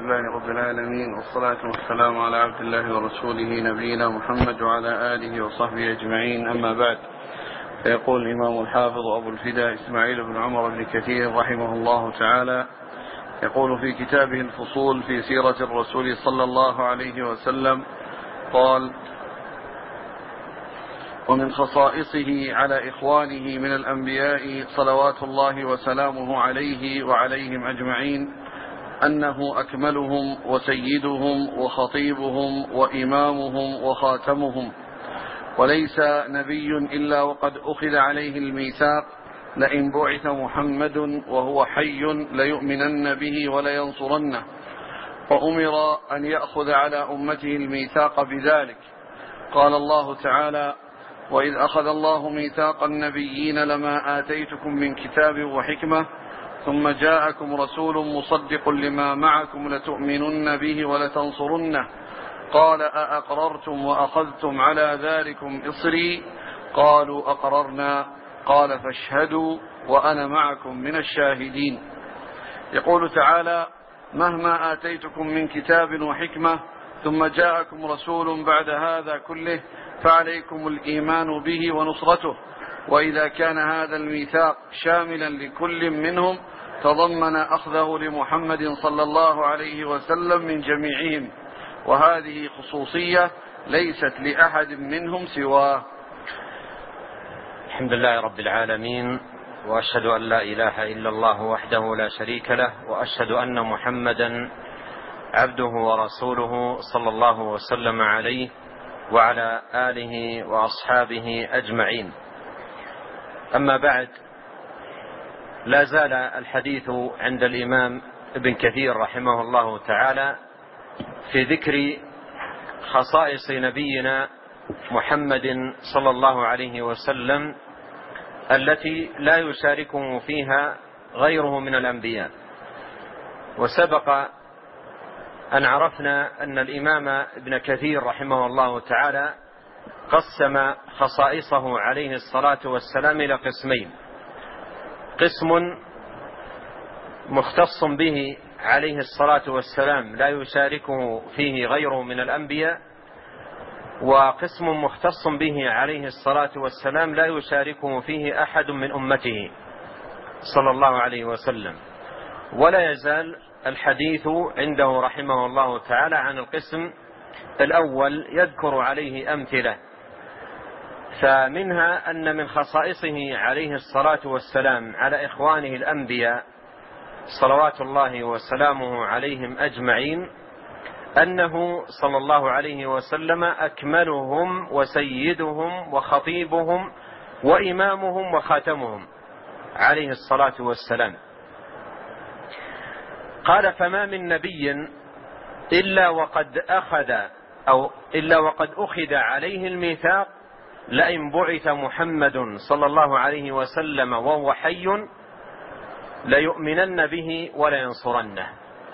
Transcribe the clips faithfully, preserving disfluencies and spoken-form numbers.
لله رب العالمين، والصلاة والسلام على عبد الله ورسوله نبينا محمد وعلى آله وصحبه أجمعين، أما بعد. فيقول الإمام الحافظ أبو الفداء إسماعيل بن عمر بن كثير رحمه الله تعالى، يقول في كتابه الفصول في سيرة الرسول صلى الله عليه وسلم قال: ومن خصائصه على إخوانه من الأنبياء صلوات الله وسلامه عليه وعليهم أجمعين أنه أكملهم وسيدهم وخطيبهم وإمامهم وخاتمهم، وليس نبي إلا وقد أخذ عليه الميثاق: لئن بعث محمد وهو حي ليؤمنن به ولينصرنه. وأمر أن يأخذ على أمته الميثاق بذلك. قال الله تعالى: وإذ أخذ الله ميثاق النبيين لما آتيتكم من كتاب وحكمة ثم جاءكم رسول مصدق لما معكم لتؤمنن به ولتنصرنه. قال: أأقررتم وأخذتم على ذلكم إصري؟ قالوا: أقررنا. قال: فاشهدوا وأنا معكم من الشاهدين. يقول تعالى: مهما آتيتكم من كتاب وحكمة ثم جاءكم رسول بعد هذا كله فعليكم الإيمان به ونصرته. وإذا كان هذا الميثاق شاملا لكل منهم تضمن أخذه لمحمد صلى الله عليه وسلم من جميعهم، وهذه خصوصية ليست لأحد منهم سواه. الحمد لله رب العالمين، وأشهد أن لا إله إلا الله وحده لا شريك له، وأشهد أن محمدا عبده ورسوله صلى الله وسلم عليه وعلى آله وأصحابه أجمعين. أما بعد، لا زال الحديث عند الإمام ابن كثير رحمه الله تعالى في ذكر خصائص نبينا محمد صلى الله عليه وسلم التي لا يشاركه فيها غيره من الأنبياء. وسبق أن عرفنا أن الإمام ابن كثير رحمه الله تعالى قسم خصائصه عليه الصلاة والسلام إلى قسمين: قسم مختص به عليه الصلاة والسلام لا يشاركه فيه غيره من الأنبياء، وقسم مختص به عليه الصلاة والسلام لا يشاركه فيه أحد من أمته صلى الله عليه وسلم. ولا يزال الحديث عنده رحمه الله تعالى عن القسم الأول يذكر عليه أمثلة. فمنها أن من خصائصه عليه الصلاة والسلام على إخوانه الأنبياء صلوات الله وسلامه عليهم أجمعين أنه صلى الله عليه وسلم أكملهم وسيدهم وخطيبهم وإمامهم وخاتمهم عليه الصلاة والسلام. قال: فما من نبي إلا وقد أخذ أو إلا وقد أخذ عليه الميثاق: لئن بعث محمد صلى الله عليه وسلم وهو حي ليؤمنن به ولينصرنه.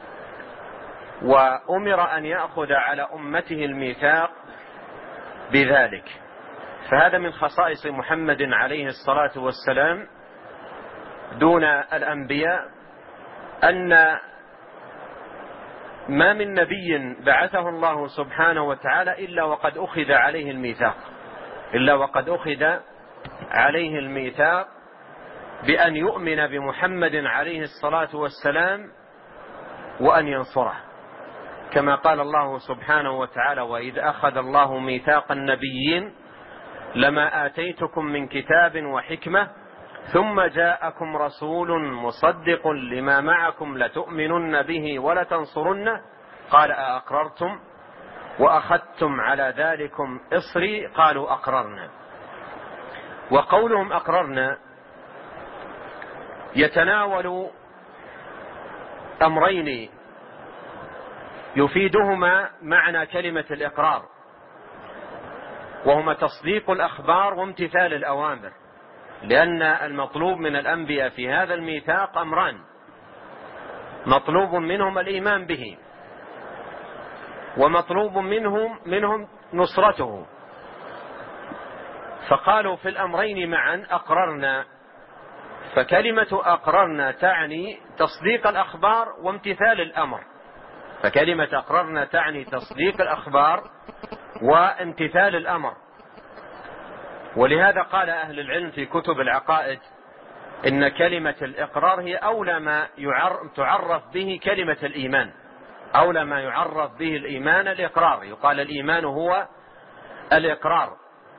وأمر أن يأخذ على أمته الميثاق بذلك. فهذا من خصائص محمد عليه الصلاة والسلام دون الأنبياء، أن ما من نبي بعثه الله سبحانه وتعالى إلا وقد أخذ عليه الميثاق إلا وقد أخذ عليه الميثاق بأن يؤمن بمحمد عليه الصلاة والسلام وأن ينصره، كما قال الله سبحانه وتعالى: وإذ أخذ الله ميثاق النبيين لما آتيتكم من كتاب وحكمة ثم جاءكم رسول مصدق لما معكم لتؤمنن به ولتنصرنه. قال: أأقررتم وأخذتم على ذلكم إصري؟ قالوا: أقررنا. وقولهم أقررنا يتناول أمرين يفيدهما معنى كلمة الإقرار، وهما تصديق الأخبار وامتثال الأوامر. لأن المطلوب من الأنبياء في هذا الميثاق أمران: مطلوب منهم الإيمان به، ومطلوب منهم منهم نصرته. فقالوا في الأمرين معا: أقررنا. فكلمة أقررنا تعني تصديق الأخبار وامتثال الأمر. فكلمة أقررنا تعني تصديق الأخبار وامتثال الأمر. ولهذا قال أهل العلم في كتب العقائد إن كلمة الإقرار هي أولى ما تعرف به كلمة الإيمان، أولى ما يعرف به الإيمان الإقرار. يقال الإيمان هو الإقرار،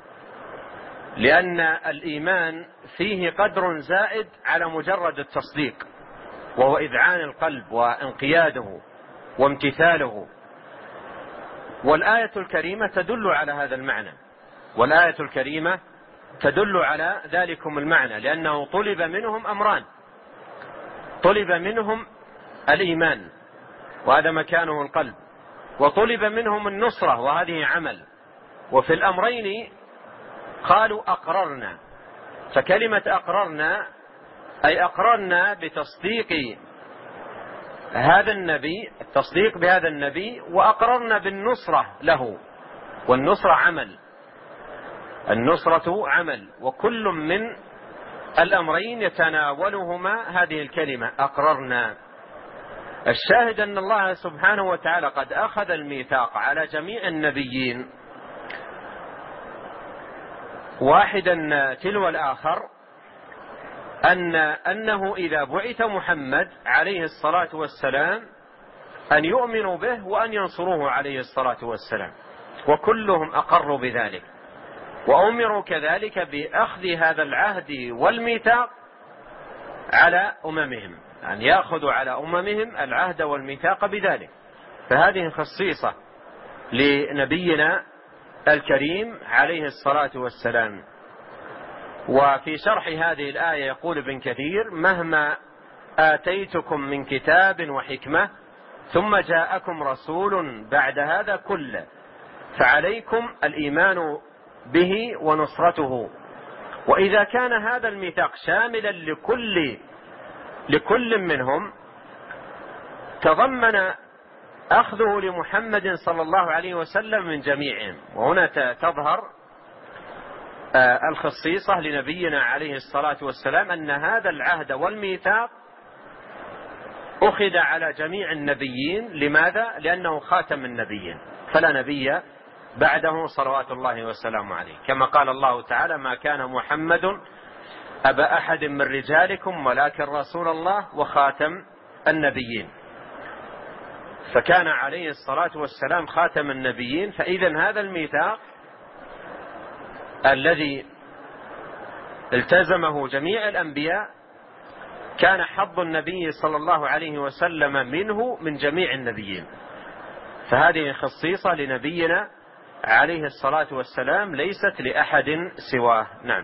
لأن الإيمان فيه قدر زائد على مجرد التصديق، وهو إذعان القلب وانقياده وامتثاله. والآية الكريمة تدل على هذا المعنى، والآية الكريمة تدل على ذلكم المعنى، لأنه طلب منهم أمران: طلب منهم الإيمان وهذا مكانه القلب، وطلب منهم النصرة وهذه عمل. وفي الأمرين قالوا أقررنا. فكلمة أقررنا أي أقررنا بتصديق هذا النبي، التصديق بهذا النبي، وأقررنا بالنصرة له. والنصرة عمل، النصرة عمل، وكل من الأمرين يتناولهما هذه الكلمة أقررنا. الشاهد أن الله سبحانه وتعالى قد أخذ الميثاق على جميع النبيين واحدا تلو الآخر، أن أنه إذا بعث محمد عليه الصلاة والسلام أن يؤمنوا به وأن ينصروه عليه الصلاة والسلام، وكلهم أقروا بذلك، وأمروا كذلك بأخذ هذا العهد والميثاق على أممهم، أن يأخذوا على أممهم العهد والميثاق بذلك. فهذه خصيصة لنبينا الكريم عليه الصلاة والسلام. وفي شرح هذه الآية يقول ابن كثير: مهما آتيتكم من كتاب وحكمة ثم جاءكم رسول بعد هذا كله فعليكم الإيمان به ونصرته. وإذا كان هذا الميثاق شاملا لكل لكل منهم تضمن أخذه لمحمد صلى الله عليه وسلم من جميعهم. وهنا تظهر الخصيصة لنبينا عليه الصلاة والسلام، أن هذا العهد والميثاق أخذ على جميع النبيين. لماذا؟ لأنه خاتم النبيين، فلا نبي بعده صلوات الله وسلامه عليه، كما قال الله تعالى: ما كان محمد أبا أحد من رجالكم ولكن رسول الله وخاتم النبيين. فكان عليه الصلاة والسلام خاتم النبيين. فإذا هذا الميثاق الذي التزمه جميع الأنبياء كان حظ النبي صلى الله عليه وسلم منه من جميع النبيين. فهذه خصيصة لنبينا عليه الصلاة والسلام ليست لأحد سواه. نعم.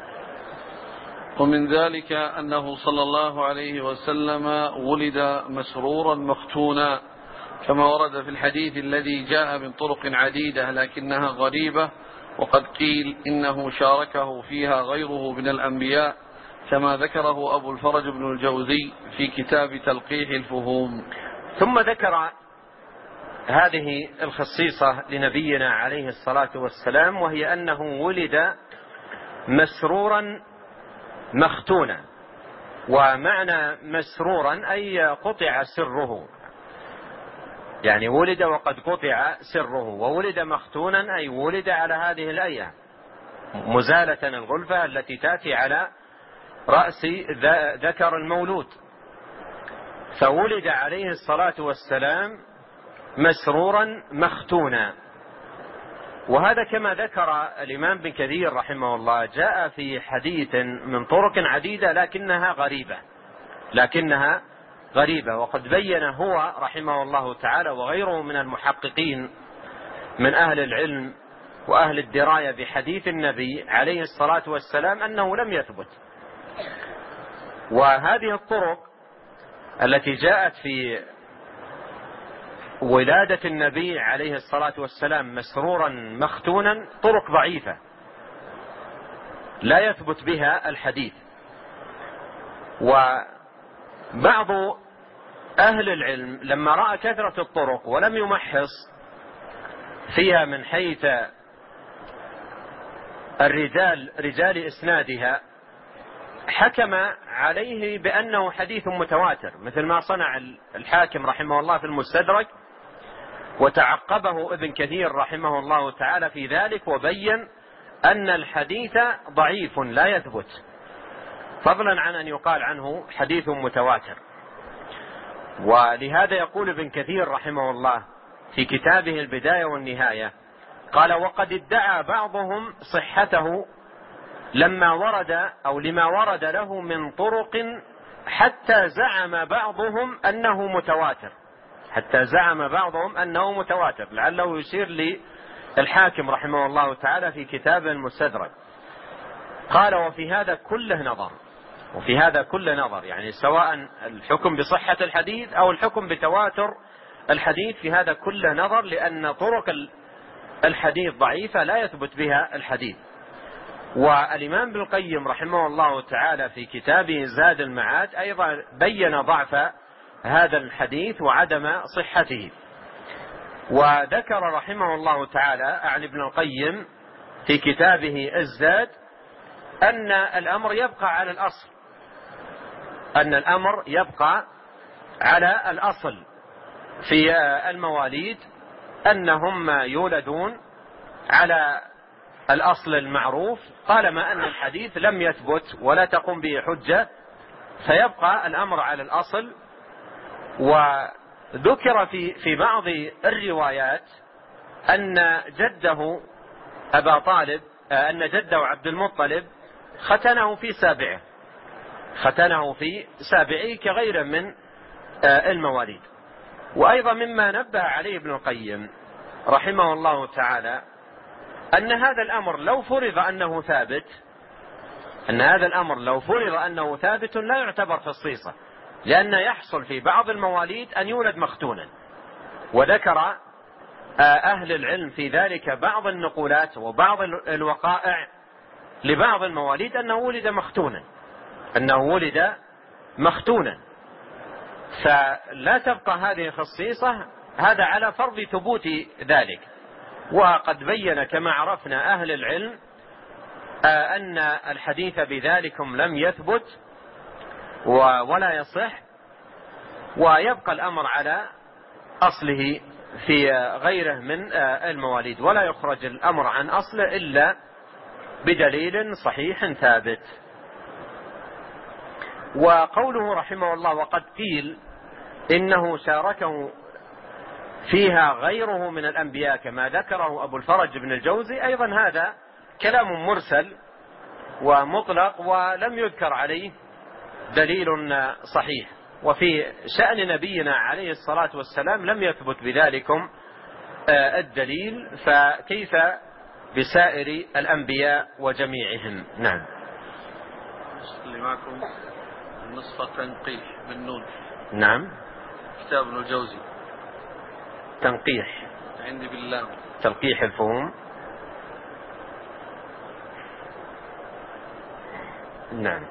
ومن ذلك أنه صلى الله عليه وسلم ولد مسرورا مختونا، كما ورد في الحديث الذي جاء من طرق عديدة لكنها غريبة، وقد قيل إنه شاركه فيها غيره من الأنبياء، كما ذكره أبو الفرج بن الجوزي في كتاب تلقيح الفهوم. ثم ذكر هذه الخصيصة لنبينا عليه الصلاة والسلام، وهي أنه ولد مسرورا مختونا. ومعنى مسرورا أي قطع سره، يعني ولد وقد قطع سره. وولد مختونا أي ولد على هذه الآية، مزالة الغلفة التي تأتي على رأس ذكر المولود. فولد عليه الصلاة والسلام مسرورا مختونا. وهذا كما ذكر الإمام بن كثير رحمه الله جاء في حديث من طرق عديدة لكنها غريبة لكنها غريبة وقد بين هو رحمه الله تعالى وغيره من المحققين من أهل العلم وأهل الدراية بحديث النبي عليه الصلاة والسلام أنه لم يثبت. وهذه الطرق التي جاءت في ولادة النبي عليه الصلاة والسلام مسرورا مختونا طرق ضعيفة لا يثبت بها الحديث. وبعض أهل العلم لما رأى كثرة الطرق ولم يمحص فيها من حيث الرجال رجال إسنادها حكم عليه بأنه حديث متواتر، مثل ما صنع الحاكم رحمه الله في المستدرك وتعقبه ابن كثير رحمه الله تعالى في ذلك وبين أن الحديث ضعيف لا يثبت، فضلا عن أن يقال عنه حديث متواتر. ولهذا يقول ابن كثير رحمه الله في كتابه البداية والنهاية قال: وقد ادعى بعضهم صحته لما ورد أو لما ورد له من طرق حتى زعم بعضهم أنه متواتر حتى زعم بعضهم أنه متواتر لعله يشير للحاكم رحمه الله تعالى في كتابه المستدرك. قال: وفي هذا كله نظر وفي هذا كله نظر يعني سواء الحكم بصحة الحديث أو الحكم بتواتر الحديث، في هذا كله نظر، لأن طرق الحديث ضعيفة لا يثبت بها الحديث. والإمام ابن القيم رحمه الله تعالى في كتابه زاد المعاد أيضا بين ضعف هذا الحديث وعدم صحته، وذكر رحمه الله تعالى عن ابن القيم في كتابه الزاد أن الأمر يبقى على الأصل أن الأمر يبقى على الأصل في المواليد أنهم يولدون على الأصل المعروف طالما أن الحديث لم يثبت ولا تقوم به حجة، فيبقى الأمر على الأصل. وذكر في في بعض الروايات أن جده أبا طالب أن جده عبد المطلب ختنه في سابعه ختنه في سابعه كغير من المواليد. وأيضا مما نبه عليه ابن القيم رحمه الله تعالى أن هذا الأمر لو فرض أنه ثابت أن هذا الأمر لو فرض أنه ثابت لا يعتبر خصيصة، لأن يحصل في بعض المواليد أن يولد مختونا. وذكر أهل العلم في ذلك بعض النقولات وبعض الوقائع لبعض المواليد أنه ولد مختونا أنه ولد مختونا فلا تبقى هذه خصيصة، هذا على فرض ثبوت ذلك. وقد بين كما عرفنا أهل العلم أن الحديث بذلكم لم يثبت ولا يصح، ويبقى الأمر على أصله في غيره من المواليد، ولا يخرج الأمر عن أصله إلا بدليل صحيح ثابت. وقوله رحمه الله: وقد قيل إنه شاركه فيها غيره من الأنبياء كما ذكره أبو الفرج بن الجوزي، أيضا هذا كلام مرسل ومطلق ولم يذكر عليه دليل صحيح. وفي شأن نبينا عليه الصلاة والسلام لم يثبت بذلكم الدليل، فكيف بسائر الأنبياء وجميعهم؟ نعم. اللي معكم النسخة تنقيح بالنون. نعم. كتاب ابن الجوزي تنقيح عندي بالله تلقيح الفهوم. نعم.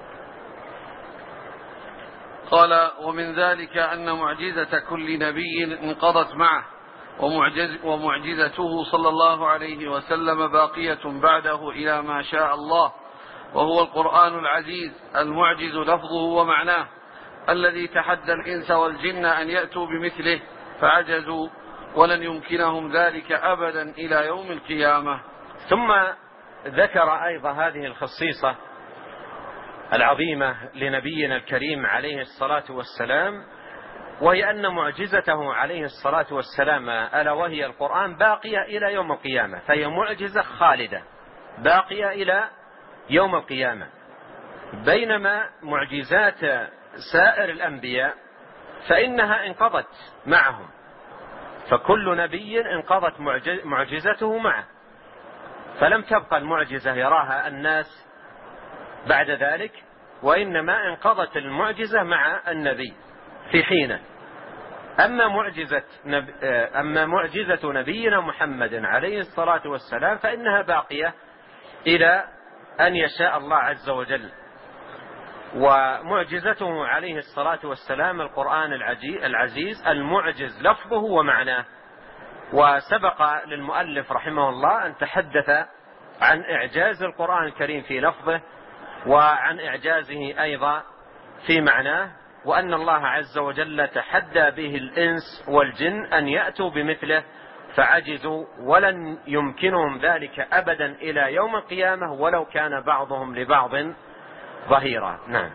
قال: ومن ذلك أن معجزة كل نبي انقضت معه، ومعجز ومعجزته صلى الله عليه وسلم باقية بعده إلى ما شاء الله، وهو القرآن العزيز المعجز لفظه ومعناه، الذي تحدى الإنس والجن أن يأتوا بمثله فعجزوا، ولن يمكنهم ذلك أبدا إلى يوم القيامة. ثم ذكر أيضا هذه الخصيصة العظيمة لنبينا الكريم عليه الصلاة والسلام، وهي أن معجزته عليه الصلاة والسلام ألا وهي القرآن باقية إلى يوم القيامة، فهي معجزة خالدة باقية إلى يوم القيامة، بينما معجزات سائر الأنبياء فإنها انقضت معهم، فكل نبي انقضت معجزته معه، فلم تبقى المعجزة يراها الناس بعد ذلك، وإنما انقضت المعجزة مع النبي في حينه. أما معجزة, نب... أما معجزة نبينا محمد عليه الصلاة والسلام فإنها باقية إلى أن يشاء الله عز وجل. ومعجزته عليه الصلاة والسلام القرآن العزيز المعجز لفظه ومعناه. وسبق للمؤلف رحمه الله أن تحدث عن إعجاز القرآن الكريم في لفظه وعن إعجازه أيضا في معناه، وأن الله عز وجل تحدى به الإنس والجن أن يأتوا بمثله فعجزوا، ولن يمكنهم ذلك أبدا إلى يوم القيامة ولو كان بعضهم لبعض ظهيرا. نعم.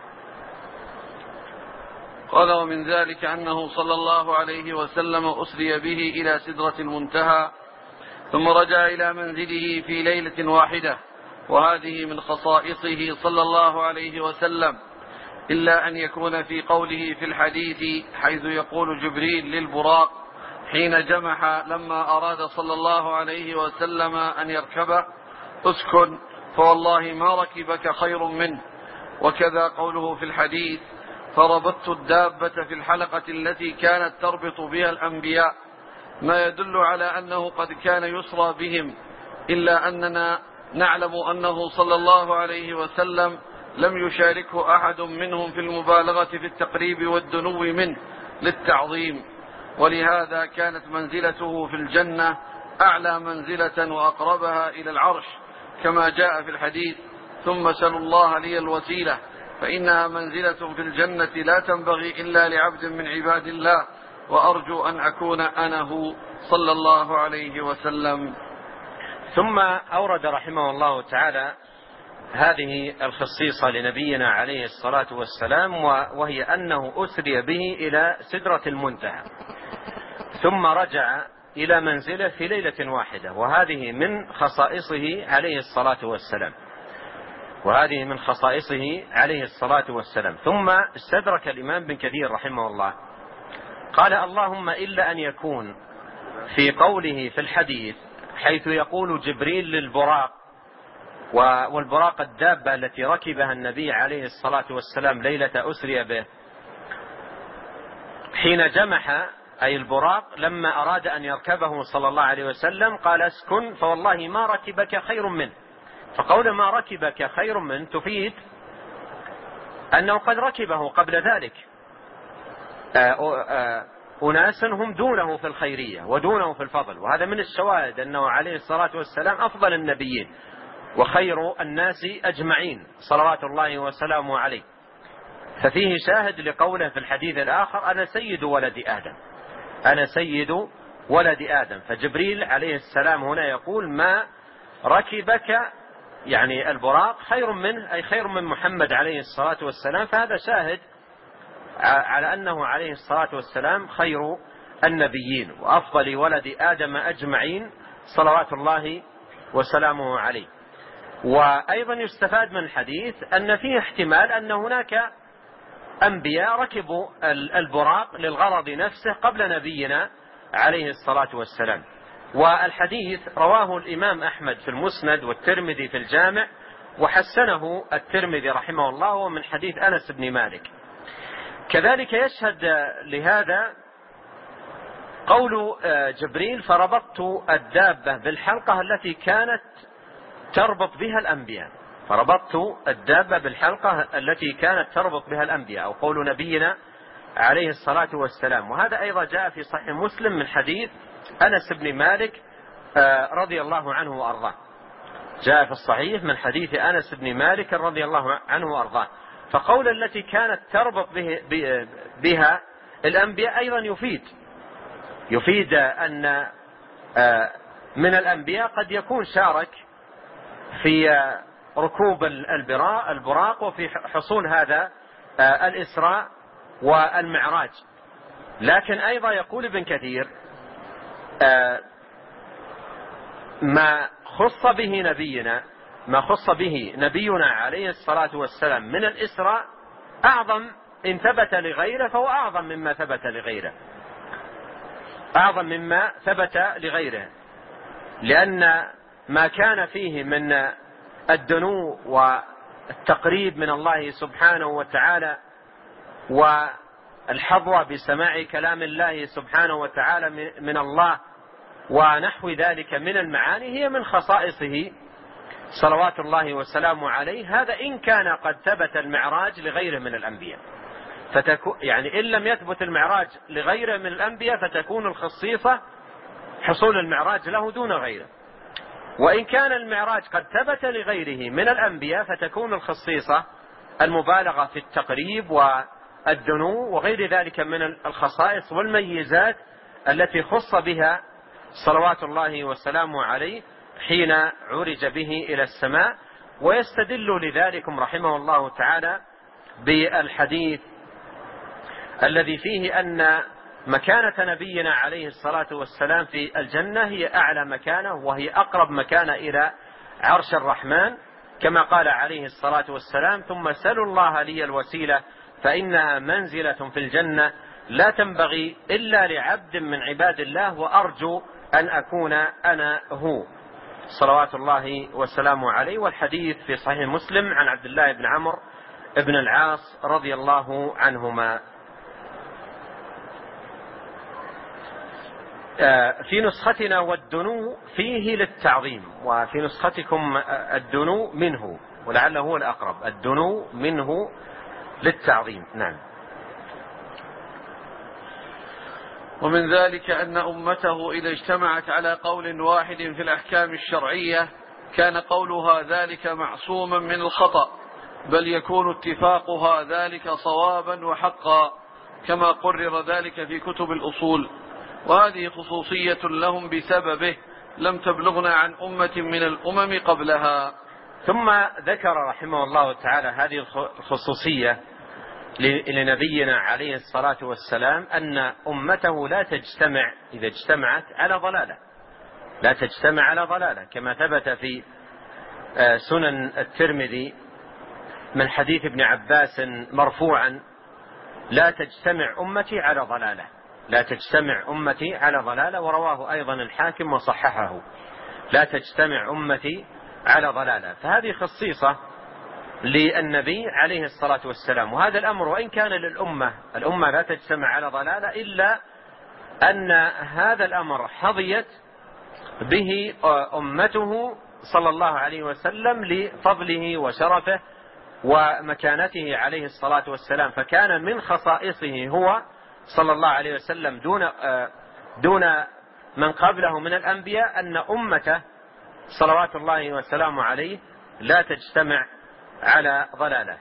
قال: ومن ذلك أنه صلى الله عليه وسلم أسري به إلى سدرة المنتهى ثم رجع إلى منزله في ليلة واحدة، وهذه من خصائصه صلى الله عليه وسلم، إلا أن يكون في قوله في الحديث حيث يقول جبريل للبراق حين جمح لما أراد صلى الله عليه وسلم أن يركبه: اسكن فوالله ما ركبك خير منه. وكذا قوله في الحديث: فربطت الدابة في الحلقة التي كانت تربط بها الأنبياء، ما يدل على أنه قد كان يسرى بهم، إلا أننا نعلم أنه صلى الله عليه وسلم لم يشاركه أحد منهم في المبالغة في التقريب والدنو منه للتعظيم، ولهذا كانت منزلته في الجنة أعلى منزلة وأقربها إلى العرش، كما جاء في الحديث: ثم سلوا الله لي الوسيلة فإنها منزلة في الجنة لا تنبغي إلا لعبد من عباد الله، وأرجو أن أكون أنا هو صلى الله عليه وسلم. ثم أورد رحمه الله تعالى هذه الخصيصة لنبينا عليه الصلاة والسلام، وهي أنه أسري به إلى سدرة المنتهى ثم رجع إلى منزله في ليلة واحدة، وهذه من خصائصه عليه الصلاة والسلام وهذه من خصائصه عليه الصلاة والسلام. ثم استدرك الإمام بن كثير رحمه الله قال: اللهم إلا أن يكون في قوله في الحديث حيث يقول جبريل للبراق، والبراق الدابة التي ركبها النبي عليه الصلاة والسلام ليلة أسري به، حين جمح أي البراق لما أراد أن يركبه صلى الله عليه وسلم قال: اسكن فوالله ما ركبك خير منه. فقول ما ركبك خير منه تفيد أنه قد ركبه قبل ذلك أناس هم دونه في الخيرية ودونه في الفضل، وهذا من الشواهد أنه عليه الصلاة والسلام أفضل النبيين وخير الناس أجمعين صلوات الله وسلامه عليه. ففيه شاهد لقوله في الحديث الآخر: أنا سيد ولد آدم أنا سيد ولد آدم. فجبريل عليه السلام هنا يقول: ما ركبك يعني البراق خير منه، أي خير من محمد عليه الصلاة والسلام. فهذا شاهد على أنه عليه الصلاة والسلام خير النبيين وأفضل ولد آدم أجمعين صلوات الله وسلامه عليه. وأيضا يستفاد من الحديث أن فيه احتمال أن هناك أنبياء ركبوا البراق للغرض نفسه قبل نبينا عليه الصلاة والسلام. والحديث رواه الإمام أحمد في المسند والترمذي في الجامع، وحسنه الترمذي رحمه الله، ومن حديث أنس بن مالك. كذلك يشهد لهذا قول جبريل: فربطت الدابة بالحلقة التي كانت تربط بها الأنبياء فربطت الدابة بالحلقة التي كانت تربط بها الأنبياء، أو قول نبينا عليه الصلاة والسلام. وهذا أيضا جاء في صحيح مسلم من حديث أنس بن مالك رضي الله عنه وأرضاه، جاء في الصحيح من حديث أنس بن مالك رضي الله عنه وأرضاه. فقول التي كانت تربط به بها الأنبياء أيضا يفيد يفيد أن من الأنبياء قد يكون شارك في ركوب البراق وفي حصول هذا الإسراء والمعراج. لكن أيضا يقول ابن كثير: ما خص به نبينا ما خص به نبينا عليه الصلاة والسلام من الإسراء أعظم إن ثبت لغيره، فهو أعظم مما ثبت لغيره أعظم مما ثبت لغيره لأن ما كان فيه من الدنو والتقريب من الله سبحانه وتعالى والحظوة بسماع كلام الله سبحانه وتعالى من الله ونحو ذلك من المعاني هي من خصائصه صلوات الله وسلامه عليه. هذا إن كان قد ثبت المعراج لغيره من الأنبياء، فتكون يعني إن لم يثبت المعراج لغيره من الأنبياء فتكون الخصيصة حصول المعراج له دون غيره، وإن كان المعراج قد ثبت لغيره من الأنبياء فتكون الخصيصة المبالغة في التقريب الدنو وغير ذلك من الخصائص والميزات التي خص بها صلوات الله وسلامه عليه حين عرج به إلى السماء. ويستدل لذلكم رحمه الله تعالى بالحديث الذي فيه أن مكانة نبينا عليه الصلاة والسلام في الجنة هي أعلى مكانة وهي أقرب مكانة إلى عرش الرحمن، كما قال عليه الصلاة والسلام: ثم سلوا الله لي الوسيلة فإنها منزلة في الجنة لا تنبغي إلا لعبد من عباد الله وأرجو أن أكون أنا هو، صلوات الله وسلامه عليه. والحديث في صحيح مسلم عن عبد الله بن عمرو بن العاص رضي الله عنهما. في نسختنا والدنو فيه للتعظيم، وفي نسختكم الدنو منه، ولعله هو الأقرب، الدنو منه للتعظيم. نعم. ومن ذلك أن أمته إذا اجتمعت على قول واحد في الأحكام الشرعية كان قولها ذلك معصوما من الخطأ، بل يكون اتفاقها ذلك صوابا وحقا، كما قرر ذلك في كتب الأصول، وهذه خصوصية لهم بسببه لم تبلغنا عن أمة من الأمم قبلها. ثم ذكر رحمه الله تعالى هذه الخصوصية لنبينا عليه الصلاة والسلام، أن أمته لا تجتمع إذا اجتمعت على ضلالة، لا تجتمع على ضلالة، كما ثبت في سنن الترمذي من حديث ابن عباس مرفوعا: لا تجتمع أمتي على ضلالة، لا تجتمع أمتي على ضلالة. ورواه أيضا الحاكم وصححه: لا تجتمع أمتي على ضلالة. فهذه خصيصة للنبي عليه الصلاة والسلام. وهذا الأمر وإن كان للأمة، الأمة لا تجتمع على ضلالة، إلا أن هذا الأمر حظيت به أمته صلى الله عليه وسلم لفضله وشرفه ومكانته عليه الصلاة والسلام. فكان من خصائصه هو صلى الله عليه وسلم دون دون من قبله من الأنبياء أن أمته صلوات الله وسلامه عليه لا تجتمع على ضلالة.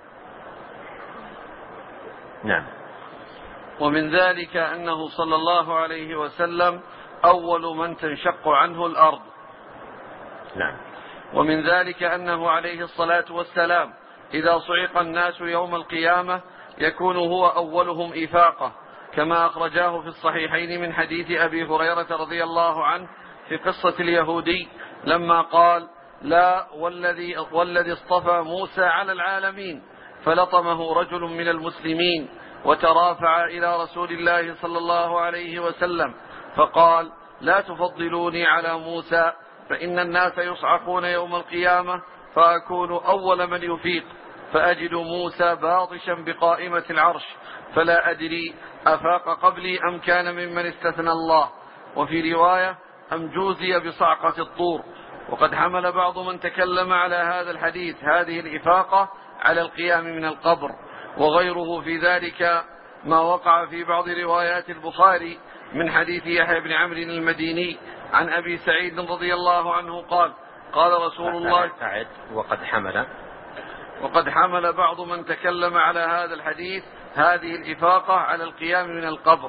نعم. ومن ذلك أنه صلى الله عليه وسلم أول من تنشق عنه الأرض. نعم. ومن ذلك أنه عليه الصلاة والسلام إذا صعق الناس يوم القيامة يكون هو أولهم إفاقة، كما أخرجاه في الصحيحين من حديث أبي هريرة رضي الله عنه في قصة اليهودي لما قال: لا والذي, والذي اصطفى موسى على العالمين، فلطمه رجل من المسلمين وترافع إلى رسول الله صلى الله عليه وسلم فقال: لا تفضلوني على موسى، فإن الناس يصعقون يوم القيامة فأكون أول من يفيق، فأجد موسى باطشا بقائمة العرش، فلا أدري أفاق قبلي أم كان ممن استثنى الله. وفي رواية: أم جوزي بصعقة الطور. وقد حمل بعض من تكلم على هذا الحديث هذه الإفاقة على القيام من القبر، وغيره في ذلك ما وقع في بعض روايات البخاري من حديث يحيى بن عمرو المديني عن أبي سعيد رضي الله عنه قال: قال رسول الله وقد حمل وقد حمل بعض من تكلم على هذا الحديث هذه الإفاقة على القيام من القبر،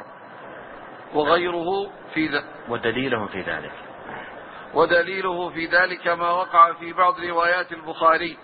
وغيره في ذلك ودليله في ذلك ودليله في ذلك ما وقع في بعض روايات البخاري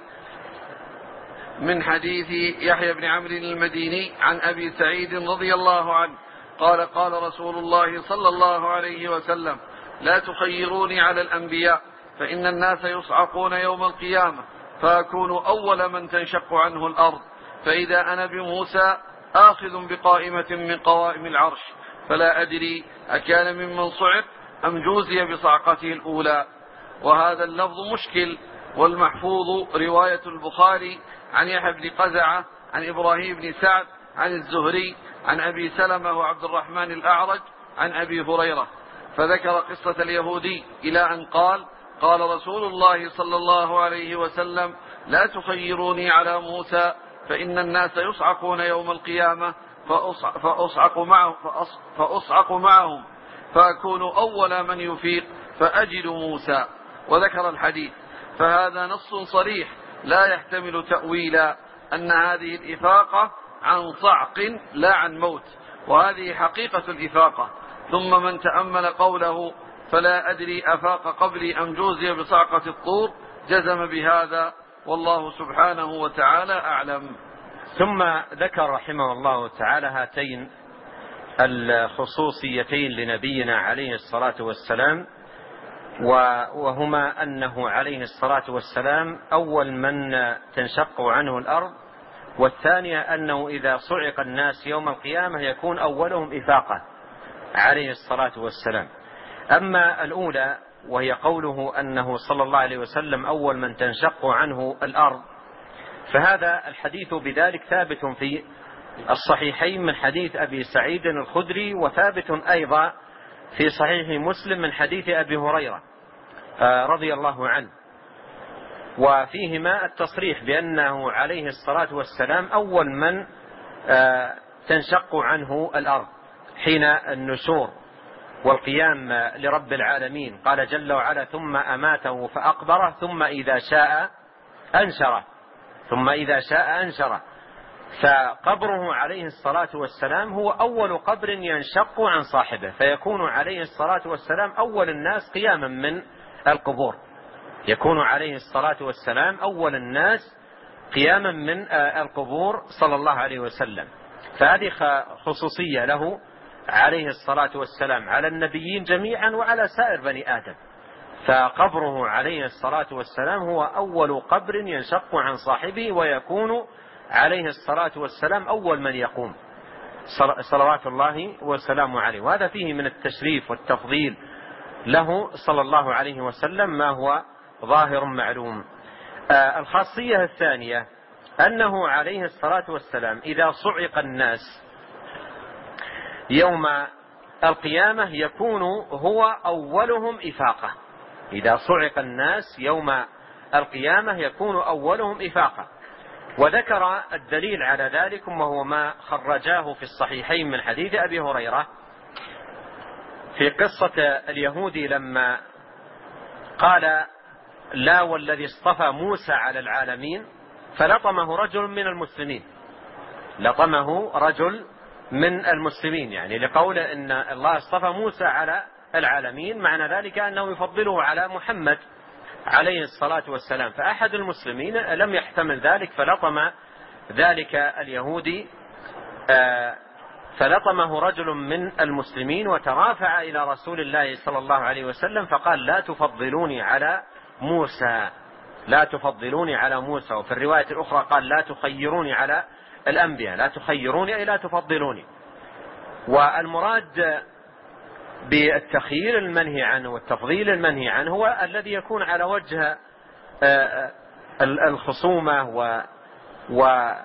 من حديث يحيى بن عمرو المديني عن أبي سعيد رضي الله عنه قال: قال رسول الله صلى الله عليه وسلم: لا تخيروني على الأنبياء، فإن الناس يصعقون يوم القيامة فأكون أول من تنشق عنه الأرض، فإذا أنا بموسى آخذ بقائمة من قوائم العرش، فلا أدري أكان ممن صعق أم جوزي بصعقته الأولى. وهذا اللفظ مشكل، والمحفوظ رواية البخاري عن يحيى بن قزعة عن إبراهيم بن سعد عن الزهري عن أبي سلمة وعبد الرحمن الأعرج عن أبي هريرة، فذكر قصة اليهودي إلى أن قال: قال رسول الله صلى الله عليه وسلم: لا تخيروني على موسى، فإن الناس يصعقون يوم القيامة فأصعق معهم, فأصعق معهم فأكون أول من يفيق فأجد موسى. وذكر الحديث. فهذا نص صريح لا يحتمل تأويلا أن هذه الإفاقة عن صعق لا عن موت، وهذه حقيقة الإفاقة. ثم من تأمل قوله فلا أدري أفاق قبلي أم جوزي بصعقة الطور جزم بهذا، والله سبحانه وتعالى أعلم. ثم ذكر رحمه الله تعالى هاتين الخصوصيتين لنبينا عليه الصلاة والسلام، وهما أنه عليه الصلاة والسلام أول من تنشق عنه الأرض، والثانية أنه إذا صعق الناس يوم القيامة يكون أولهم إفاقة عليه الصلاة والسلام. أما الأولى وهي قوله أنه صلى الله عليه وسلم أول من تنشق عنه الأرض، فهذا الحديث بذلك ثابت في الصحيحين من حديث أبي سعيد الخدري، وثابت أيضا في صحيح مسلم من حديث أبي هريرة رضي الله عنه، وفيهما التصريح بأنه عليه الصلاة والسلام أول من تنشق عنه الأرض حين النشور والقيام لرب العالمين. قال جل وعلا ثم أماته فأقبره ثم إذا شاء أنشره ثم إذا شاء أنشره فقبره عليه الصلاة والسلام هو أول قبر ينشق عن صاحبه، فيكون عليه الصلاة والسلام أول الناس قياما من القبور، يكون عليه الصلاة والسلام أول الناس قياما من القبور صلى الله عليه وسلم. فهذه خصوصية له عليه الصلاة والسلام على النبيين جميعا وعلى سائر بني آدم، فقبره عليه الصلاة والسلام هو أول قبر ينشق عن صاحبه، ويكون عليه الصلاة والسلام أول من يقوم صلوات الله وسلامه عليه. وهذا فيه من التشريف والتفضيل له صلى الله عليه وسلم ما هو ظاهر معلوم. آه الخاصية الثانية أنه عليه الصلاة والسلام إذا صعق الناس يوم القيامة يكون هو أولهم إفاقة. إذا صعق الناس يوم القيامة يكون أولهم إفاقة. وذكر الدليل على ذلك وهو ما خرجاه في الصحيحين من حديث أبي هريرة في قصة اليهودي لما قال لا والذي اصطفى موسى على العالمين، فلطمه رجل من المسلمين، لطمه رجل من المسلمين، يعني لقول إن الله اصطفى موسى على العالمين معنى ذلك أنه يفضله على محمد عليه الصلاة والسلام. فأحد المسلمين لم يحتمل ذلك فلطم ذلك اليهودي، فلطمه رجل من المسلمين وترافع إلى رسول الله صلى الله عليه وسلم فقال لا تفضلوني على موسى، لا تفضلوني على موسى. وفي الرواية الأخرى قال لا تخيروني على الأنبياء، لا تخيروني أي لا تفضلوني. والمراد بالتخيير المنهي عنه والتفضيل المنهي عنه هو الذي يكون على وجه الخصومة و, و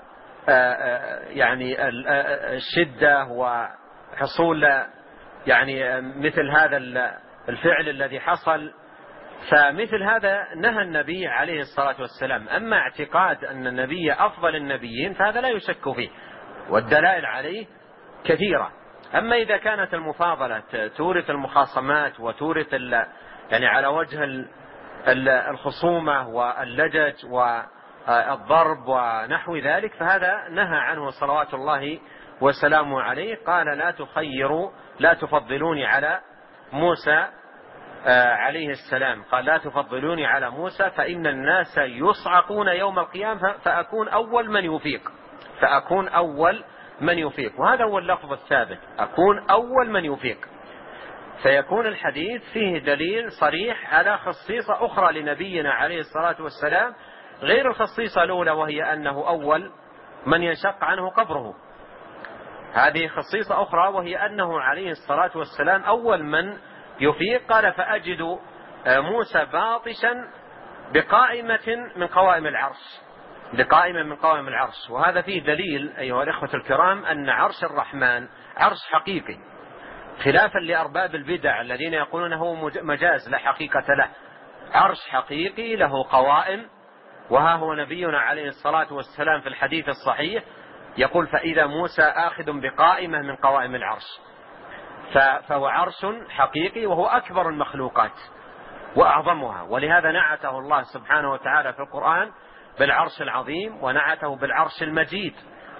يعني الشدة وحصول يعني مثل هذا الفعل الذي حصل. فمثل هذا نهى النبي عليه الصلاة والسلام. أما اعتقاد أن النبي أفضل النبيين فهذا لا يشك فيه والدلائل عليه كثيرة. أما إذا كانت المفاضلة تورث المخاصمات وتورث يعني على وجه الخصومة واللجج والضرب ونحو ذلك فهذا نهى عنه صلوات الله وسلامه عليه. قال لا تخيروا لا تفضلوني على موسى عليه السلام، قال لا تفضلوني على موسى فإن الناس يصعقون يوم القيامة فأكون أول من يفيق، فأكون أول من يفيق. وهذا هو اللفظ الثابت، أكون أول من يفيق. فيكون الحديث فيه دليل صريح على خصيصة أخرى لنبينا عليه الصلاة والسلام غير الخصيصة الأولى وهي أنه أول من ينشق عنه قبره. هذه خصيصة أخرى وهي أنه عليه الصلاة والسلام أول من يفيق. قال فأجد موسى باطشا بقائمة من قوائم العرش، بقائمة من قوائم العرش. وهذا فيه دليل أيها الإخوة الكرام أن عرش الرحمن عرش حقيقي، خلافا لأرباب البدع الذين يقولون هو مجاز لا حقيقة له. عرش حقيقي له قوائم، وها هو نبينا عليه الصلاة والسلام في الحديث الصحيح يقول فإذا موسى آخذ بقائمة من قوائم العرش. فهو عرش حقيقي وهو أكبر المخلوقات وأعظمها، ولهذا نعته الله سبحانه وتعالى في القرآن بالعرش العظيم ونعته بالعرش المجيد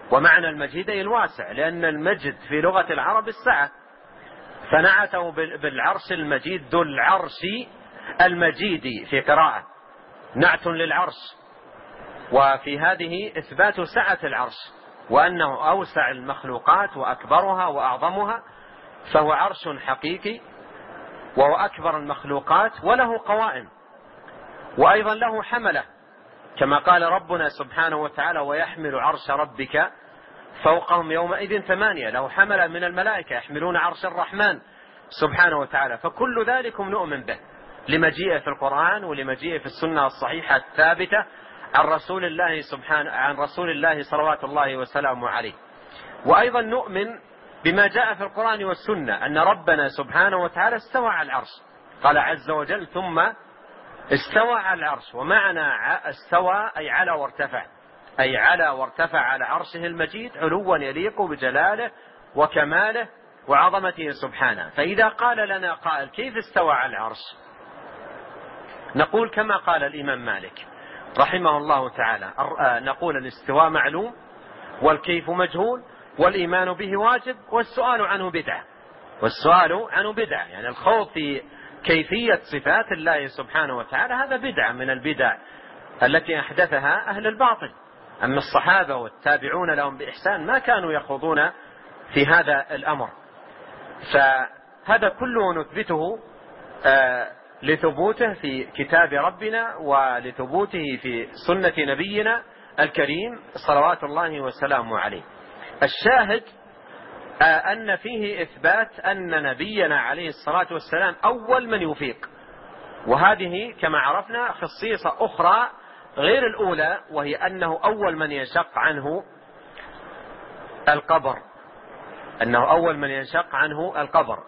ومعنى المجيد أي الواسع، لأن المجد في لغة العرب السعة، فنعته بالعرش المجيد ذو العرش المجيد في قراءة، نعت للعرش، وفي هذه إثبات سعة العرش وأنه أوسع المخلوقات وأكبرها وأعظمها، فهو عرش حقيقي وهو أكبر المخلوقات وله قوائم وأيضا له حملة، كما قال ربنا سبحانه وتعالى ويحمل عرش ربك فوقهم يومئذ ثمانية، له حملة من الملائكة يحملون عرش الرحمن سبحانه وتعالى. فكل ذلك نؤمن به لمجيئه في القرآن ولمجيئه في السنة الصحيحة الثابتة عن رسول الله سبحانه عن رسول الله صلوات الله وسلامه عليه. وأيضا نؤمن بما جاء في القرآن والسنة أن ربنا سبحانه وتعالى استوى على العرش، قال عز وجل ثم استوى على العرش، ومعنى استوى أي على وارتفع، أي على وارتفع على عرشه المجيد علوا يليق بجلاله وكماله وعظمته سبحانه. فإذا قال لنا قائل كيف استوى على العرش، نقول كما قال الإمام مالك رحمه الله تعالى، نقول الاستواء معلوم والكيف مجهول والإيمان به واجب والسؤال عنه بدعة. والسؤال عنه بدعة يعني الخوض في كيفية صفات الله سبحانه وتعالى هذا بدعة من البدع التي أحدثها أهل الباطل. أما الصحابة والتابعون لهم بإحسان ما كانوا يخوضون في هذا الأمر. فهذا كله نثبته آه لثبوته في كتاب ربنا ولثبوته في سنة نبينا الكريم صلوات الله وسلامه عليه. الشاهد آه أن فيه إثبات أن نبينا عليه الصلاة والسلام أول من يفيق، وهذه كما عرفنا خصيصة أخرى غير الأولى، وهي أنه أول من ينشق عنه القبر، أنه أول من ينشق عنه القبر.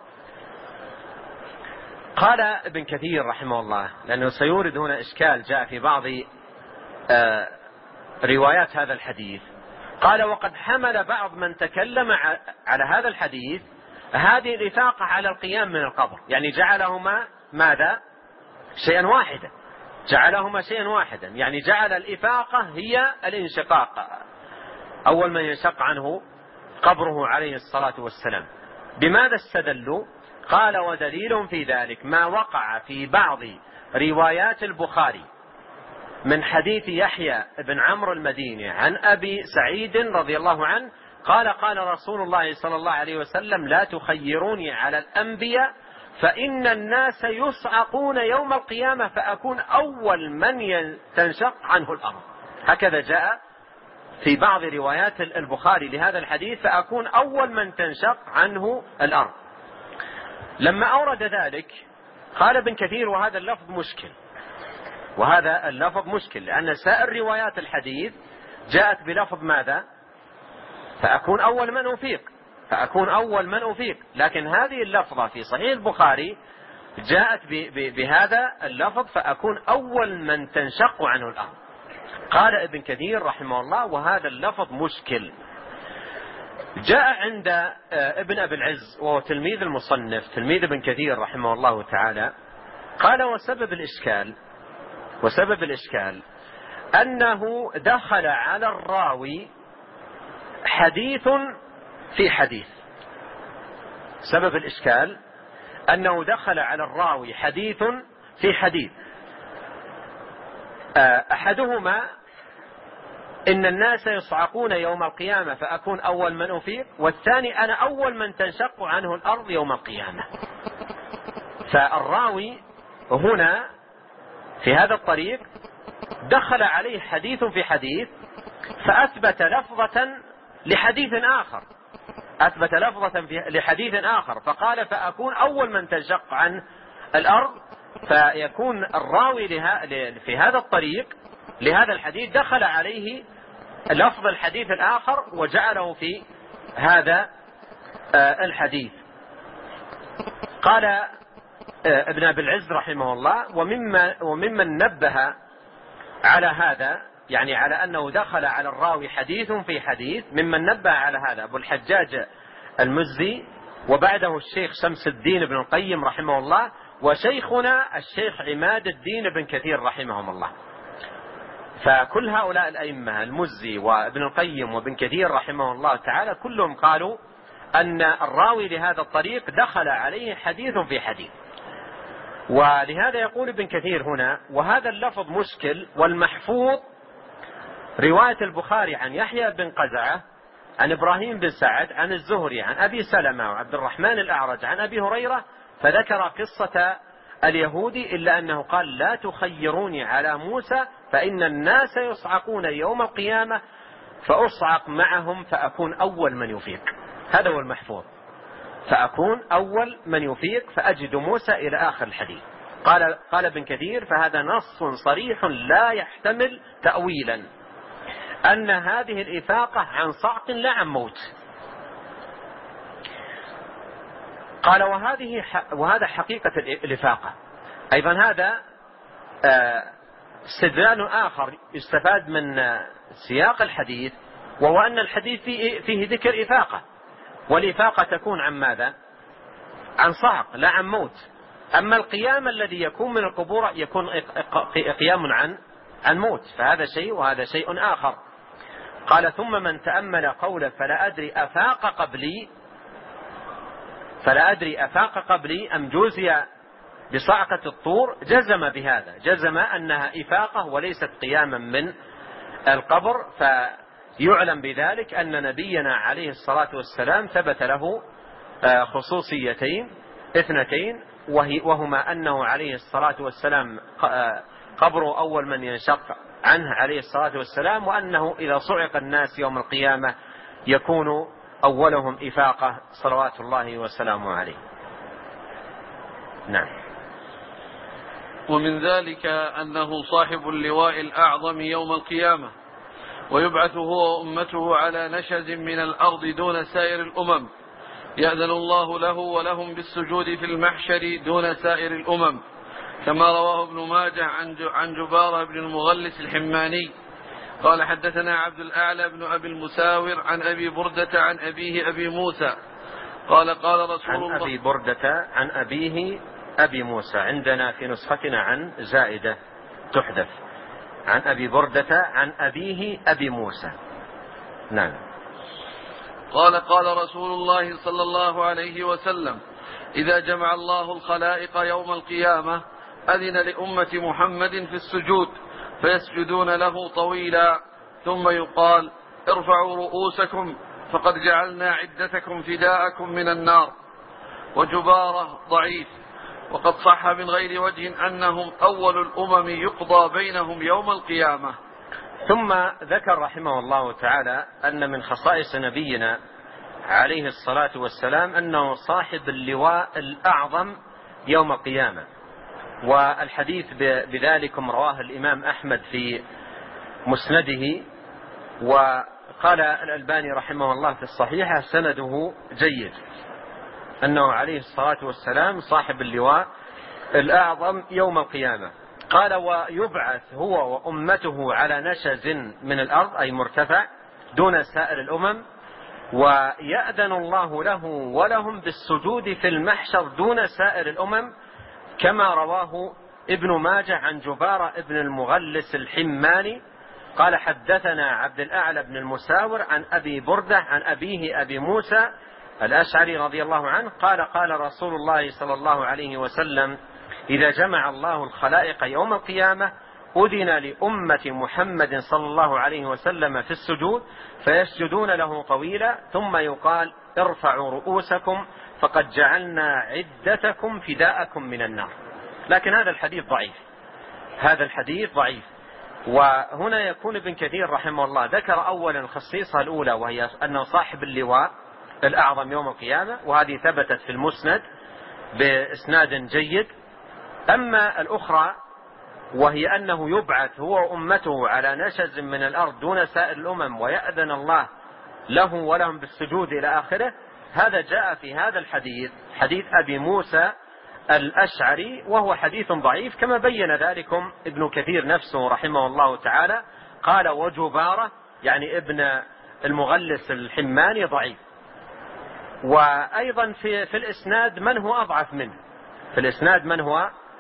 قال ابن كثير رحمه الله، لأنه سيورد هنا إشكال جاء في بعض آه روايات هذا الحديث، قال وقد حمل بعض من تكلم على هذا الحديث هذه الإفاقة على القيام من القبر، يعني جعلهما ماذا؟ شيئا واحدا، جعلهما شيئا واحدا، يعني جعل الإفاقة هي الانشقاق، أول من ينشق عنه قبره عليه الصلاة والسلام. بماذا استدلوا؟ قال ودليل في ذلك ما وقع في بعض روايات البخاري من حديث يحيى بن عمرو المديني عن أبي سعيد رضي الله عنه قال قال رسول الله صلى الله عليه وسلم لا تخيروني على الأنبياء فإن الناس يصعقون يوم القيامة فأكون أول من تنشق عنه الأرض. هكذا جاء في بعض روايات البخاري لهذا الحديث فأكون أول من تنشق عنه الأرض. لما أورد ذلك قال ابن كثير وهذا اللفظ مشكل، وهذا اللفظ مشكل لأن سائر روايات الحديث جاءت بلفظ ماذا؟ فأكون أول من أفيق، فأكون أول من أفيق، لكن هذه اللفظة في صحيح البخاري جاءت بهذا اللفظ فأكون أول من تنشق عنه الأرض. قال ابن كثير رحمه الله وهذا اللفظ مشكل. جاء عند ابن أبي العز وهو تلميذ المصنف تلميذ ابن كثير رحمه الله تعالى، قال وسبب الإشكال وسبب الإشكال أنه دخل على الراوي حديث في حديث. سبب الإشكال أنه دخل على الراوي حديث في حديث، أحدهما إن الناس يصعقون يوم القيامة فأكون أول من أفيق، والثاني أنا أول من تنشق عنه الأرض يوم القيامة. فالراوي هنا في هذا الطريق دخل عليه حديث في حديث فأثبت لفظة لحديث آخر، أثبت لفظة لحديث آخر فقال فأكون أول من تنشق عن الأرض، فيكون الراوي في هذا الطريق لهذا الحديث دخل عليه لفظ الحديث الآخر وجعله في هذا الحديث. قال ابن أبي العز رحمه الله ومما وممن نبه على هذا، يعني على أنه دخل على الراوي حديث في حديث، ممن نبه على هذا أبو الحجاج المزي وبعده الشيخ شمس الدين بن القيم رحمه الله وشيخنا الشيخ عماد الدين بن كثير رحمهم الله. فكل هؤلاء الأئمة المزي وابن القيم وابن كثير رحمه الله تعالى كلهم قالوا أن الراوي لهذا الطريق دخل عليه حديث في حديث. ولهذا يقول ابن كثير هنا: وهذا اللفظ مشكل، والمحفوظ رواية البخاري عن يحيى بن قزعة عن إبراهيم بن سعد عن الزهري عن أبي سلمة وعبد الرحمن الأعرج عن أبي هريرة، فذكر قصة اليهودي إلا أنه قال: لا تخيروني على موسى فإن الناس يصعقون يوم القيامة فأصعق معهم فأكون أول من يفيق. هذا هو المحفوظ، فأكون أول من يفيق فأجد موسى إلى آخر الحديث. قال قال ابن كثير: فهذا نص صريح لا يحتمل تأويلا، أن هذه الإفاقة عن صعق لا عن موت. قال: وهذه وهذا حقيقة الإفاقة. أيضا هذا استدلال آخر يستفاد من سياق الحديث، وهو أن الحديث فيه ذكر إفاقة، والإفاقة تكون عن ماذا؟ عن صعق لا عن موت. أما القيام الذي يكون من القبور يكون قيام عن عن موت، فهذا شيء وهذا شيء آخر. قال: ثم من تأمل قوله فلا أدري أفاق قبلي فلا أدري أفاق قبلي أم جوزي بصعقة الطور، جزم بهذا، جزم أنها إفاقة وليست قياما من القبر. فيعلم بذلك أن نبينا عليه الصلاة والسلام ثبت له خصوصيتين اثنتين، وهما أنه عليه الصلاة والسلام قبره أول من ينشق عنه عليه الصلاة والسلام، وأنه إذا صعق الناس يوم القيامة يكون أولهم إفاقة صلوات الله وسلامه عليه. نعم. ومن ذلك أنه صاحب اللواء الأعظم يوم القيامة، ويبعث هو وأمته على نشز من الأرض دون سائر الأمم، يأذن الله له ولهم بالسجود في المحشر دون سائر الأمم، كما رواه ابن ماجه عن جبارة بن المغلس الحماني قال: حدثنا عبد الأعلى بن أبي المساور عن أبي بردة عن أبيه أبي موسى قال: قال رسول الله عن أبي بردة عن أبيه أبي موسى، عندنا في نسختنا عن زائدة تحذف، عن أبي بردة عن أبيه أبي موسى. نعم. قال: قال رسول الله صلى الله عليه وسلم: إذا جمع الله الخلائق يوم القيامة أذن لأمة محمد في السجود فيسجدون له طويلا، ثم يقال: ارفعوا رؤوسكم فقد جعلنا عدتكم فداءكم من النار. وجبارة ضعيف، وقد صح من غير وجه أنهم أول الأمم يقضى بينهم يوم القيامة. ثم ذكر رحمه الله تعالى أن من خصائص نبينا عليه الصلاة والسلام أنه صاحب اللواء الأعظم يوم القيامة، والحديث بذلك رواه الإمام أحمد في مسنده، وقال الألباني رحمه الله في الصحيحة سنده جيد، أنه عليه الصلاة والسلام صاحب اللواء الأعظم يوم القيامة. قال: ويبعث هو وأمته على نشز من الأرض أي مرتفع دون سائر الأمم، ويأذن الله له ولهم بالسجود في المحشر دون سائر الأمم، كما رواه ابن ماجه عن جبارة ابن المغلس الحماني قال: حدثنا عبد الأعلى بن المساور عن أبي بردة عن أبيه أبي موسى الأشعري رضي الله عنه قال: قال رسول الله صلى الله عليه وسلم: إذا جمع الله الخلائق يوم القيامة أذن لأمة محمد صلى الله عليه وسلم في السجود فيسجدون له طويلا، ثم يقال: ارفعوا رؤوسكم فقد جعلنا عدتكم فداءكم من النار. لكن هذا الحديث ضعيف، هذا الحديث ضعيف. وهنا يكون ابن كثير رحمه الله ذكر أولا الخصيصة الأولى، وهي أنه صاحب اللواء الأعظم يوم القيامة، وهذه ثبتت في المسند بإسناد جيد. أما الأخرى وهي أنه يبعث هو وأمته على نشز من الأرض دون سائر الأمم ويأذن الله له ولهم بالسجود إلى آخره، هذا جاء في هذا الحديث حديث أبي موسى الأشعري، وهو حديث ضعيف كما بين ذلكم ابن كثير نفسه رحمه الله تعالى. قال: وجبارة يعني ابن المغلس الحماني ضعيف. وأيضا في, في الإسناد من هو أضعف منه، في الإسناد من هو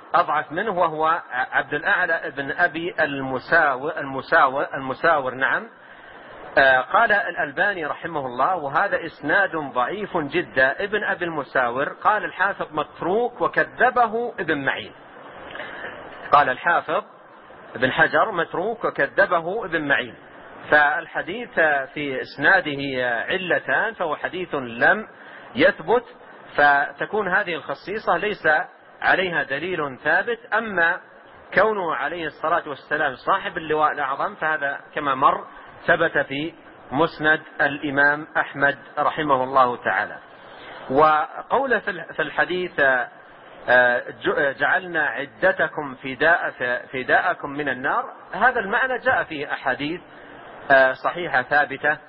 أضعف منه وهو عبد الأعلى بن أبي المساور, المساور, المساور نعم. قال الألباني رحمه الله وهذا إسناد ضعيف جدا. ابن أبي المساور قال الحافظ متروك وكذبه ابن معين. قال الحافظ ابن حجر متروك وكذبه ابن معين. فالحديث في إسناده علتان، فهو حديث لم يثبت، فتكون هذه الخصيصة ليس عليها دليل ثابت. أما كونه عليه الصلاة والسلام صاحب اللواء الأعظم فهذا كما مر ثبت في مسند الإمام أحمد رحمه الله تعالى. وقول في الحديث جعلنا عدتكم فداء فداءكم من النار، هذا المعنى جاء في أحاديث صحيحة ثابتة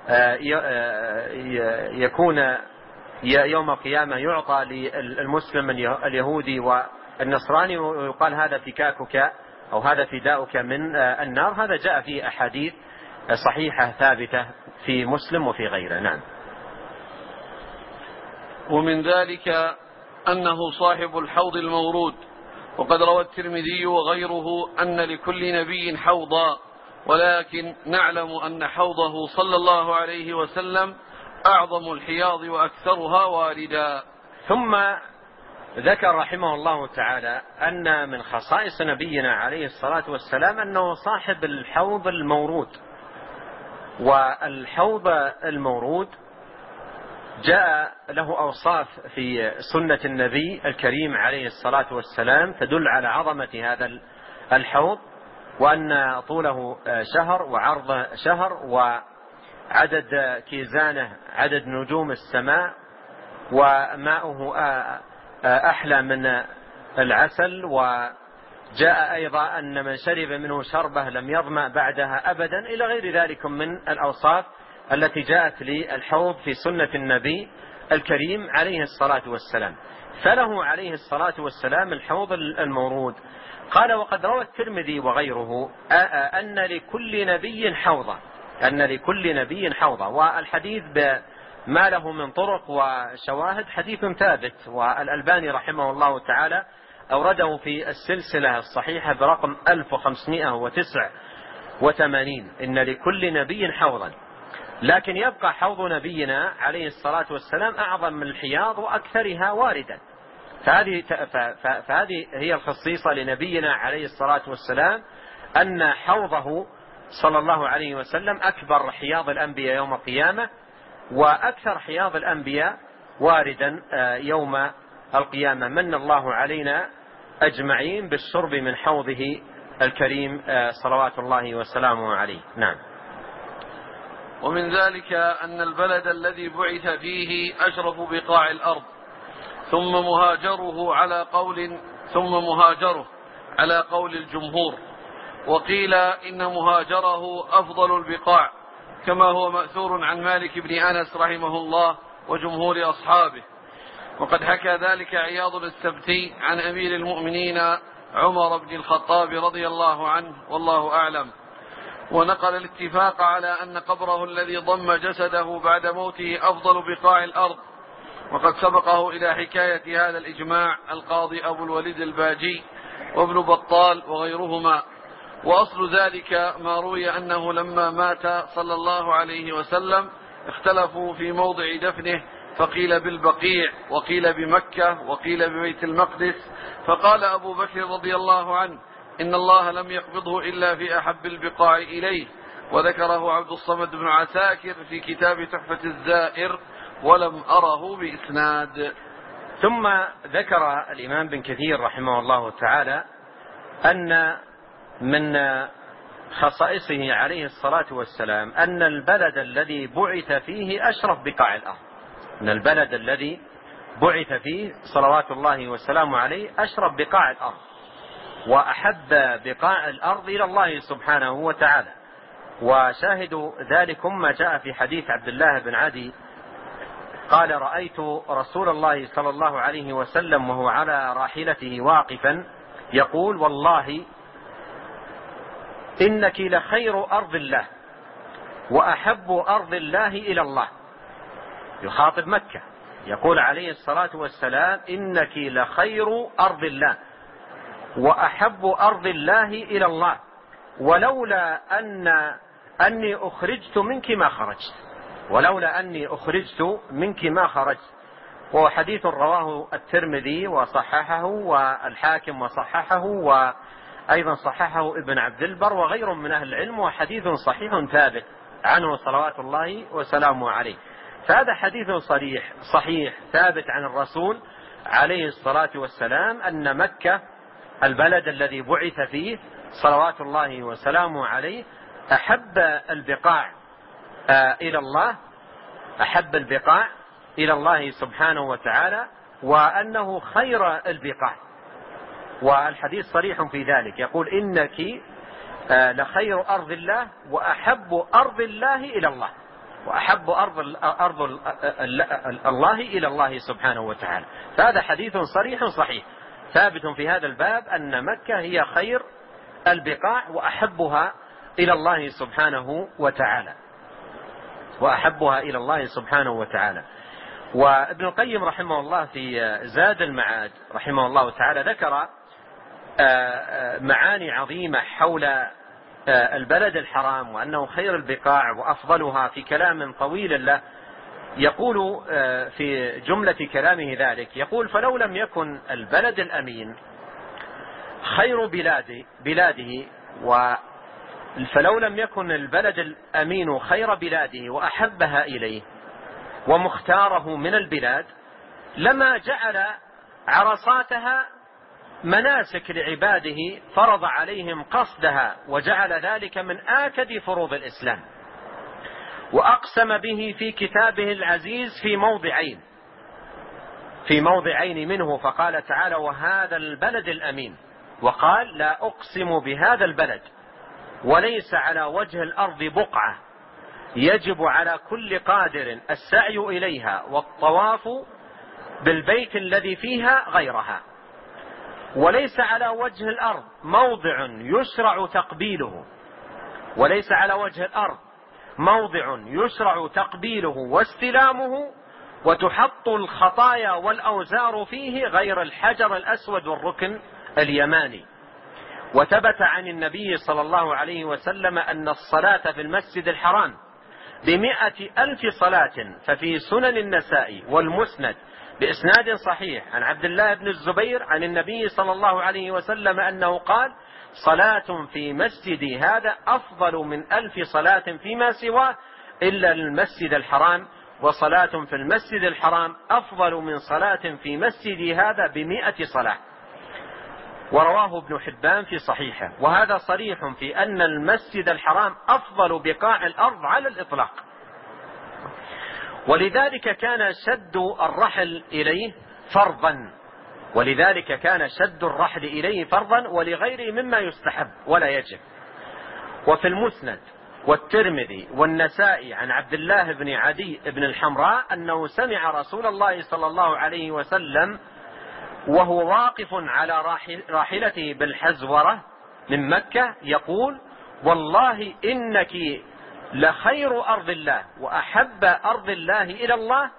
يكون يوم القيامة يعطى للمسلم اليهودي والنصراني ويقال هذا فكاكك أو هذا فداؤك من النار. هذا جاء في أحاديث صحيحة ثابتة في مسلم وفي غيره. نعم. ومن ذلك أنه صاحب الحوض المورود، وقد روى الترمذي وغيره أن لكل نبي حوضا، ولكن نعلم أن حوضه صلى الله عليه وسلم أعظم الحياض وأكثرها واردا. ثم ذكر رحمه الله تعالى أن من خصائص نبينا عليه الصلاة والسلام أنه صاحب الحوض المورود. والحوض المورود جاء له أوصاف في سنة النبي الكريم عليه الصلاة والسلام تدل على عظمة هذا الحوض، وأن طوله شهر وعرضه شهر وعدد كيزانه عدد نجوم السماء، وماؤه أحلى من العسل. وجاء أيضا أن من شرب منه شربة لم يظمأ بعدها أبدا، إلى غير ذلك من الأوصاف التي جاءت للحوض في سنة النبي الكريم عليه الصلاة والسلام. فله عليه الصلاة والسلام الحوض المورود. قال وقد روى الترمذي وغيره أن لكل نبي حوضا، أن لكل نبي حوضا. والحديث ما له من طرق وشواهد حديث ثابت، والألباني رحمه الله تعالى أورده في السلسلة الصحيحة برقم ألف وخمسمائة وتسعة وثمانين. إن لكل نبي حوضا، لكن يبقى حوض نبينا عليه الصلاة والسلام أعظم من الحياض وأكثرها واردا. فهذه, فهذه هي الخصيصة لنبينا عليه الصلاة والسلام، أن حوضه صلى الله عليه وسلم أكبر حياض الأنبياء يوم القيامة، وأكثر حياض الأنبياء واردا يوم القيامة. من الله علينا أجمعين بالشرب من حوضه الكريم صلوات الله وسلامه عليه. نعم. ومن ذلك أن البلد الذي بعث فيه أشرف بقاع الأرض، ثم مهاجره على قول ثم مهاجره على قول الجمهور، وقيل إن مهاجره أفضل البقاع، كما هو مأثور عن مالك بن أنس رحمه الله وجمهور أصحابه. وقد حكى ذلك عياض السبتي عن أمير المؤمنين عمر بن الخطاب رضي الله عنه والله أعلم، ونقل الاتفاق على أن قبره الذي ضم جسده بعد موته أفضل بقاع الأرض. وقد سبقه إلى حكاية هذا الإجماع القاضي أبو الوليد الباجي وابن بطال وغيرهما. وأصل ذلك ما روي أنه لما مات صلى الله عليه وسلم اختلفوا في موضع دفنه، فقيل بالبقيع وقيل بمكة وقيل ببيت المقدس، فقال أبو بكر رضي الله عنه إن الله لم يقبضه إلا في أحب البقاع إليه. وذكره عبد الصمد بن عساكر في كتاب تحفة الزائر، ولم أره بإسناد. ثم ذكر الإمام بن كثير رحمه الله تعالى أن من خصائصه عليه الصلاة والسلام أن البلد الذي بعث فيه أشرف بقاع الأرض، أن البلد الذي بعث فيه صلوات الله وسلامه عليه أشرف بقاع الأرض وأحب بقاع الأرض إلى الله سبحانه وتعالى. وشاهد ذلك ما جاء في حديث عبد الله بن عدي قال رأيت رسول الله صلى الله عليه وسلم وهو على راحلته واقفا يقول والله إنك لخير أرض الله وأحب أرض الله إلى الله. يخاطب مكة يقول عليه الصلاة والسلام إنك لخير أرض الله وأحب أرض الله إلى الله، ولولا أن أني أخرجت منك ما خرجت، ولولا أني أخرجت منك ما خرجت. وهو حديث رواه الترمذي وصححه والحاكم وصححه، وأيضا صححه ابن عبد البر وغير من أهل العلم، وحديث صحيح ثابت عنه صلوات الله وسلامه عليه. فهذا حديث صريح صحيح ثابت عن الرسول عليه الصلاة والسلام أن مكة البلد الذي بعث فيه صلوات الله وسلامه عليه أحب البقاع إلى الله أحب البقاع إلى الله سبحانه وتعالى، وأنه خير البقاع. والحديث صريح في ذلك، يقول إنك لخير أرض الله وأحب أرض الله إلى الله، وأحب أرض, أرض الله إلى الله سبحانه وتعالى. فهذا حديث صريح صحيح ثابت في هذا الباب أن مكة هي خير البقاع وأحبها إلى الله سبحانه وتعالى وأحبها إلى الله سبحانه وتعالى. وابن القيم رحمه الله في زاد المعاد رحمه الله تعالى ذكر معاني عظيمة حول البلد الحرام وأنه خير البقاع وأفضلها في كلام طويل له. يقول في جملة كلامه ذلك، يقول: فلو لم يكن البلد الأمين خير بلاده, بلاده و فلو لم يكن البلد الأمين خير بلاده وأحبها إليه ومختاره من البلاد، لما جعل عرصاتها مناسك لعباده فرض عليهم قصدها، وجعل ذلك من آكد فروض الإسلام، وأقسم به في كتابه العزيز في موضعين في موضعين منه، فقال تعالى: وهذا البلد الأمين، وقال: لا أقسم بهذا البلد، وليس على وجه الأرض بقعة يجب على كل قادر السعي إليها والطواف بالبيت الذي فيها غيرها، وليس على وجه الأرض موضع يشرع تقبيله وليس على وجه الأرض موضع يشرع تقبيله واستلامه وتحط الخطايا والأوزار فيه غير الحجر الأسود والركن اليماني. وثبت عن النبي صلى الله عليه وسلم أن الصلاة في المسجد الحرام بمئة ألف صلاة، ففي سنن النسائي والمسند بإسناد صحيح عن عبد الله بن الزبير عن النبي صلى الله عليه وسلم أنه قال: صلاة في مسجدي هذا أفضل من ألف صلاة فيما سواه إلا المسجد الحرام، وصلاة في المسجد الحرام أفضل من صلاة في مسجدي هذا بمئة صلاة. ورواه ابن حبان في صحيحه. وهذا صريح في أن المسجد الحرام أفضل بقاع الأرض على الإطلاق، ولذلك كان شد الرحل إليه فرضا ولذلك كان شد الرحل إليه فرضا ولغيره مما يستحب ولا يجب. وفي المسند والترمذي والنسائي عن عبد الله بن عدي بن الحمراء أنه سمع رسول الله صلى الله عليه وسلم وهو واقف على راحلته بالحزورة من مكة يقول: والله إنك لخير أرض الله وأحب أرض الله إلى الله،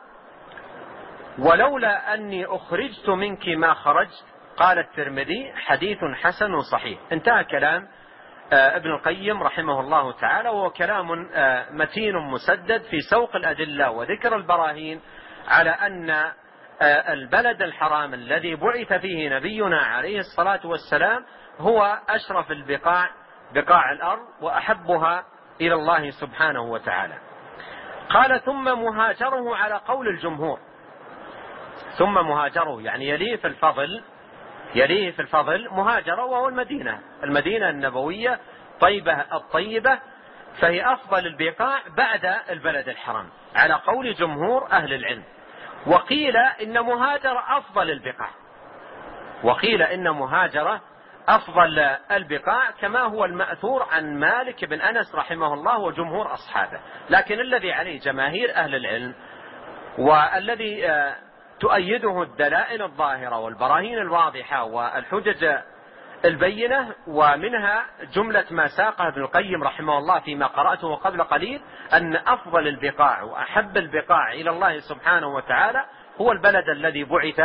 ولولا أني أخرجت منك ما خرجت. قال الترمذي: حديث حسن صحيح. انتهى كلام ابن القيم رحمه الله تعالى، وهو كلام متين مسدد في سوق الأدلة وذكر البراهين على أن البلد الحرام الذي بعث فيه نبينا عليه الصلاة والسلام هو أشرف البقاع بقاع الأرض وأحبها إلى الله سبحانه وتعالى. قال: ثم مهاجره على قول الجمهور. ثم مهاجره يعني يليه في الفضل يليه في الفضل مهاجره، وهو المدينة المدينة النبوية طيبة الطيبة، فهي أفضل البقاع بعد البلد الحرام على قول جمهور أهل العلم. وقيل إن مهاجر أفضل البقاع وقيل إن مهاجر أفضل البقاع كما هو المأثور عن مالك بن أنس رحمه الله وجمهور أصحابه. لكن الذي عليه جماهير أهل العلم والذي تؤيده الدلائل الظاهرة والبراهين الواضحة والحجج البينة، ومنها جملة ما ساقه ابن القيم رحمه الله فيما قرأته قبل قليل، أن أفضل البقاع وأحب البقاع إلى الله سبحانه وتعالى هو البلد الذي بعث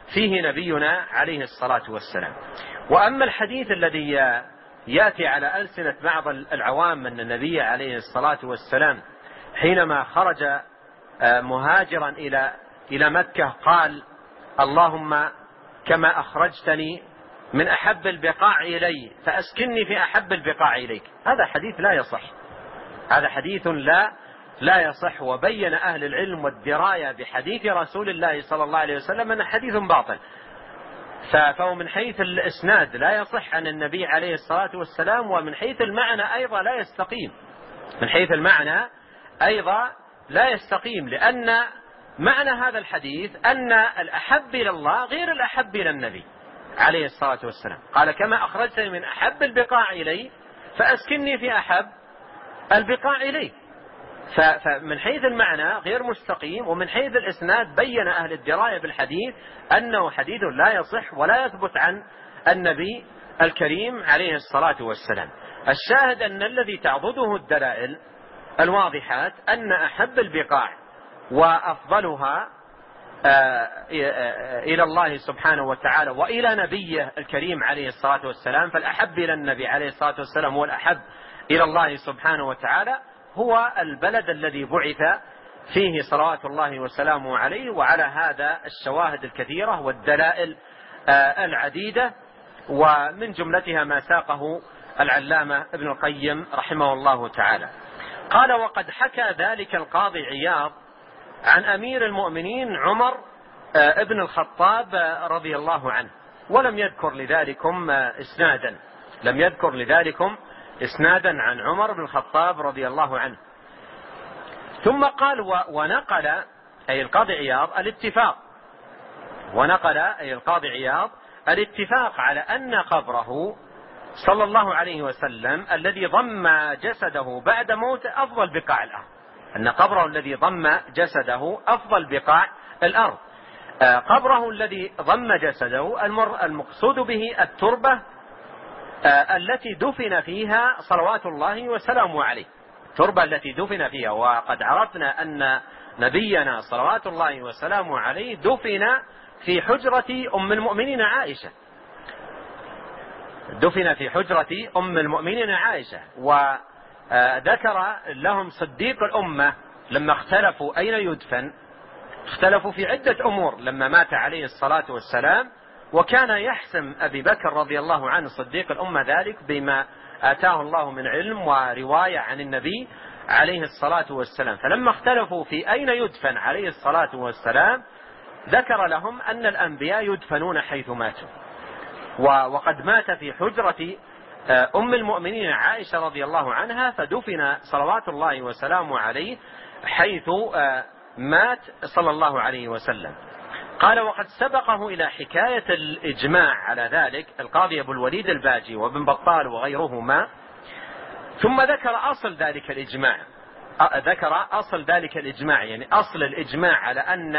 فيه نبينا عليه الصلاة والسلام. وأما الحديث الذي يأتي على ألسنة بعض العوام أن النبي عليه الصلاة والسلام حينما خرج مهاجرا إلى إلى مكة قال: اللهم كما أخرجتني من أحب البقاع إلي فأسكنني في أحب البقاع إليك، هذا حديث لا يصح، هذا حديث لا لا يصح. وبين أهل العلم والدراية بحديث رسول الله صلى الله عليه وسلم أن حديث باطل، فهو من حيث الإسناد لا يصح عن النبي عليه الصلاة والسلام، ومن حيث المعنى أيضا لا يستقيم، من حيث المعنى أيضا لا يستقيم، لأن معنى هذا الحديث أن الأحب إلى الله غير الأحب إلى النبي عليه الصلاة والسلام. قال: كما أخرجتني من أحب البقاع إلي فأسكنني في أحب البقاع إلي. فمن حيث المعنى غير مستقيم، ومن حيث الإسناد بين أهل الدراية بالحديث أنه حديث لا يصح ولا يثبت عن النبي الكريم عليه الصلاة والسلام. الشاهد أن الذي تعضده الدلائل الواضحات أن أحب البقاع وأفضلها إلى الله سبحانه وتعالى وإلى نبيه الكريم عليه الصلاة والسلام، فالأحب إلى النبي عليه الصلاة والسلام هو الأحب إلى الله سبحانه وتعالى، هو البلد الذي بعث فيه صلوات الله وسلامه عليه. وعلى هذا الشواهد الكثيرة والدلائل العديدة، ومن جملتها ما ساقه العلامة ابن القيم رحمه الله تعالى. قال: وقد حكى ذلك القاضي عياض عن أمير المؤمنين عمر ابن الخطاب رضي الله عنه، ولم يذكر لذلكم إسنادا، لم يذكر لذلكم إسنادا عن عمر بن الخطاب رضي الله عنه. ثم قال: ونقل أي القاضي عياض الاتفاق، ونقل أي القاضي عياض الاتفاق على أن قبره صلى الله عليه وسلم الذي ضم جسده بعد موته أفضل بقاع الأرض، أن قبره الذي ضم جسده أفضل بقاع الأرض. قبره الذي ضم جسده المقصود به التربة التي دفن فيها صلوات الله وسلامه عليه، التربة التي دفن فيها. وقد عرفنا أن نبينا صلوات الله وسلامه عليه دفن في حجرة أم المؤمنين عائشة، دفن في حجرة أم المؤمنين عائشة. وذكر لهم صديق الأمة لما اختلفوا أين يدفن، اختلفوا في عدة أمور لما مات عليه الصلاة والسلام، وكان يحسم أبي بكر رضي الله عنه صديق الأمة ذلك بما آتاه الله من علم ورواية عن النبي عليه الصلاة والسلام. فلما اختلفوا في أين يدفن عليه الصلاة والسلام ذكر لهم أن الأنبياء يدفنون حيث ماتوا، وقد مات في حجرة أم المؤمنين عائشة رضي الله عنها، فدفن صلوات الله وسلامه عليه حيث مات صلى الله عليه وسلم. قال: وقد سبقه إلى حكاية الإجماع على ذلك القاضي أبو الوليد الباجي وابن بطال وغيرهما، ثم ذكر أصل ذلك الإجماع، ذكر أصل ذلك الإجماع يعني أصل الإجماع على أن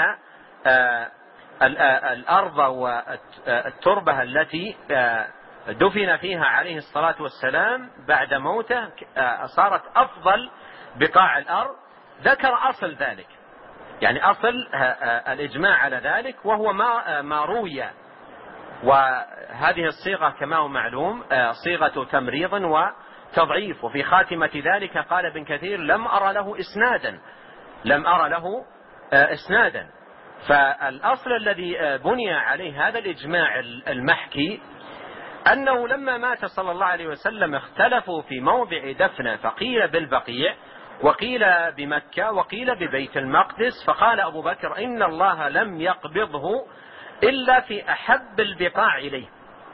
الأرض والتربة التي دفن فيها عليه الصلاة والسلام بعد موته صارت أفضل بقاع الأرض. ذكر أصل ذلك، يعني أصل الإجماع على ذلك، وهو ما ما روي. وهذه الصيغة كما هو معلوم صيغة تمريض وتضعيف. وفي خاتمة ذلك قال ابن كثير: لم أرى له إسنادا، لم أرى له إسنادا. فالأصل الذي بني عليه هذا الإجماع المحكي أنه لما مات صلى الله عليه وسلم اختلفوا في موضع دفنه، فقيل بالبقيع وقيل بمكة وقيل ببيت المقدس، فقال أبو بكر: إن الله لم يقبضه إلا في أحب البقاع إليه.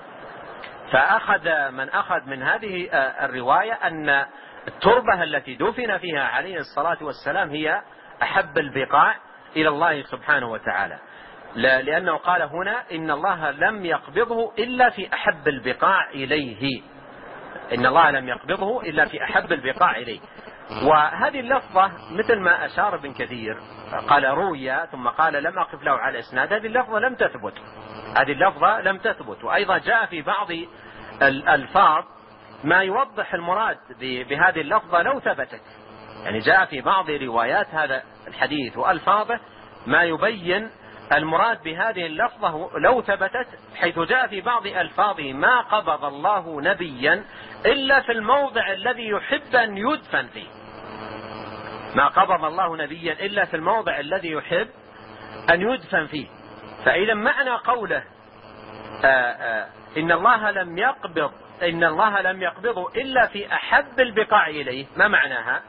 فأخذ من أخذ من هذه الرواية أن التربة التي دفن فيها عليه الصلاة والسلام هي أحب البقاع إلى الله سبحانه وتعالى، لأنه قال هنا: إن الله لم يقبضه إلا في أحب البقاع إليه، إن الله لم يقبضه إلا في أحب البقاع إليه. وهذه اللفظة مثل ما أشار ابن كثير قال روية ثم قال لم أقف له على إسناد، هذه اللفظة لم تثبت، هذه اللفظة لم تثبت. وأيضا جاء في بعض الألفاظ ما يوضح المراد بهذه اللفظة لو ثبتت، يعني جاء في بعض روايات هذا الحديث وألفاظه ما يبين المراد بهذه اللفظة لو ثبتت حيث جاء في بعض ألفاظه ما قبض الله نبيا إلا في الموضع الذي يحب أن يدفن فيه، ما قبض الله نبيا إلا في الموضع الذي يحب أن يدفن فيه. فإذا معنى قوله آآ آآ إن الله لم يقبض إن الله لم يقبضه إلا في أحب البقاع إليه، ما معناها؟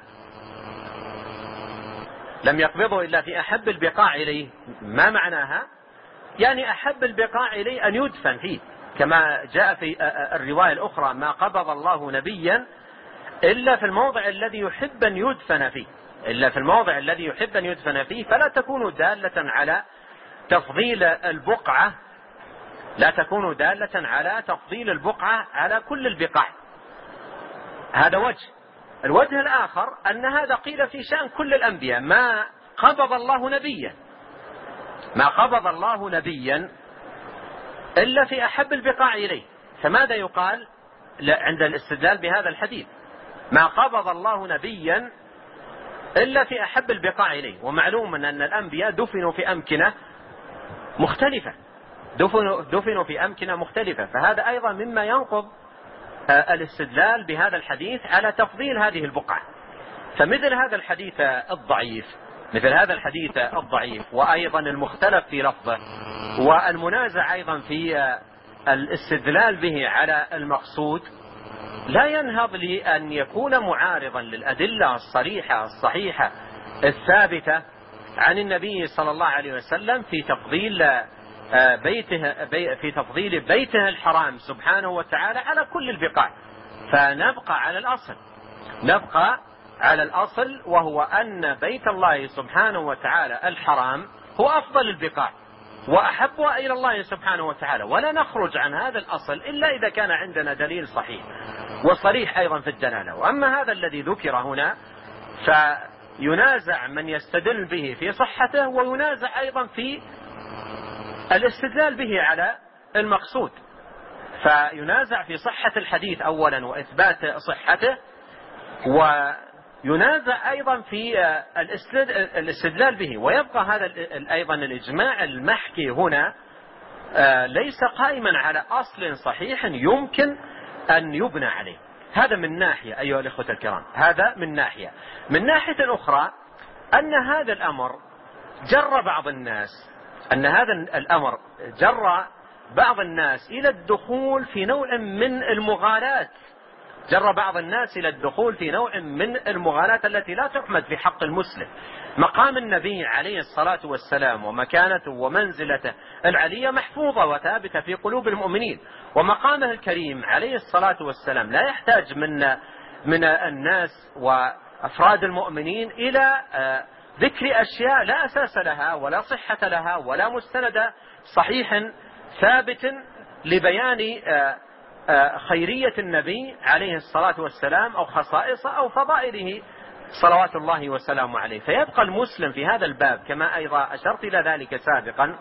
لم يقبضه إلا في أحب البقاع إليه، ما معناها؟ يعني أحب البقاع إليه أن يدفن فيه، كما جاء في الرواية الأخرى ما قبض الله نبيا إلا في الموضع الذي يحب أن يدفن فيه، إلا في الموضع الذي يحب أن يدفن فيه، فلا تكون دالة على تفضيل البقعة لا تكون دالة على تفضيل البقعة على كل البقاع. هذا وجه. الوجه الآخر أن هذا قيل في شأن كل الأنبياء، ما قبض الله نبيا ما قبض الله نبيا إلا في أحب البقاع إليه. فماذا يقال عند الاستدلال بهذا الحديث؟ ما قبض الله نبيا إلا في أحب البقاع إليه. ومعلوم أن الأنبياء دفنوا في أمكنة مختلفة دفنوا, دفنوا في أمكنة مختلفة فهذا أيضا مما ينقض الاستدلال بهذا الحديث على تفضيل هذه البقعة. فمثل هذا الحديث الضعيف مثل هذا الحديث الضعيف وأيضا المختلف في لفظه والمنازع أيضا في الاستدلال به على المقصود لا ينهض لأن يكون معارضا للأدلة الصريحة الصحيحة الثابتة عن النبي صلى الله عليه وسلم في تفضيل بيته في تفضيل بيته الحرام سبحانه وتعالى على كل البقاع. فنبقى على الأصل نبقى على الأصل وهو أن بيت الله سبحانه وتعالى الحرام هو أفضل البقاع وأحبها إلى الله سبحانه وتعالى، ولا نخرج عن هذا الأصل إلا إذا كان عندنا دليل صحيح وصريح أيضا في الدلالة. وأما هذا الذي ذكر هنا فينازع من يستدل به في صحته وينازع أيضا في الاستدلال به على المقصود. فينازع في صحة الحديث أولا وإثبات صحته، وينازع أيضا في الاستدلال به. ويبقى هذا أيضا الإجماع المحكي هنا ليس قائما على أصل صحيح يمكن أن يبنى عليه. هذا من ناحية أيها الأخوة الكرام هذا من ناحية. من ناحية أخرى أن هذا الأمر جر بعض الناس أن هذا الأمر جر بعض الناس إلى الدخول في نوع من المغالاة جر بعض الناس إلى الدخول في نوع من المغالاة التي لا تحمد في حق المسلم. مقام النبي عليه الصلاة والسلام ومكانته ومنزلته العلية محفوظة وثابتة في قلوب المؤمنين، ومقامه الكريم عليه الصلاة والسلام لا يحتاج من من الناس وأفراد المؤمنين إلى ذكر أشياء لا أساس لها ولا صحة لها ولا مستند صحيح ثابت لبيان خيرية النبي عليه الصلاة والسلام أو خصائصه أو فضائله صلوات الله وسلامه عليه. فيبقى المسلم في هذا الباب كما أيضا أشرت إلى ذلك سابقا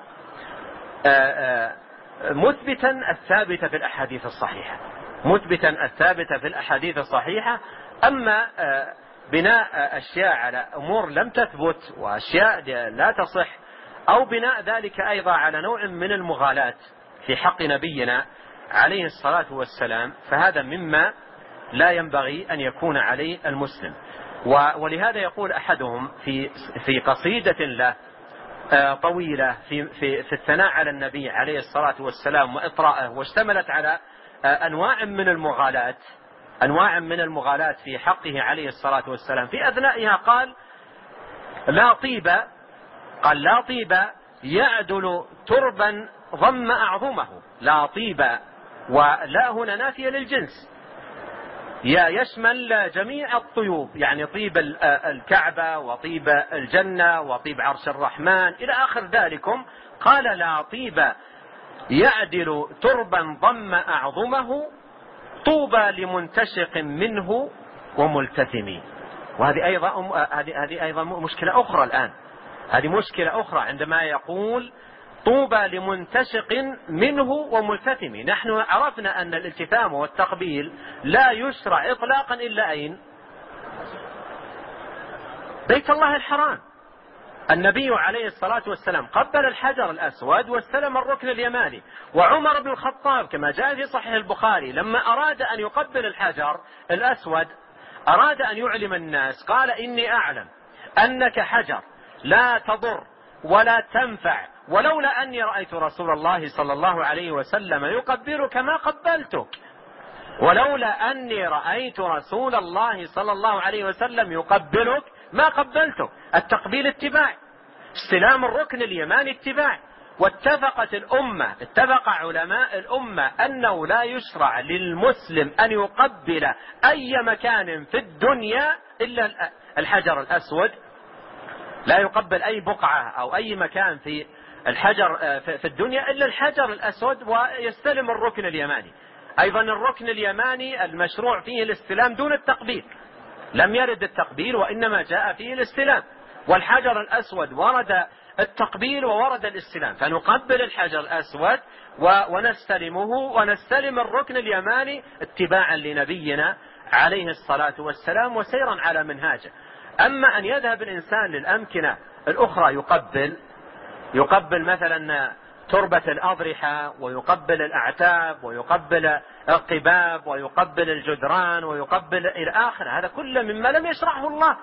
مثبتا الثابت في الأحاديث الصحيحة مثبتا الثابت في الأحاديث الصحيحة. أما بناء أشياء على أمور لم تثبت وأشياء لا تصح أو بناء ذلك أيضا على نوع من المغالاة في حق نبينا عليه الصلاة والسلام فهذا مما لا ينبغي أن يكون عليه المسلم. ولهذا يقول أحدهم في في قصيدة له طويلة في في في الثناء على النبي عليه الصلاة والسلام وإطراءه واشتملت على أنواع من المغالاة أنواع من المغالاة في حقه عليه الصلاة والسلام. في أثنائها قال لا طيب قال لا طيب يعدل تربا ضم أعظمه. لا طيب ولا هنا نافية للجنس يا يشمل جميع الطيوب، يعني طيب الكعبة وطيب الجنة وطيب عرش الرحمن إلى آخر ذلكم. قال لا طيب يعدل تربا ضم أعظمه طوبى لمنتشق منه وملتثم. وهذه أيضا هذه هذه أيضا مشكلة أخرى الآن هذه مشكلة أخرى عندما يقول طوبى لمنتشق منه وملتثم. نحن عرفنا أن الالتثام والتقبيل لا يشرع إطلاقا إلا أين؟ بيت الله الحرام. النبي عليه الصلاة والسلام قبل الحجر الأسود واستلم الركن اليماني. وعمر بن الخطاب كما جاء في صحيح البخاري لما أراد أن يقبل الحجر الأسود أراد أن يعلم الناس قال إني أعلم أنك حجر لا تضر ولا تنفع، ولولا أني رأيت رسول الله صلى الله عليه وسلم يقبلك ما قبلتك، ولولا أني رأيت رسول الله صلى الله عليه وسلم يقبلك ما قبلتك. التقبيل اتباع، استلام الركن اليماني اتباع. واتفقت الأمة اتفق علماء الأمة أنه لا يشرع للمسلم أن يقبل أي مكان في الدنيا إلا الحجر الأسود، لا يقبل أي بقعة أو أي مكان في الحجر في الدنيا إلا الحجر الأسود ويستلم الركن اليماني. أيضا الركن اليماني المشروع فيه الاستلام دون التقبيل، لم يرد التقبيل وإنما جاء فيه الاستلام، والحجر الأسود ورد التقبيل وورد الاستلام، فنقبل الحجر الأسود ونستلمه ونستلم الركن اليماني اتباعا لنبينا عليه الصلاة والسلام وسيرا على منهاجه. أما أن يذهب الإنسان للأمكنة الأخرى يقبل يقبل مثلا تربة الأضرحة ويقبل الأعتاب ويقبل القباب ويقبل الجدران ويقبل إلى آخره، هذا كله مما لم يشرعه الله،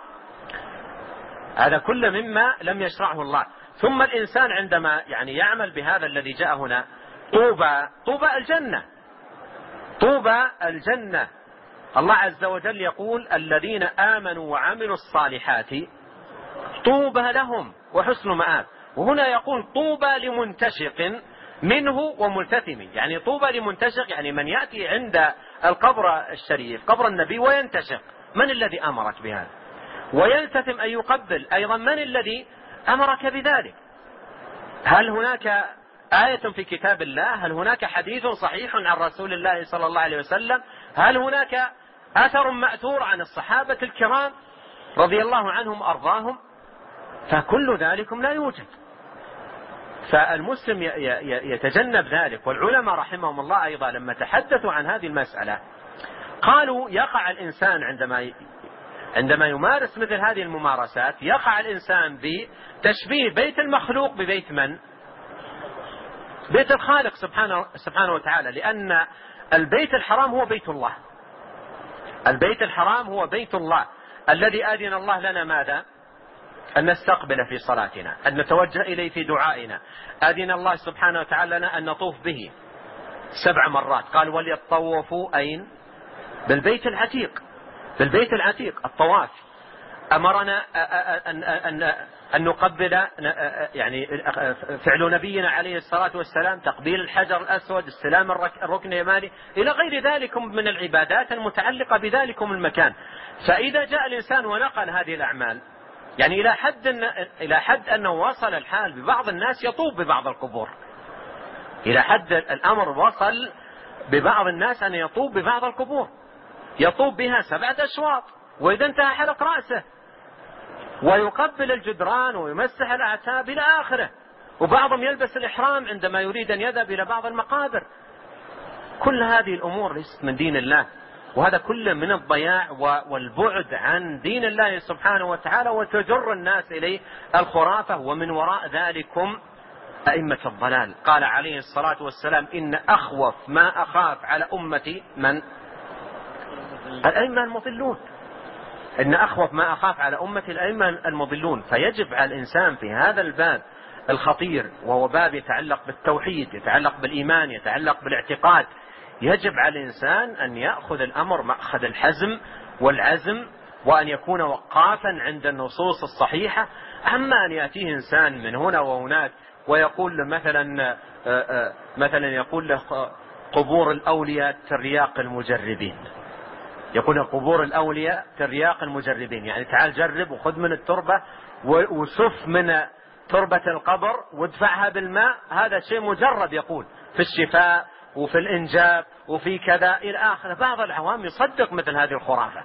هذا كله مما لم يشرعه الله. ثم الإنسان عندما يعني يعمل بهذا الذي جاء هنا طوبى طوبى الجنة طوبى الجنة الله عز وجل يقول الذين آمنوا وعملوا الصالحات طوبى لهم وحسن مآب. وهنا يقول طوبى لمنتشق منه وملتثم، يعني طوبى لمنتشق يعني من يأتي عند القبر الشريف قبر النبي وينتشق، من الذي أمرك بهذا؟ ويلتثم أن يقبل أيضا، من الذي أمرك بذلك؟ هل هناك آية في كتاب الله؟ هل هناك حديث صحيح عن رسول الله صلى الله عليه وسلم؟ هل هناك أثر مأثور عن الصحابة الكرام رضي الله عنهم أرضاهم؟ فكل ذلكم لا يوجد. فالمسلم يتجنب ذلك. والعلماء رحمهم الله أيضا لما تحدثوا عن هذه المسألة قالوا يقع الإنسان عندما عندما يمارس مثل هذه الممارسات يقع الإنسان بتشبيه بيت المخلوق ببيت من؟ بيت الخالق سبحانه, سبحانه وتعالى، لأن البيت الحرام هو بيت الله، البيت الحرام هو بيت الله الذي آذن الله لنا ماذا؟ أن نستقبل في صلاتنا، أن نتوجه إليه في دعائنا. آذن الله سبحانه وتعالى لنا أن نطوف به سبع مرات، قال وليطوفوا أين؟ بالبيت العتيق، بالبيت العتيق الطواف. أمرنا أن, أن, أن نقبل يعني فعل نبينا عليه الصلاة والسلام تقبيل الحجر الأسود، استلام الركن اليماني، إلى غير ذلك من العبادات المتعلقة بذلكم المكان. فإذا جاء الإنسان ونقل هذه الأعمال يعني إلى حد إلى حد أنه وصل الحال ببعض الناس يطوب ببعض القبور، إلى حد الأمر وصل ببعض الناس أن يطوب ببعض القبور، يطوب بها سبعة أشواط وإذا انتهى حلق رأسه، ويقبل الجدران ويمسح الأعتاب إلى آخره، وبعضهم يلبس الإحرام عندما يريد أن يذهب إلى بعض المقابر. كل هذه الأمور ليست من دين الله، وهذا كله من الضياع والبعد عن دين الله سبحانه وتعالى، وتجر الناس إليه الخرافة، ومن وراء ذلكم أئمة الضلال. قال عليه الصلاة والسلام إن أخوف ما أخاف على أمتي من؟ الأئمة المضلون. إن أخوف ما أخاف على أمتي الأئمة المضلون. فيجب على الإنسان في هذا الباب الخطير، وهو باب يتعلق بالتوحيد، يتعلق بالإيمان، يتعلق بالاعتقاد، يجب على الإنسان أن يأخذ الأمر مأخذ الحزم والعزم، وأن يكون وقافا عند النصوص الصحيحة. أما أن يأتيه إنسان من هنا وهناك ويقول له مثلا مثلا يقول له قبور الأولياء ترياق المجربين، يقول قبور الأولياء ترياق المجربين، يعني تعال جرب وخذ من التربة وسف من تربة القبر وادفعها بالماء، هذا شيء مجرب يقول في الشفاء وفي الإنجاب وفي كذا إلى آخره. بعض العوام يصدق مثل هذه الخرافة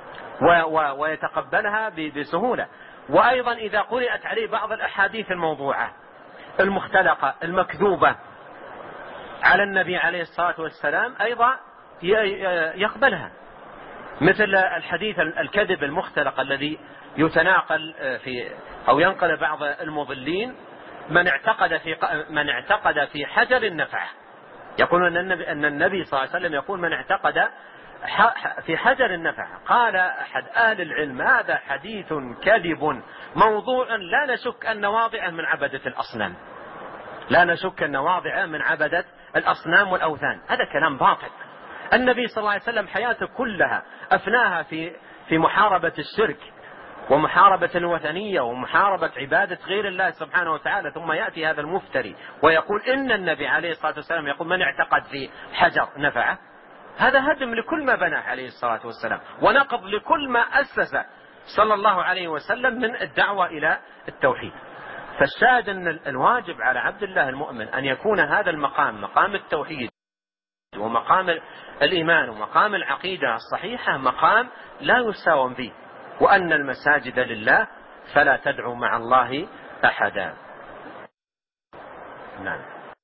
ويتقبلها بسهولة. وأيضا إذا قرأت عليه بعض الأحاديث الموضوعة المختلقة المكذوبة على النبي عليه الصلاة والسلام أيضا يقبلها مثل الحديث الكذب المختلق الذي يتناقل في أو ينقل بعض المضلين: من اعتقد في من اعتقد في حجر نفعه. يقول أن النبي, أن النبي صلى الله عليه وسلم يقول: من اعتقد في حجر نفعه. قال أحد أهل العلم: هذا حديث كذب موضوع لا نشك أن واضعه من عبدة الأصنام، لا نشك أن واضعه من عبدة الأصنام والأوثان. هذا كلام باطل. النبي صلى الله عليه وسلم حياته كلها أفناها في في محاربة الشرك ومحاربة الوثنية ومحاربة عبادة غير الله سبحانه وتعالى، ثم يأتي هذا المفتري ويقول إن النبي عليه الصلاة والسلام يقول: من اعتقد في حجر نفعه. هذا هدم لكل ما بناه عليه الصلاة والسلام، ونقض لكل ما أسس صلى الله عليه وسلم من الدعوة إلى التوحيد. فالشاهد أن الواجب على عبد الله المؤمن أن يكون هذا المقام، مقام التوحيد ومقام الإيمان ومقام العقيدة الصحيحة، مقام لا يساوم به، وأن المساجد لله فلا تدعوا مع الله أحدا. نعم.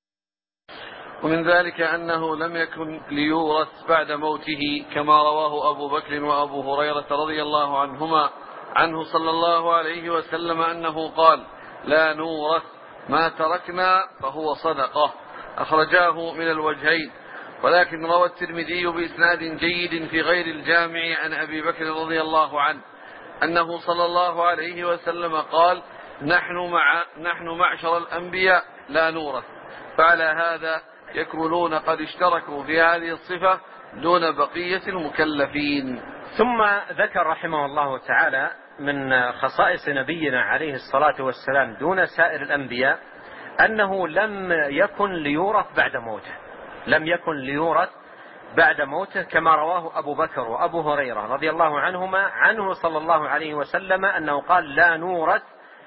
ومن ذلك أنه لم يكن ليورث بعد موته، كما رواه أبو بكر وأبو هريرة رضي الله عنهما عنه صلى الله عليه وسلم أنه قال: لا نورث، ما تركنا فهو صدقة. أخرجاه من الوجهين. ولكن روى الترمذي بإسناد جيد في غير الجامع عن أبي بكر رضي الله عنه أنه صلى الله عليه وسلم قال: نحن, مع نحن معشر الأنبياء لا نورث. فعلى هذا يكونون قد اشتركوا في هذه الصفة دون بقية المكلفين. ثم ذكر رحمه الله تعالى من خصائص نبينا عليه الصلاة والسلام دون سائر الأنبياء أنه لم يكن ليورث بعد موته، لم يكن ليورث بعد موته، كما رواه أبو بكر وأبو هريرة رضي الله عنهما عنه صلى الله عليه وسلم أنه قال: لا نورث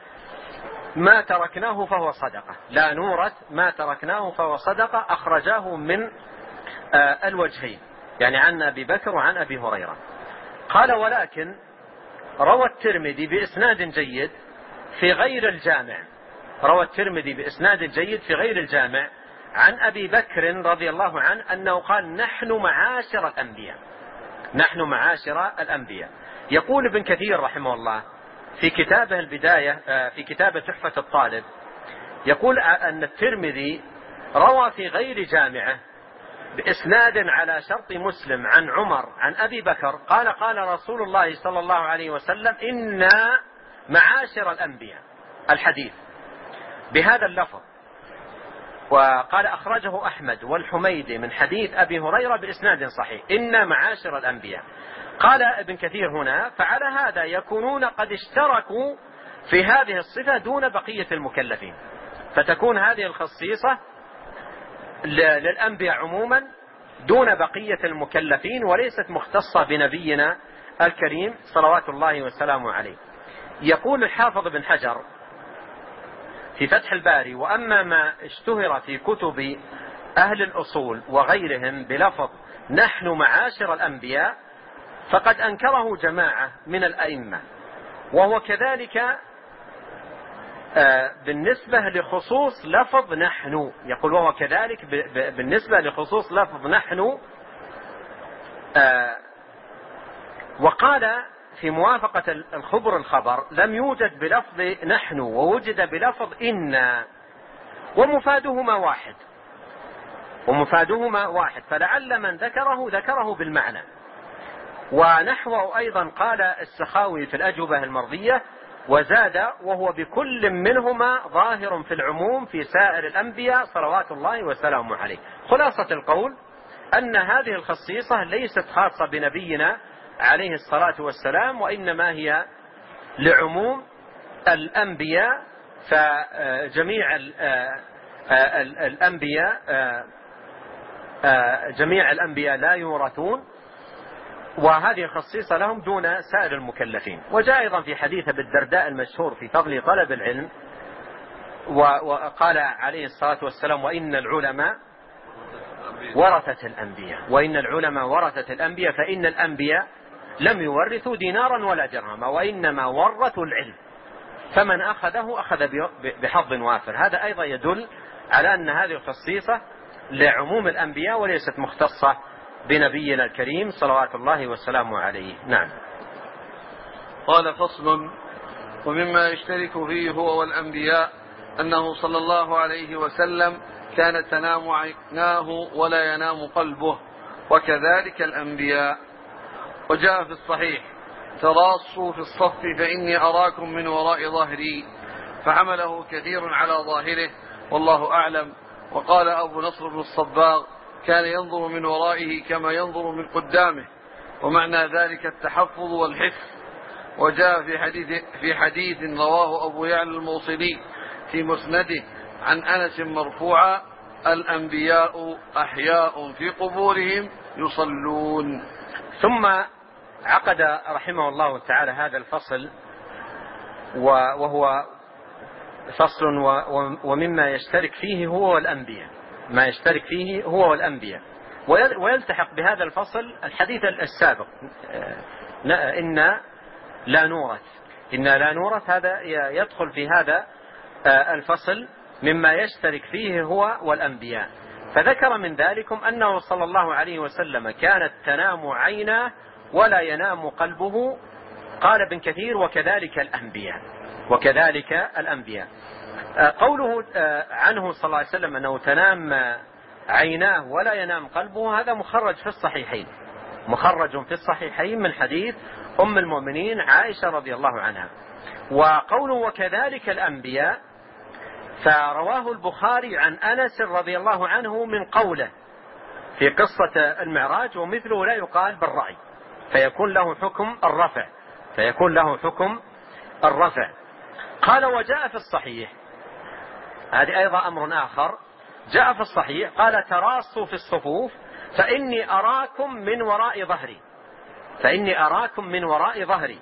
ما تركناه فهو صدقة. لا نورث ما تركناه فهو صدقة. أخرجاه من الوجهين، يعني عن أبي بكر وعن أبي هريرة. قال: ولكن روى الترمذي بإسناد جيد في غير الجامع، روى الترمذي بإسناد جيد في غير الجامع عن أبي بكر رضي الله عنه أنه قال: نحن معاشر الأنبياء، نحن معاشر الأنبياء. يقول ابن كثير رحمه الله في كتابه البداية في كتابه تحفة الطالب، يقول أن الترمذي روى في غير جامعه بإسناد على شرط مسلم عن عمر عن أبي بكر قال: قال رسول الله صلى الله عليه وسلم: إنا معاشر الأنبياء، الحديث بهذا اللفظ. وقال: أخرجه أحمد والحميدي من حديث أبي هريرة بإسناد صحيح: إنا معاشر الأنبياء. قال ابن كثير هنا: فعلى هذا يكونون قد اشتركوا في هذه الصفة دون بقية المكلفين، فتكون هذه الخصيصة للأنبياء عموما دون بقية المكلفين، وليست مختصة بنبينا الكريم صلوات الله وسلامه عليه. يقول الحافظ بن حجر في فتح الباري: وأما ما اشتهر في كتب أهل الأصول وغيرهم بلفظ نحن معاشر الأنبياء فقد أنكره جماعة من الأئمة، وهو كذلك بالنسبة لخصوص لفظ نحن. يقول: وهو كذلك بالنسبة لخصوص لفظ نحن. وقال في موافقة الخبر الخبر: لم يوجد بلفظ نحن ووجد بلفظ إنا، ومفادهما واحد ومفادهما واحد فلعل من ذكره ذكره بالمعنى. ونحوه أيضا قال السخاوي في الأجوبة المرضية: وزاد: وهو بكل منهما ظاهر في العموم في سائر الأنبياء صلوات الله وسلامه عليه. خلاصة القول أن هذه الخصيصة ليست خاصة بنبينا عليه الصلاة والسلام، وإنما هي لعموم الأنبياء، فجميع الأنبياء جميع الأنبياء لا يورثون، وهذه خصيصة لهم دون سائر المكلفين. وجاء أيضا في حديث أبي الدرداء المشهور في فضل طلب العلم، وقال عليه الصلاة والسلام: وإن العلماء ورثة الأنبياء، وإن العلماء ورثة الأنبياء، فإن الأنبياء لم يورثوا دينارا ولا درهما، وإنما ورثوا العلم، فمن أخذه أخذ بحظ وافر. هذا أيضا يدل على أن هذه الخصيصة لعموم الأنبياء وليست مختصة بنبينا الكريم صلوات الله وسلامه عليه. نعم. قال: فصل. ومما يشترك فيه هو والأنبياء أنه صلى الله عليه وسلم كانت تنام عيناه ولا ينام قلبه، وكذلك الأنبياء. وجاء في الصحيح: تراصوا في الصف فإني أراكم من وراء ظهري، فحمله كثير على ظاهره والله أعلم. وقال أبو نصر بن الصباغ: كان ينظر من ورائه كما ينظر من قدامه، ومعنى ذلك التحفظ والحفظ. وجاء في حديث, في حديث رواه أبو يعلى الموصلي في مسنده عن أنس مرفوعا: الأنبياء أحياء في قبورهم يصلون. ثم عقد رحمه الله تعالى هذا الفصل، وهو فصل ومما يشترك فيه هو والأنبياء، ما يشترك فيه هو والأنبياء. ويلتحق بهذا الفصل الحديث السابق: إن لا نورث، إن لا نورث، هذا يدخل في هذا الفصل مما يشترك فيه هو والأنبياء. فذكر من ذلكم أنه صلى الله عليه وسلم كانت تنام عيناه ولا ينام قلبه. قال ابن كثير: وكذلك الأنبياء، وكذلك الأنبياء. قوله عنه صلى الله عليه وسلم أنه تنام عيناه ولا ينام قلبه، هذا مخرج في الصحيحين، مخرج في الصحيحين من حديث أم المؤمنين عائشة رضي الله عنها. وقوله وكذلك الأنبياء فرواه البخاري عن أنس رضي الله عنه من قوله في قصة المعراج: ومثله لا يقال بالرأي، فيكون له حكم الرفع، فيكون له حكم الرفع. قال: وجاء في الصحيح، هذه أيضا أمر آخر، جاء في الصحيح قال: تراصوا في الصفوف فإني أراكم من وراء ظهري، فإني أراكم من وراء ظهري.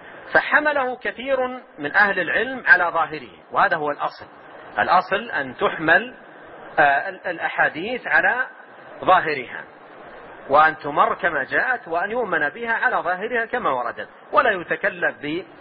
فحمله كثير من أهل العلم على ظاهره، وهذا هو الأصل. الأصل أن تحمل الأحاديث على ظاهرها، وأن تمر كما جاءت، وأن يؤمن بها على ظاهرها كما وردت، ولا يتكلف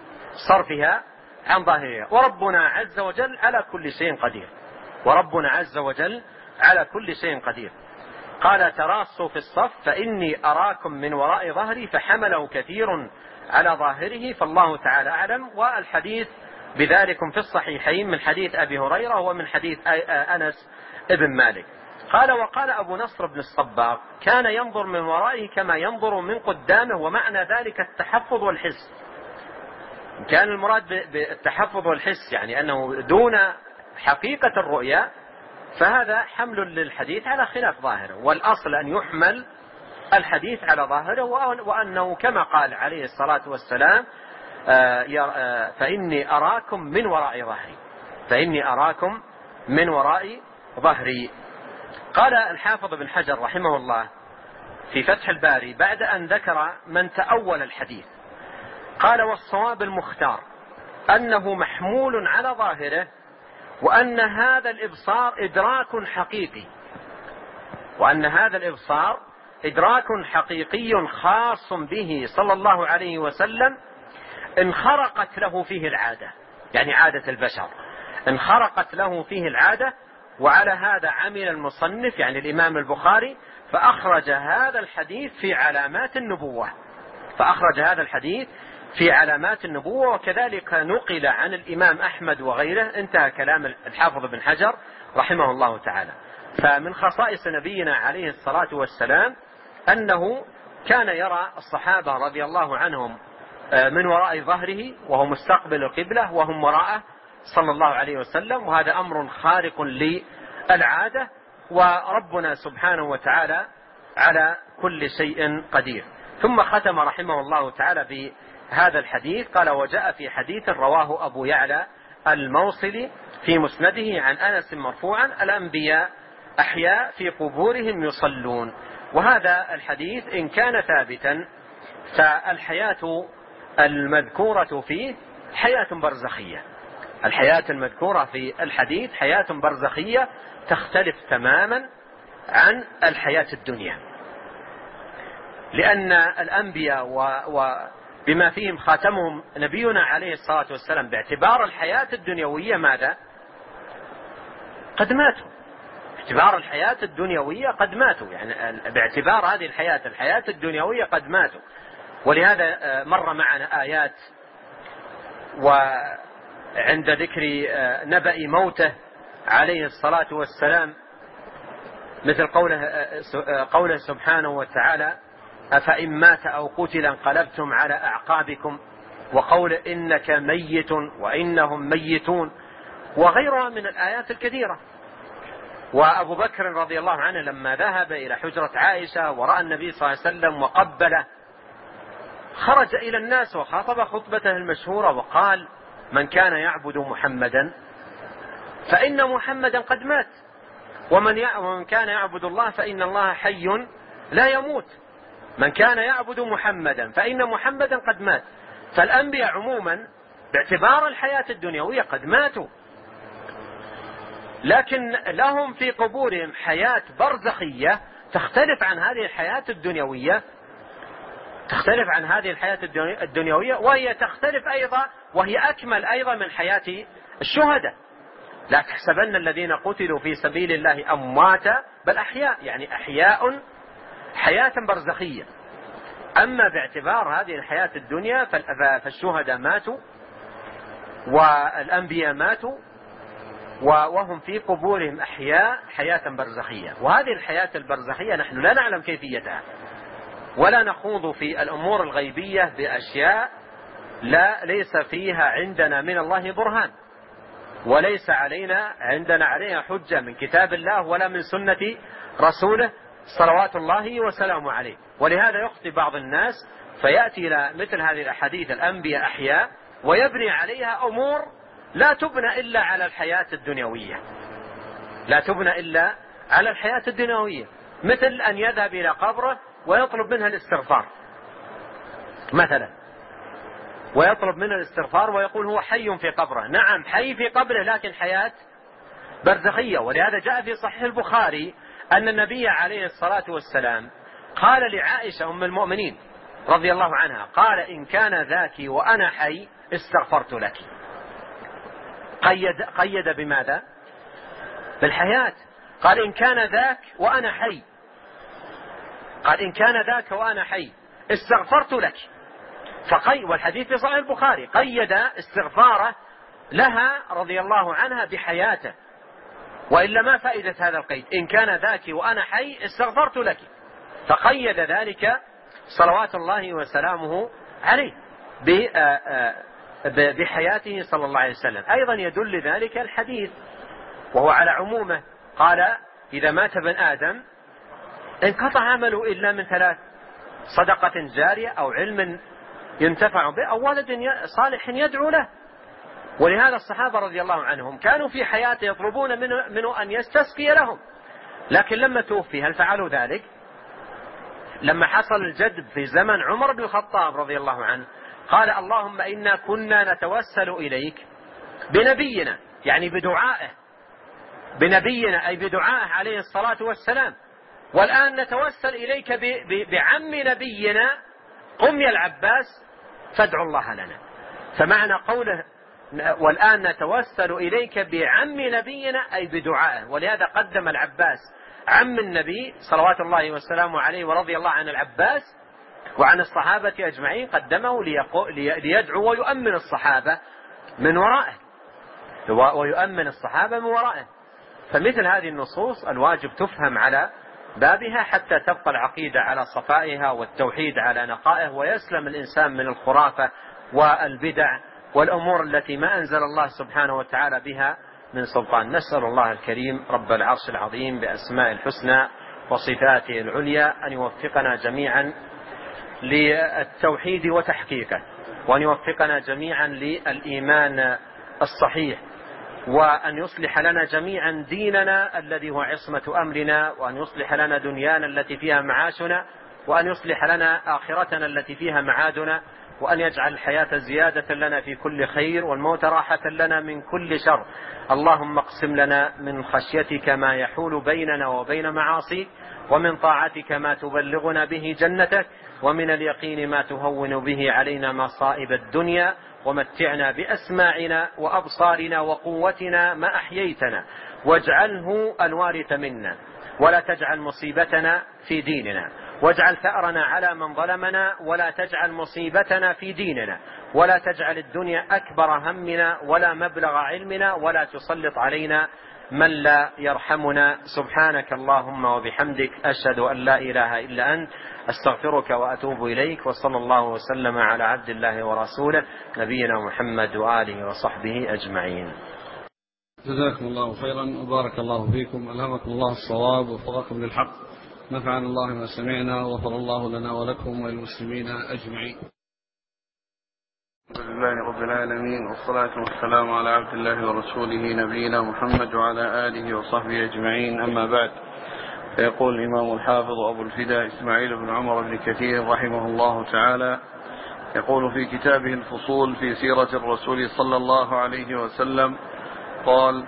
بصرفها عن ظاهرها. وربنا عز وجل على كل شيء قدير، وربنا عز وجل على كل شيء قدير. قال: تراصوا في الصف فإني أراكم من وراء ظهري، فحمله كثير على ظاهره، فالله تعالى أعلم. والحديث بذلكم في الصحيحين من حديث أبي هريرة ومن حديث أنس ابن مالك. قال: وقال أبو نصر بن الصباغ: كان ينظر من ورائه كما ينظر من قدامه، ومعنى ذلك التحفظ والحس. كان المراد بالتحفظ والحس يعني أنه دون حقيقة الرؤيا، فهذا حمل للحديث على خلاف ظاهره، والأصل أن يحمل الحديث على ظاهره، وأنه كما قال عليه الصلاة والسلام: فإني أراكم من وراء ظهري، فإني أراكم من وراء ظهري. قال الحافظ بن حجر رحمه الله في فتح الباري بعد أن ذكر من تأول الحديث، قال: والصواب المختار أنه محمول على ظاهره، وأن هذا الإبصار إدراك حقيقي، وأن هذا الإبصار إدراك حقيقي خاص به صلى الله عليه وسلم، انخرقت له فيه العادة، يعني عادة البشر انخرقت له فيه العادة. وعلى هذا عمل المصنف يعني الإمام البخاري، فأخرج هذا الحديث في علامات النبوة، فأخرج هذا الحديث في علامات النبوة. وكذلك نقل عن الإمام أحمد وغيره. انتهى كلام الحافظ بن حجر رحمه الله تعالى. فمن خصائص نبينا عليه الصلاة والسلام أنه كان يرى الصحابة رضي الله عنهم من وراء ظهره، وهو مستقبل القبلة، وهم وراءه صلى الله عليه وسلم، وهذا أمر خارق للعادة، وربنا سبحانه وتعالى على كل شيء قدير. ثم ختم رحمه الله تعالى بهذا الحديث، قال: وجاء في حديث رواه أبو يعلى الموصلي في مسنده عن أنس مرفوعا: الأنبياء أحياء في قبورهم يصلون. وهذا الحديث إن كان ثابتا فالحياة المذكورة فيه حياة برزخية، الحياة المذكورة في الحديث حياة برزخية تختلف تماما عن الحياة الدنيا، لأن الأنبياء وبما فيهم خاتمهم نبينا عليه الصلاة والسلام باعتبار الحياة الدنيوية ماذا؟ قد ماتوا، باعتبار الحياة الدنيوية قد ماتوا، يعني باعتبار هذه الحياة الحياة الدنيوية قد ماتوا. ولهذا مر معنا آيات وعند ذكر نبأ موته عليه الصلاة والسلام مثل قوله, قوله سبحانه وتعالى أفإن مات أو قتل انقلبتم على أعقابكم، وقول إنك ميت وإنهم ميتون، وغيرها من الآيات الكثيرة. وأبو بكر رضي الله عنه لما ذهب إلى حجرة عائشة ورأى النبي صلى الله عليه وسلم وقبله خرج إلى الناس وخاطب خطبته المشهورة وقال من كان يعبد محمدا فإن محمدا قد مات، ومن كان يعبد الله فإن الله حي لا يموت. من كان يعبد محمدا فإن محمدا قد مات. فالأنبياء عموما باعتبار الحياة الدنيوية قد ماتوا، لكن لهم في قبورهم حياة برزخية تختلف عن هذه الحياة الدنيوية، تختلف عن هذه الحياة الدنيوية، وهي تختلف أيضا وهي أكمل أيضا من حياة الشهداء. لا تحسبن الذين قتلوا في سبيل الله أمواتا بل أحياء، يعني أحياء حياة برزخية. أما باعتبار هذه الحياة الدنيا فالشهداء ماتوا والأنبياء ماتوا وهم في قبورهم أحياء حياة برزخية. وهذه الحياة البرزخية نحن لا نعلم كيفيتها ولا نخوض في الأمور الغيبية بأشياء لا ليس فيها عندنا من الله برهان، وليس علينا عندنا عليها حجة من كتاب الله ولا من سنة رسوله صلوات الله وسلامه عليه. ولهذا يخطئ بعض الناس فيأتي إلى مثل هذه الأحاديث الأنبياء أحياء ويبني عليها أمور لا تبنى إلا على الحياة الدنيوية، لا تبنى إلا على الحياة الدنيوية، مثل أن يذهب إلى قبره ويطلب منها الاستغفار مثلا، ويطلب منه الاستغفار ويقول هو حي في قبره. نعم حي في قبره لكن حياة برزخية. ولهذا جاء في صحيح البخاري أن النبي عليه الصلاة والسلام قال لعائشة أم المؤمنين رضي الله عنها قال إن كان ذاك وأنا حي استغفرت لك. قيد, قيد بماذا؟ بالحياة. قال إن كان ذاك وأنا حي، قال إن كان ذاك وأنا حي استغفرت لك. فقي والحديث في صحيح البخاري قيد استغفاره لها رضي الله عنها بحياته، وإلا ما فائدة هذا القيد؟ إن كان ذاك وأنا حي استغفرت لك. فقيد ذلك صلوات الله وسلامه عليه بحياته صلى الله عليه وسلم. أيضا يدل ذلك الحديث وهو على عمومه، قال إذا مات ابن آدم انقطع عمله إلا من ثلاث: صدقة جارية أو علم ينتفع به أو ولد صالح يدعو له. ولهذا الصحابة رضي الله عنهم كانوا في حياته يطلبون منه, منه أن يستسقي لهم، لكن لما توفي هل فعلوا ذلك؟ لما حصل الجدب في زمن عمر بن الخطاب رضي الله عنه قال اللهم إنا كنا نتوسل إليك بنبينا، يعني بدعائه، بنبينا أي بدعائه عليه الصلاة والسلام، والآن نتوسل إليك بعم نبينا قم يا العباس فادعوا الله لنا. فمعنى قوله والآن نتوسل إليك بعم نبينا أي بدعائه. ولهذا قدم العباس عم النبي صلوات الله وسلامه عليه ورضي الله عن العباس وعن الصحابة أجمعين، قدمه ليدعو ويؤمن الصحابة من ورائه، ويؤمن الصحابة من ورائه. فمثل هذه النصوص الواجب تفهم على بابها حتى تبقى العقيدة على صفائها والتوحيد على نقائه، ويسلم الإنسان من الخرافة والبدع والأمور التي ما أنزل الله سبحانه وتعالى بها من سلطان. نسأل الله الكريم رب العرش العظيم بأسماء الحسنى وصفاته العليا أن يوفقنا جميعا للتوحيد وتحقيقه، وأن يوفقنا جميعا للإيمان الصحيح، وأن يصلح لنا جميعا ديننا الذي هو عصمة أمرنا، وأن يصلح لنا دنيانا التي فيها معاشنا، وأن يصلح لنا آخرتنا التي فيها معادنا، وأن يجعل الحياة زيادة لنا في كل خير والموت راحة لنا من كل شر. اللهم اقسم لنا من خشيتك ما يحول بيننا وبين معاصيك، ومن طاعتك ما تبلغنا به جنتك، ومن اليقين ما تهون به علينا مصائب الدنيا، ومتعنا بأسماعنا وأبصارنا وقوتنا ما أحييتنا، واجعله الوارث منا ولا تجعل مصيبتنا في ديننا، واجعل ثأرنا على من ظلمنا ولا تجعل مصيبتنا في ديننا، ولا تجعل الدنيا أكبر همنا ولا مبلغ علمنا، ولا تسلط علينا من لا يرحمنا. سبحانك اللهم وبحمدك، أشهد أن لا إله إلا أنت، أستغفرك وأتوب إليك. وصلى الله وسلم على عبد الله ورسوله نبينا محمد وآله وصحبه أجمعين. جزاكم الله خيرا وبارك الله فيكم، ألهمكم الله الصواب ووفقكم للحق، نفعنا الله ما سمعنا وغفر الله لنا ولكم وللمسلمين أجمعين. الحمد لله رب العالمين، والصلاة والسلام على عبد الله ورسوله نبينا محمد وعلى آله وصحبه أجمعين، أما بعد. فيقول الإمام الحافظ أبو الفداء إسماعيل بن عمر بن كثير رحمه الله تعالى، يقول في كتابه الفصول في سيرة الرسول صلى الله عليه وسلم قال: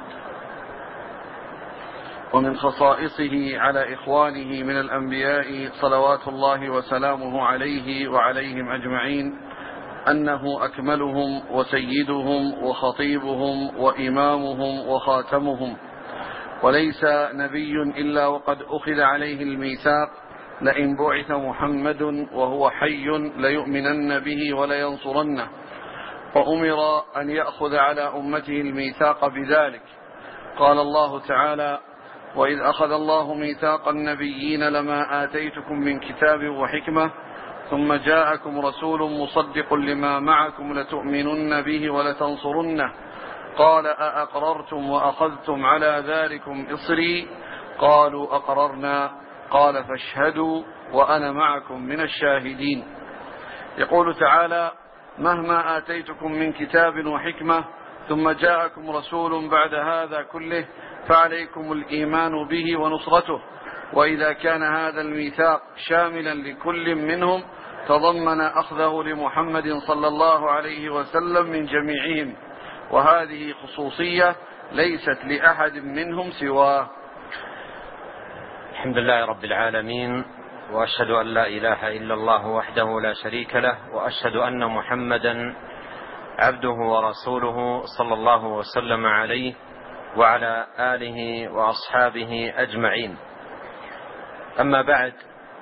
ومن خصائصه على إخوانه من الأنبياء صلوات الله وسلامه عليه وعليهم أجمعين أنه أكملهم وسيدهم وخطيبهم وإمامهم وخاتمهم، وليس نبي إلا وقد أخذ عليه الميثاق لئن بعث محمد وهو حي ليؤمنن به ولينصرنه، وأمر أن يأخذ على أمته الميثاق بذلك. قال الله تعالى: وإذ أخذ الله ميثاق النبيين لما آتيتكم من كتاب وحكمة ثم جاءكم رسول مصدق لما معكم لتؤمنن به ولتنصرنه، قال أأقررتم وأخذتم على ذلكم إصري؟ قالوا أقررنا، قال فاشهدوا وأنا معكم من الشاهدين. يقول تعالى: مهما آتيتكم من كتاب وحكمة ثم جاءكم رسول بعد هذا كله فعليكم الإيمان به ونصرته. وإذا كان هذا الميثاق شاملا لكل منهم تضمن أخذه لمحمد صلى الله عليه وسلم من جميعهم، وهذه خصوصية ليست لأحد منهم سواه. الحمد لله رب العالمين، وأشهد أن لا إله إلا الله وحده لا شريك له، وأشهد أن محمدا عبده ورسوله صلى الله وسلم عليه وعلى آله وأصحابه أجمعين. أما بعد،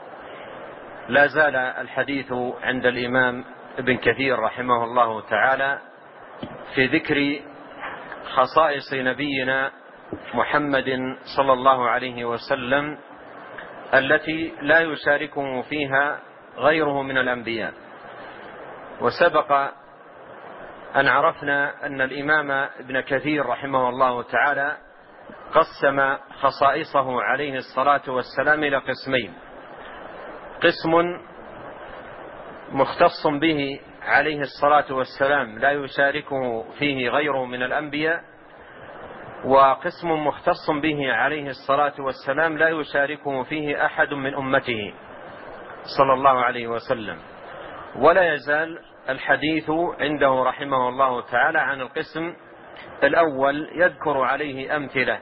لا زال الحديث عند الإمام ابن كثير رحمه الله تعالى في ذكر خصائص نبينا محمد صلى الله عليه وسلم التي لا يشاركه فيها غيره من الأنبياء. وسبق أن عرفنا أن الإمام ابن كثير رحمه الله تعالى قسم خصائصه عليه الصلاة والسلام إلى قسمين: قسم مختص به عليه الصلاة والسلام لا يشاركه فيه غيره من الأنبياء، وقسم مختص به عليه الصلاة والسلام لا يشاركه فيه أحد من أمته صلى الله عليه وسلم. ولا يزال الحديث عنده رحمه الله تعالى عن القسم الأول يذكر عليه أمثلة،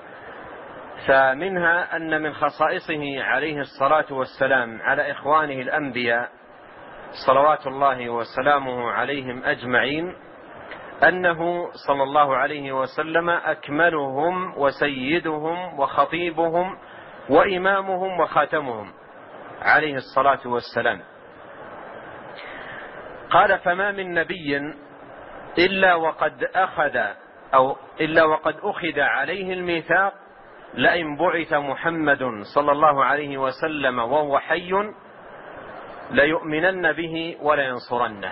فمنها أن من خصائصه عليه الصلاة والسلام على إخوانه الأنبياء صلوات الله وسلامه عليهم أجمعين أنه صلى الله عليه وسلم أكملهم وسيدهم وخطيبهم وإمامهم وخاتمهم عليه الصلاة والسلام. قال: فما من نبي إلا وقد أخذ أو إلا وقد أخذ عليه الميثاق لئن بعث محمد صلى الله عليه وسلم وهو حي ليؤمنن به ولينصرنه،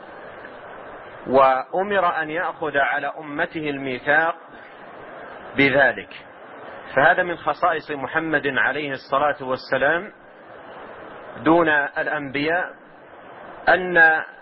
وأمر أن يأخذ على أمته الميثاق بذلك. فهذا من خصائص محمد عليه الصلاة والسلام دون الأنبياء، أن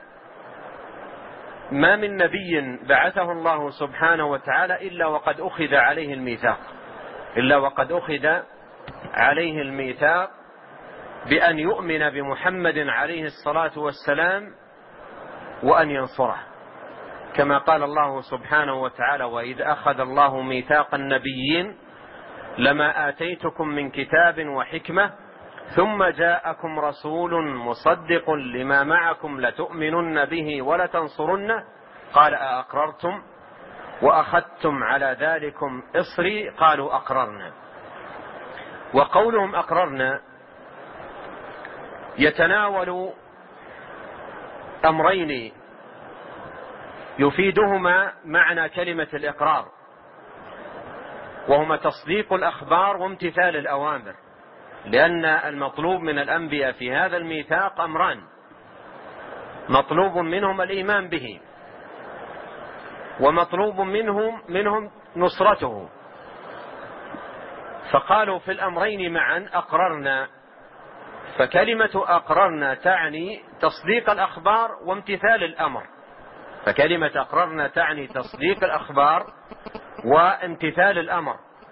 ما من نبي بعثه الله سبحانه وتعالى إلا وقد أخذ عليه الميثاق إلا وقد أخذ عليه الميثاق بأن يؤمن بمحمد عليه الصلاة والسلام وأن ينصره، كما قال الله سبحانه وتعالى: وإذ أخذ الله ميثاق النبيين لما آتيتكم من كتاب وحكمة ثم جاءكم رسول مصدق لما معكم لتؤمنن به ولتنصرنه، قال أأقررتم وأخذتم على ذلكم إصري قالوا أقررنا. وقولهم أقررنا يتناول أمرين يفيدهما معنى كلمة الإقرار، وهما تصديق الأخبار وامتثال الأوامر، لأن المطلوب من الأنبياء في هذا الميثاق أمران: مطلوب منهم الإيمان به، ومطلوب منهم منهم نصرته. فقالوا في الأمرين معا أقررنا، فكلمة أقررنا تعني تصديق الأخبار وامتثال الأمر، فكلمة أقررنا تعني تصديق الأخبار وامتثال الأمر.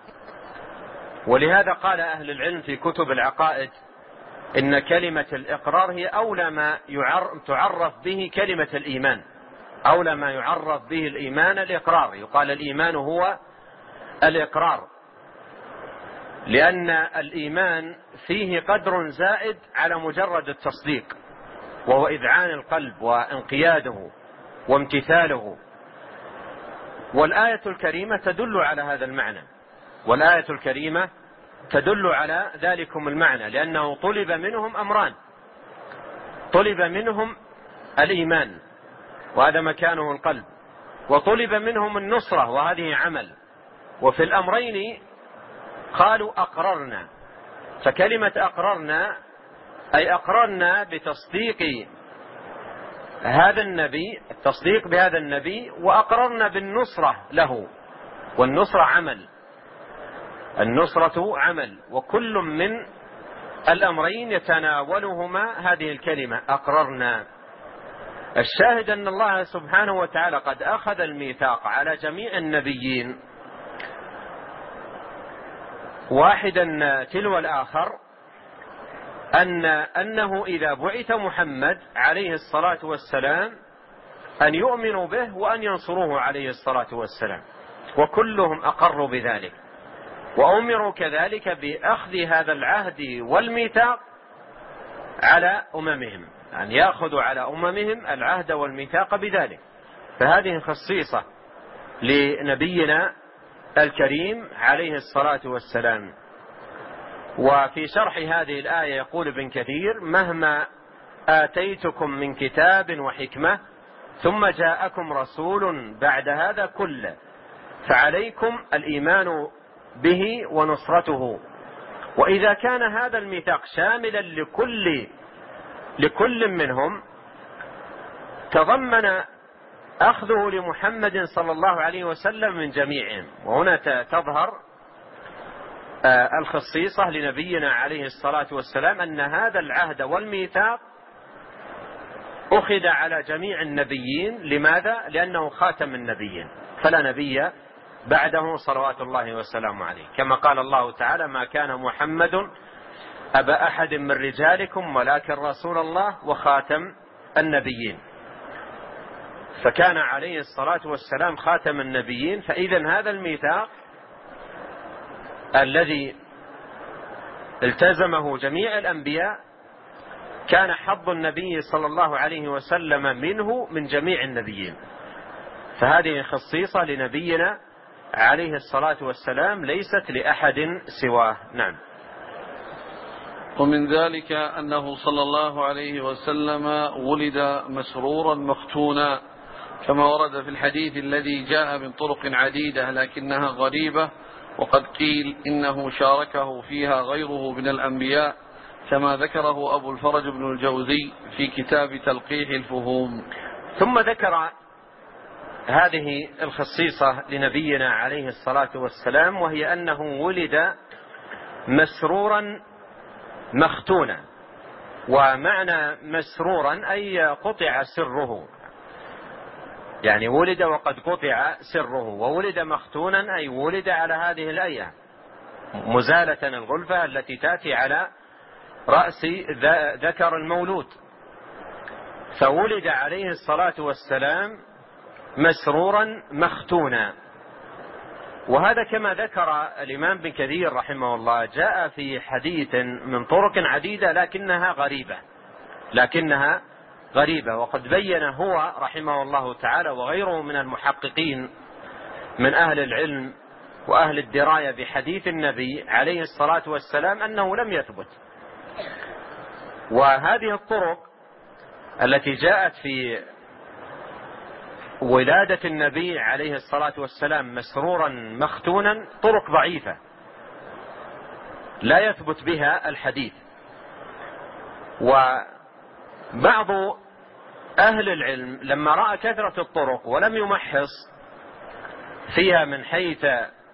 ولهذا قال أهل العلم في كتب العقائد إن كلمة الإقرار هي أولى ما تعرف به كلمة الإيمان، أولى ما يعرف به الإيمان الإقرار. يقال الإيمان هو الإقرار، لأن الإيمان فيه قدر زائد على مجرد التصديق، وهو إذعان القلب وانقياده وامتثاله. والآية الكريمة تدل على هذا المعنى، والآية الكريمة تدل على ذلكم المعنى، لأنه طلب منهم أمران: طلب منهم الإيمان وهذا مكانه القلب، وطلب منهم النصرة وهذه عمل. وفي الأمرين قالوا أقررنا، فكلمة أقررنا أي أقررنا بتصديق هذا النبي، التصديق بهذا النبي، وأقررنا بالنصرة له، والنصرة عمل، النصرة عمل، وكل من الأمرين يتناولهما هذه الكلمة أقررنا. الشاهد أن الله سبحانه وتعالى قد أخذ الميثاق على جميع النبيين واحدا تلو الآخر، أن أنه إذا بعث محمد عليه الصلاة والسلام أن يؤمنوا به وأن ينصروه عليه الصلاة والسلام، وكلهم أقروا بذلك، وأمروا كذلك بأخذ هذا العهد والميثاق على أممهم، أن يأخذوا على أممهم العهد والميثاق بذلك. فهذه خصيصة لنبينا الكريم عليه الصلاة والسلام. وفي شرح هذه الآية يقول ابن كثير: مهما آتيتكم من كتاب وحكمة ثم جاءكم رسول بعد هذا كله فعليكم الإيمان به ونصرته. وإذا كان هذا الميثاق شاملا لكل لكل منهم تضمن أخذه لمحمد صلى الله عليه وسلم من جميعهم. وهنا تظهر الخصيصة لنبينا عليه الصلاة والسلام، أن هذا العهد والميثاق أخذ على جميع النبيين. لماذا؟ لأنه خاتم النبيين، فلا نبي بعده صلوات الله وسلامه عليه، كما قال الله تعالى: ما كان محمد أبا أحد من رجالكم ولكن رسول الله وخاتم النبيين. فكان عليه الصلاة والسلام خاتم النبيين. فإذن هذا الميثاق الذي التزمه جميع الأنبياء كان حظ النبي صلى الله عليه وسلم منه من جميع النبيين. فهذه خصيصة لنبينا عليه الصلاة والسلام ليست لأحد سواه. نعم. ومن ذلك أنه صلى الله عليه وسلم ولد مسرورا مختونا، كما ورد في الحديث الذي جاء من طرق عديدة لكنها غريبة، وقد قيل إنه شاركه فيها غيره من الأنبياء، كما ذكره أبو الفرج بن الجوزي في كتاب تلقيح الفهوم. ثم ذكر هذه الخصيصة لنبينا عليه الصلاة والسلام، وهي أنه ولد مسرورا مختونا. ومعنى مسرورا أي قطع سره، يعني ولد وقد قطع سره. وولد مختونا أي ولد على هذه الآية، مزالة الغلفة التي تأتي على رأس ذكر المولود. فولد عليه الصلاة والسلام مسرورا مختونا. وهذا كما ذكر الإمام بن كثير رحمه الله جاء في حديث من طرق عديدة لكنها غريبة لكنها غريبة وقد بين هو رحمه الله تعالى وغيره من المحققين من أهل العلم وأهل الدراية بحديث النبي عليه الصلاة والسلام أنه لم يثبت. وهذه الطرق التي جاءت في ولادة النبي عليه الصلاة والسلام مسرورا مختونا طرق ضعيفة لا يثبت بها الحديث. وبعض أهل العلم لما رأى كثرة الطرق ولم يمحص فيها من حيث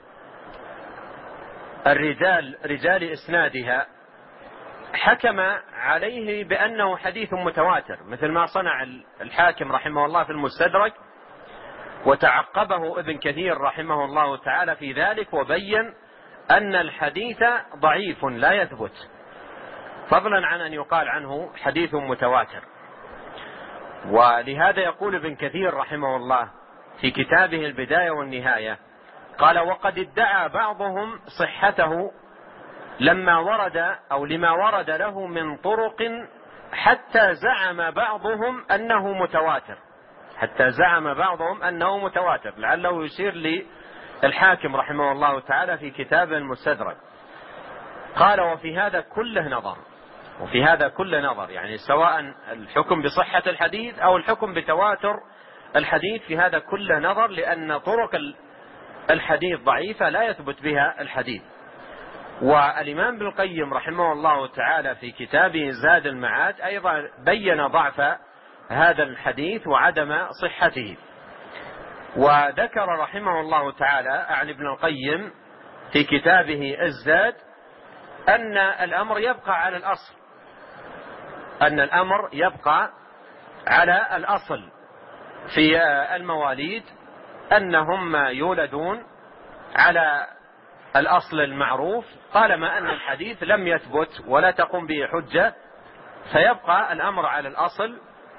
الرجال رجال إسنادها حكم عليه بأنه حديث متواتر، مثل ما صنع الحاكم رحمه الله في المستدرك، وتعقبه ابن كثير رحمه الله تعالى في ذلك وبين أن الحديث ضعيف لا يثبت، فضلا عن أن يقال عنه حديث متواتر. ولهذا يقول ابن كثير رحمه الله في كتابه البداية والنهاية قال: وقد ادعى بعضهم صحته لما ورد أو لما ورد له من طرق حتى زعم بعضهم أنه متواتر، حتى زعم بعضهم أنه متواتر، لعله يشير للحاكم رحمه الله تعالى في كتابه المستدرك. قال: وفي هذا كله نظر، وفي هذا كله نظر، يعني سواء الحكم بصحة الحديث أو الحكم بتواتر الحديث، في هذا كله نظر، لأن طرق الحديث ضعيفة لا يثبت بها الحديث. والإمام ابن القيم رحمه الله تعالى في كتابه زاد المعاد أيضا بين ضعف هذا الحديث وعدم صحته، وذكر رحمه الله تعالى عن ابن القيم في كتابه الزاد أن الأمر يبقى على الأصل، أن الأمر يبقى على الأصل في المواليد أنهم يولدون على الأصل المعروف، طالما أن الحديث لم يثبت ولا تقوم به حجة فيبقى الأمر على الأصل.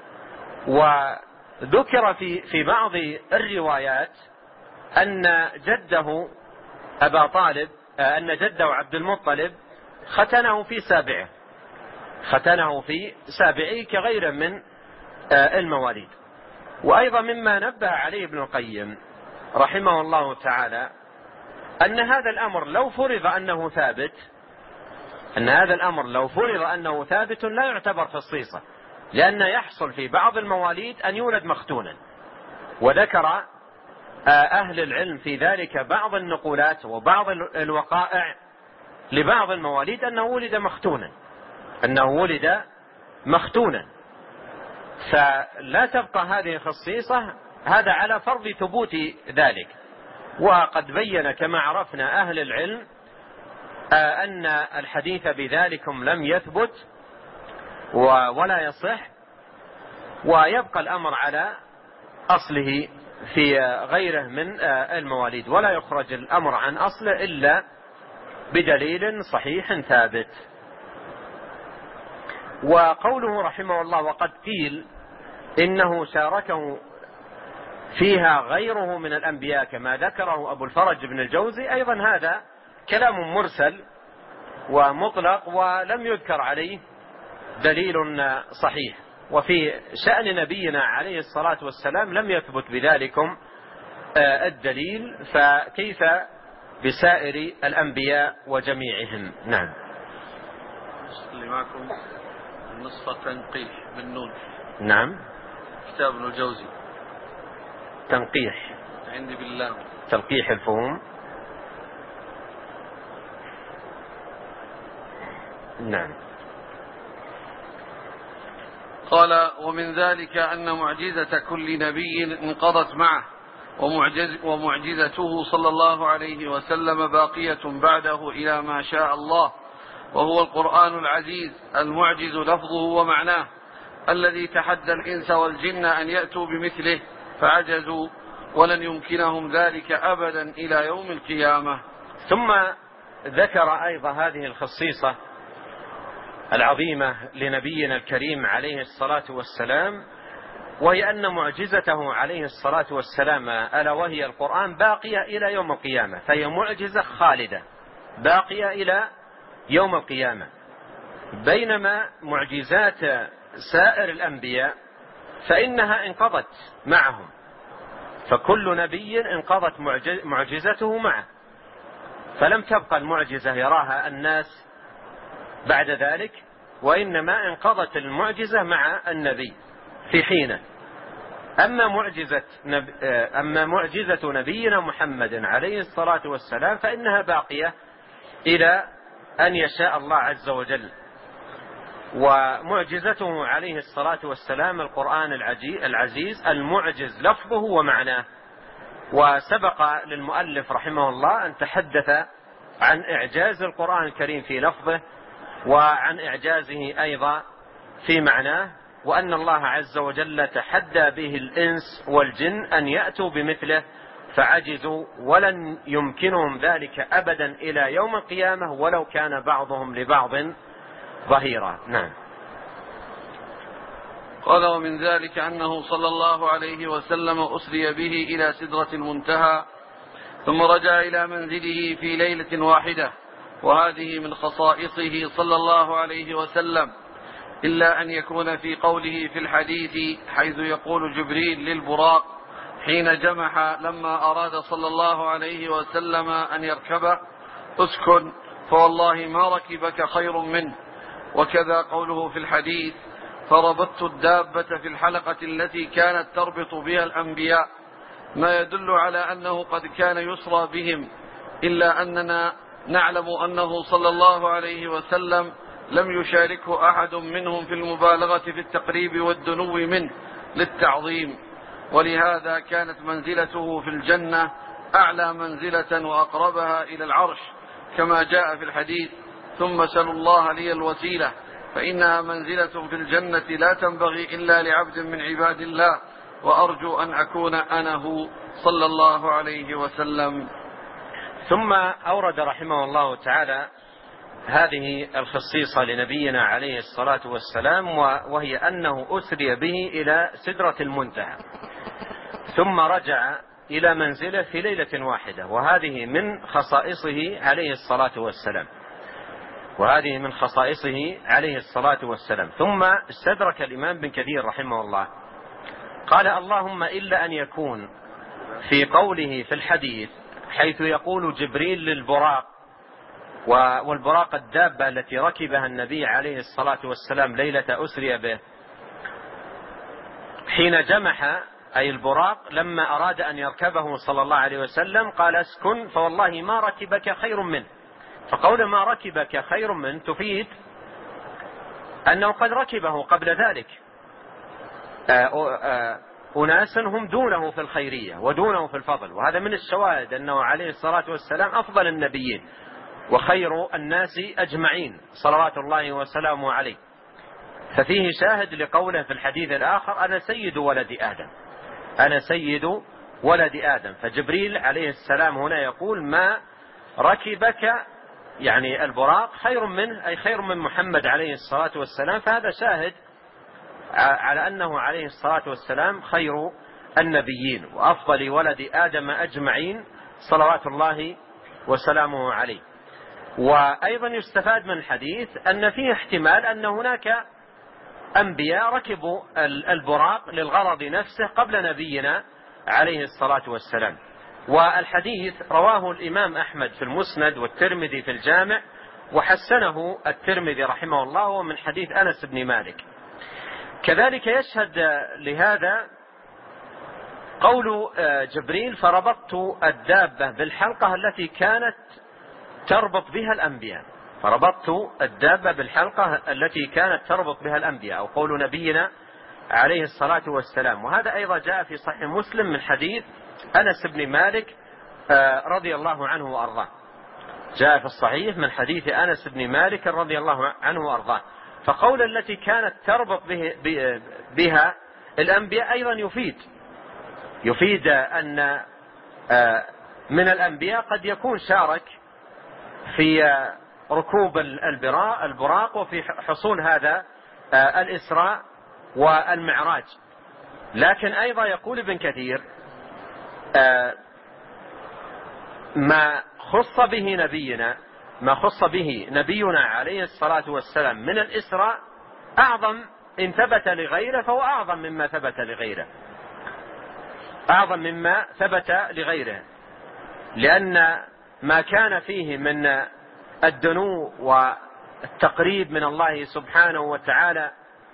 وذكر في في بعض الروايات أن جده أبا طالب أن جده عبد المطلب ختنه في سابعه، ختنه في سابعه كغيره من المواليد. وأيضا مما نبه عليه ابن القيم رحمه الله تعالى أن هذا الأمر لو فرض أنه ثابت، أن هذا الأمر لو فرض أنه ثابت لا يعتبر خصيصة، لأن يحصل في بعض المواليد أن يولد مختونا. وذكر أهل العلم في ذلك بعض النقولات وبعض الوقائع لبعض المواليد أنه ولد مختونا، أنه ولد مختونا، فلا تبقى هذه خصيصة، هذا على فرض ثبوت ذلك. وقد بين كما عرفنا أهل العلم أن الحديث بذلكم لم يثبت ولا يصح، ويبقى الأمر على أصله في غيره من المواليد، ولا يخرج الأمر عن أصله إلا بدليل صحيح ثابت. وقوله رحمه الله: وقد قيل إنه شاركه فيها غيره من الأنبياء كما ذكره أبو الفرج بن الجوزي، أيضا هذا كلام مرسل ومطلق ولم يذكر عليه دليل صحيح. وفي شأن نبينا عليه الصلاة والسلام لم يثبت بذلكم الدليل، فكيف بسائر الأنبياء وجميعهم؟ نعم. اللي معكم النسخة تنقيح بالنون. نعم. كتاب ابن الجوزي تنقيح عندي بالله، تلقيح الفهوم. نعم. قال: ومن ذلك أن معجزة كل نبي انقضت معه، ومعجز ومعجزته صلى الله عليه وسلم باقية بعده إلى ما شاء الله، وهو القرآن العزيز المعجز لفظه ومعناه، الذي تحدى الإنس والجن أن يأتوا بمثله فعجزوا، ولن يمكنهم ذلك أبدا إلى يوم القيامة. ثم ذكر أيضا هذه الخصيصة العظيمة لنبينا الكريم عليه الصلاة والسلام، وهي أن معجزته عليه الصلاة والسلام ألا وهي القرآن باقية إلى يوم القيامة، فهي معجزة خالدة باقية إلى يوم القيامة، بينما معجزات سائر الأنبياء فإنها انقضت معهم، فكل نبي انقضت معجزته معه، فلم تبقى المعجزة يراها الناس بعد ذلك، وإنما انقضت المعجزة مع النبي في حينه. أما معجزة, نب... أما معجزة نبينا محمد عليه الصلاة والسلام فإنها باقية إلى أن يشاء الله عز وجل. ومعجزته عليه الصلاة والسلام القرآن العزيز المعجز لفظه ومعناه. وسبق للمؤلف رحمه الله أن تحدث عن إعجاز القرآن الكريم في لفظه وعن إعجازه أيضا في معناه، وأن الله عز وجل تحدى به الإنس والجن أن يأتوا بمثله فعجزوا، ولن يمكنهم ذلك أبدا إلى يوم القيامة ولو كان بعضهم لبعض ظهيرا. نعم. قال: ومن ذلك أنه صلى الله عليه وسلم أسري به إلى سدرة المنتهى ثم رجع إلى منزله في ليلة واحدة، وهذه من خصائصه صلى الله عليه وسلم، إلا أن يكون في قوله في الحديث حيث يقول جبريل للبراق حين جمح لما أراد صلى الله عليه وسلم أن يركبه: اسكن فوالله ما ركبك خير منه. وكذا قوله في الحديث: فربطت الدابة في الحلقة التي كانت تربط بها الأنبياء، ما يدل على أنه قد كان يسرى بهم، إلا أننا نعلم أنه صلى الله عليه وسلم لم يشاركه أحد منهم في المبالغة في التقريب والدنو منه للتعظيم، ولهذا كانت منزلته في الجنة أعلى منزلة وأقربها إلى العرش، كما جاء في الحديث: ثم سلوا الله لي الوسيلة فإنها منزلة في الجنة لا تنبغي إلا لعبد من عباد الله، وأرجو أن أكون أنا هو صلى الله عليه وسلم. ثم أورد رحمه الله تعالى هذه الخصيصة لنبينا عليه الصلاة والسلام، وهي أنه أسري به إلى سدرة المنتهى ثم رجع إلى منزله في ليلة واحدة، وهذه من خصائصه عليه الصلاة والسلام وهذه من خصائصه عليه الصلاة والسلام. ثم استدرك الإمام بن كثير رحمه الله قال: اللهم إلا أن يكون في قوله في الحديث حيث يقول جبريل للبراق، والبراق الدابة التي ركبها النبي عليه الصلاة والسلام ليلة أسري به، حين جمح أي البراق لما أراد أن يركبه صلى الله عليه وسلم قال: اسكن فوالله ما ركبك خير منه. فقول ما ركبك خير منه تفيد أنه قد ركبه قبل ذلك أناس هم دونه في الخيرية ودونه في الفضل، وهذا من الشواهد أنه عليه الصلاة والسلام أفضل النبيين وخير الناس أجمعين صلوات الله وسلامه عليه. ففيه شاهد لقوله في الحديث الآخر: أنا سيد ولد آدم أنا سيد ولد آدم. فجبريل عليه السلام هنا يقول: ما ركبك يعني البراق خير منه، أي خير من محمد عليه الصلاة والسلام. فهذا شاهد على أنه عليه الصلاة والسلام خير النبيين وأفضل ولد آدم أجمعين صلوات الله وسلامه عليه. وأيضا يستفاد من الحديث أن فيه احتمال أن هناك أنبياء ركبوا البراق للغرض نفسه قبل نبينا عليه الصلاة والسلام. والحديث رواه الإمام أحمد في المسند والترمذي في الجامع، وحسنه الترمذي رحمه الله، ومن حديث أنس بن مالك. كذلك يشهد لهذا قول جبريل: فربطت الدابة بالحلقة التي كانت تربط بها الأنبياء فربطت الدابة بالحلقة التي كانت تربط بها الأنبياء، أو قول نبينا عليه الصلاة والسلام. وهذا أيضا جاء في صحيح مسلم من حديث أنس بن مالك رضي الله عنه وأرضاه، جاء في الصحيح من حديث أنس بن مالك رضي الله عنه وأرضاه. فقول التي كانت تربط به بها الأنبياء أيضا يفيد يفيد أن من الأنبياء قد يكون شارك في ركوب البراق وفي حصول هذا الإسراء والمعراج. لكن أيضا يقول ابن كثير: ما خص به نبينا ما خص به نبينا عليه الصلاة والسلام من الإسراء أعظم، إن ثبت لغيره فهو أعظم مما ثبت لغيره. أعظم مما ثبت لغيره، لأن ما كان فيه من الدنو والتقريب من الله سبحانه وتعالى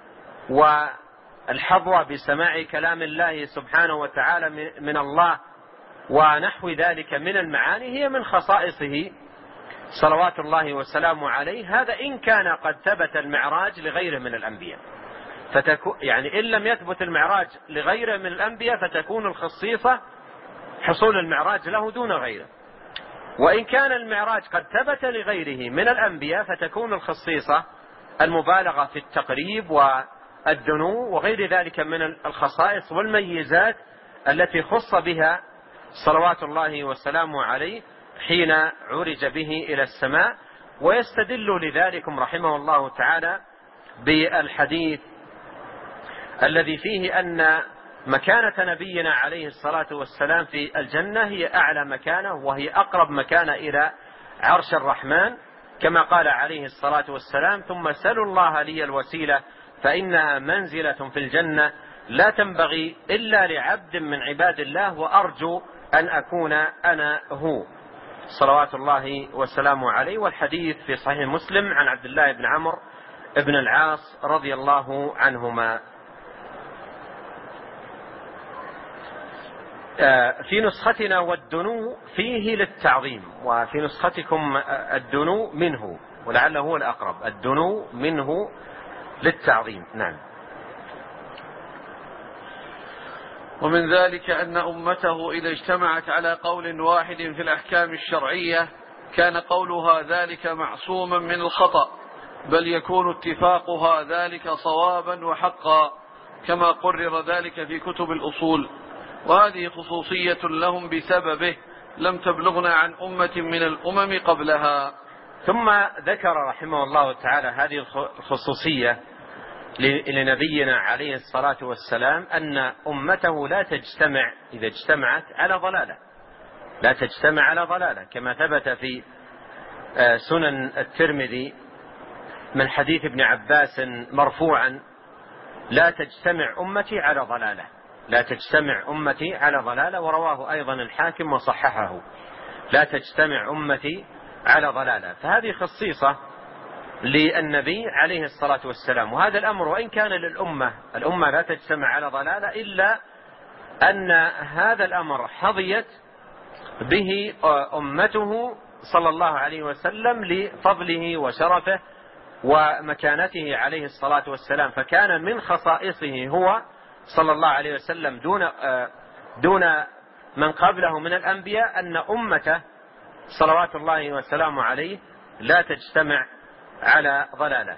والحظوة بسماع كلام الله سبحانه وتعالى من الله ونحو ذلك من المعاني هي من خصائصه صلوات الله وسلامه عليه. هذا إن كان قد ثبت المعراج لغيره من الأنبياء، فتكون يعني إن لم يثبت المعراج لغيره من الأنبياء فتكون الخصيصة حصول المعراج له دون غيره، وإن كان المعراج قد ثبت لغيره من الأنبياء فتكون الخصيصة المبالغة في التقريب والدنو وغير ذلك من الخصائص والميزات التي خص بها صلوات الله وسلامه عليه حين عرج به إلى السماء. ويستدل لذلكم رحمه الله تعالى بالحديث الذي فيه أن مكانة نبينا عليه الصلاة والسلام في الجنة هي أعلى مكانة وهي أقرب مكانة إلى عرش الرحمن، كما قال عليه الصلاة والسلام: ثم سلوا الله لي الوسيلة فإنها منزلة في الجنة لا تنبغي إلا لعبد من عباد الله وأرجو أن أكون أنا هو، صلوات الله وسلامه عليه. والحديث في صحيح مسلم عن عبد الله بن عمرو بن العاص رضي الله عنهما. في نسختنا والدنو فيه للتعظيم، وفي نسختكم الدنو منه، ولعله هو الأقرب، الدنو منه للتعظيم. نعم. ومن ذلك أن أمته إذا اجتمعت على قول واحد في الأحكام الشرعية كان قولها ذلك معصوما من الخطأ، بل يكون اتفاقها ذلك صوابا وحقا، كما قرر ذلك في كتب الأصول، وهذه خصوصية لهم بسببه لم تبلغنا عن أمة من الأمم قبلها. ثم ذكر رحمه الله تعالى هذه الخصوصية لنبينا عليه الصلاة والسلام، أن أمته لا تجتمع إذا اجتمعت على ضلالة، لا تجتمع على ضلالة، كما ثبت في سنن الترمذي من حديث ابن عباس مرفوعا: لا تجتمع أمتي على ضلالة، لا تجتمع أمتي على ضلالة. ورواه أيضا الحاكم وصححه: لا تجتمع أمتي على ضلالة. فهذه خصيصة للنبي عليه الصلاة والسلام. وهذا الأمر وإن كان للأمة، الأمة لا تجتمع على ضلالة، إلا أن هذا الأمر حظيت به أمته صلى الله عليه وسلم لفضله وشرفه ومكانته عليه الصلاة والسلام، فكان من خصائصه هو صلى الله عليه وسلم دون دون من قبله من الأنبياء أن أمته صلوات الله وسلامه عليه لا تجتمع على ضلالة.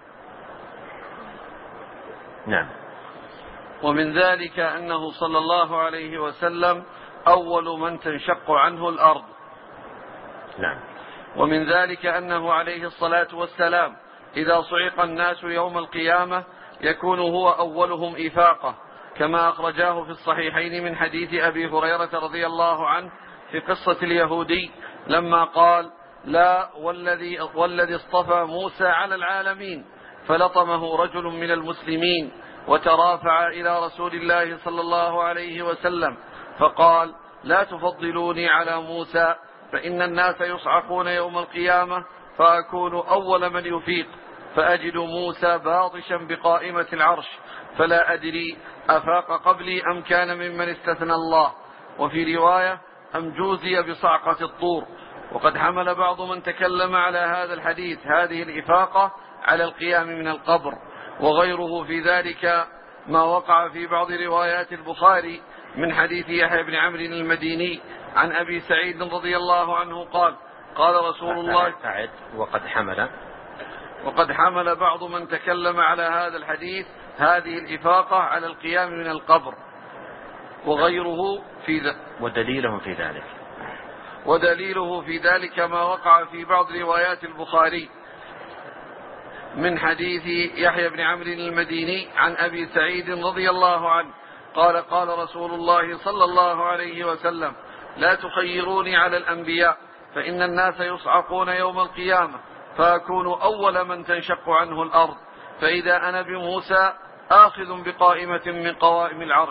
نعم. ومن ذلك أنه صلى الله عليه وسلم أول من تنشق عنه الأرض. نعم. ومن ذلك أنه عليه الصلاة والسلام إذا صعق الناس يوم القيامة يكون هو أولهم إفاقة، كما أخرجاه في الصحيحين من حديث أبي هريرة رضي الله عنه في قصة اليهودي لما قال: لا والذي, والذي اصطفى موسى على العالمين، فلطمه رجل من المسلمين وترافع إلى رسول الله صلى الله عليه وسلم فقال: لا تفضلوني على موسى، فإن الناس يصعقون يوم القيامة فأكون أول من يفيق، فأجد موسى باطشا بقائمة العرش، فلا أدري أفاق قبلي أم كان ممن استثنى الله. وفي رواية: أم جوزي بصعقة الطور. وقد حمل بعض من تكلم على هذا الحديث هذه الإفاقة على القيام من القبر، وغيره في ذلك ما وقع في بعض روايات البخاري من حديث يحيى بن عمرو المديني عن أبي سعيد رضي الله عنه قال: قال رسول الله وقد حمل وقد حمل بعض من تكلم على هذا الحديث هذه الإفاقة على القيام من القبر، وغيره في ذلك ودليله في ذلك ودليله في ذلك ما وقع في بعض روايات البخاري من حديث يحيى بن عمرو المديني عن أبي سعيد رضي الله عنه قال: قال رسول الله صلى الله عليه وسلم: لا تخيروني على الأنبياء، فإن الناس يصعقون يوم القيامة فأكون أول من تنشق عنه الأرض، فإذا أنا بموسى آخذ بقائمة من قوائم العرش،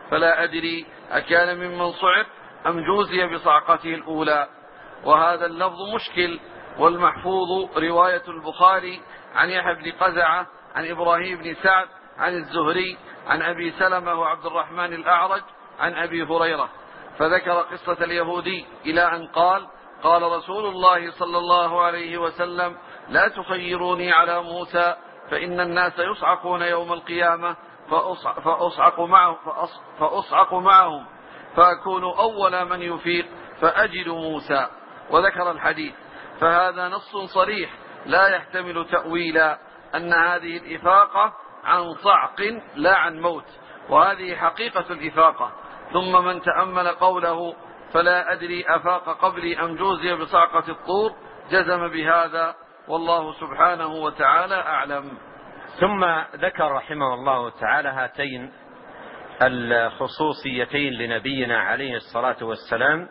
فلا أدري أكان ممن صعق أم جوزي بصعقته الأولى. وهذا اللفظ مشكل، والمحفوظ رواية البخاري عن يحيى بن قزعة عن إبراهيم بن سعد عن الزهري عن أبي سلمة وعبد الرحمن الأعرج عن أبي هريرة، فذكر قصة اليهودي إلى أن قال: قال رسول الله صلى الله عليه وسلم: لا تخيروني على موسى فإن الناس يصعقون يوم القيامة فأصعق معهم, فأصعق معهم فأكون أول من يفيق فأجد موسى. وذكر الحديث. فهذا نص صريح لا يحتمل تأويلا، أن هذه الإفاقة عن صعق لا عن موت، وهذه حقيقة الإفاقة. ثم من تأمل قوله: فلا أدري أفاق قبلي أم جوزي بصعقة الطور، جزم بهذا، والله سبحانه وتعالى أعلم. ثم ذكر رحمه الله تعالى هاتين الخصوصيتين لنبينا عليه الصلاة والسلام،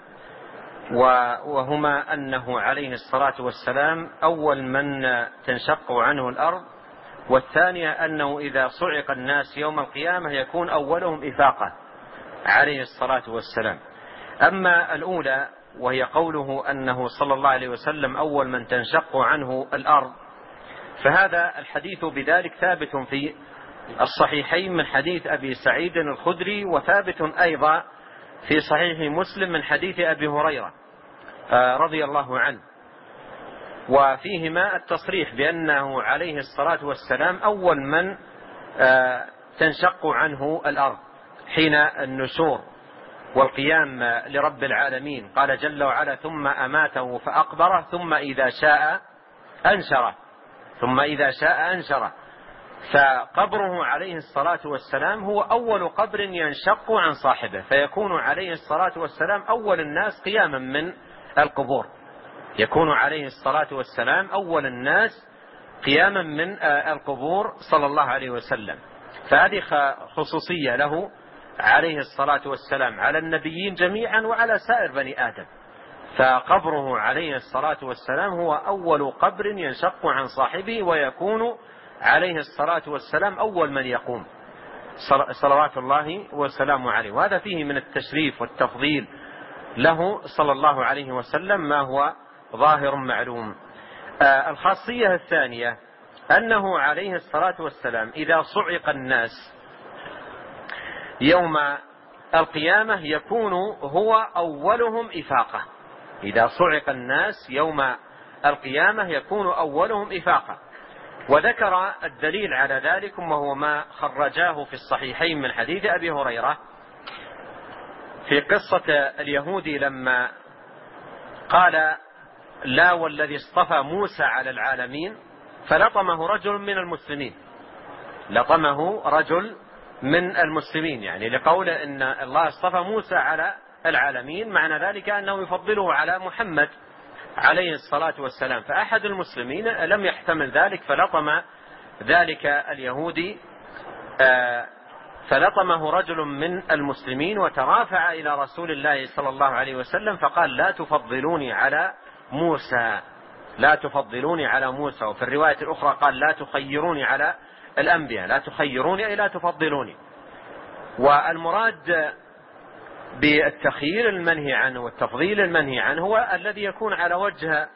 وهما أنه عليه الصلاة والسلام أول من تنشق عنه الأرض، والثانية أنه إذا صعق الناس يوم القيامة يكون أولهم إفاقة عليه الصلاة والسلام. أما الأولى وهي قوله أنه صلى الله عليه وسلم أول من تنشق عنه الأرض، فهذا الحديث بذلك ثابت في الصحيحين من حديث أبي سعيد الخدري، وثابت أيضا في صحيح مسلم من حديث أبي هريرة رضي الله عنه، وفيهما التصريح بأنه عليه الصلاة والسلام أول من تنشق عنه الأرض حين النشور والقيام لرب العالمين. قال جل وعلا: ثم أماته فأقبره ثم إذا شاء أنشره ثم إذا شاء أنشره فقبره عليه الصلاة والسلام هو أول قبر ينشق عن صاحبه، فيكون عليه الصلاة والسلام أول الناس قياما من القبور، يكون عليه الصلاة والسلام أول الناس قياما من القبور صلى الله عليه وسلم. فهذه خصوصية له عليه الصلاة والسلام على النبيين جميعا وعلى سائر بني آدم، فقبره عليه الصلاة والسلام هو أول قبر ينشق عن صاحبه، ويكون عليه الصلاة والسلام أول من يقوم صلوات الله وسلامه عليه. وهذا فيه من التشريف والتفضيل له صلى الله عليه وسلم ما هو ظاهر معلوم. آه الخاصية الثانية أنه عليه الصلاة والسلام إذا صعق الناس يوم القيامة يكون هو أولهم إفاقة. إذا صعق الناس يوم القيامة يكون أولهم إفاقة. وذكر الدليل على ذلك وهو ما خرجاه في الصحيحين من حديث أبي هريرة في قصة اليهودي لما قال: لا والذي اصطفى موسى على العالمين، فلطمه رجل من المسلمين، لطمه رجل من المسلمين، يعني لقول إن الله اصطفى موسى على العالمين، معنى ذلك أنه يفضله على محمد عليه الصلاة والسلام. فأحد المسلمين لم يحتمل ذلك فلطم ذلك اليهودي، فلطمه رجل من المسلمين وترافع إلى رسول الله صلى الله عليه وسلم فقال: لا تفضلوني على موسى، لا تفضلوني على موسى. وفي الرواية الأخرى قال: لا تخيروني على الأنبياء، لا تخيروني أي لا تفضلوني. والمراد بالتخيير المنهي عنه والتفضيل المنهي عنه هو الذي يكون على وجه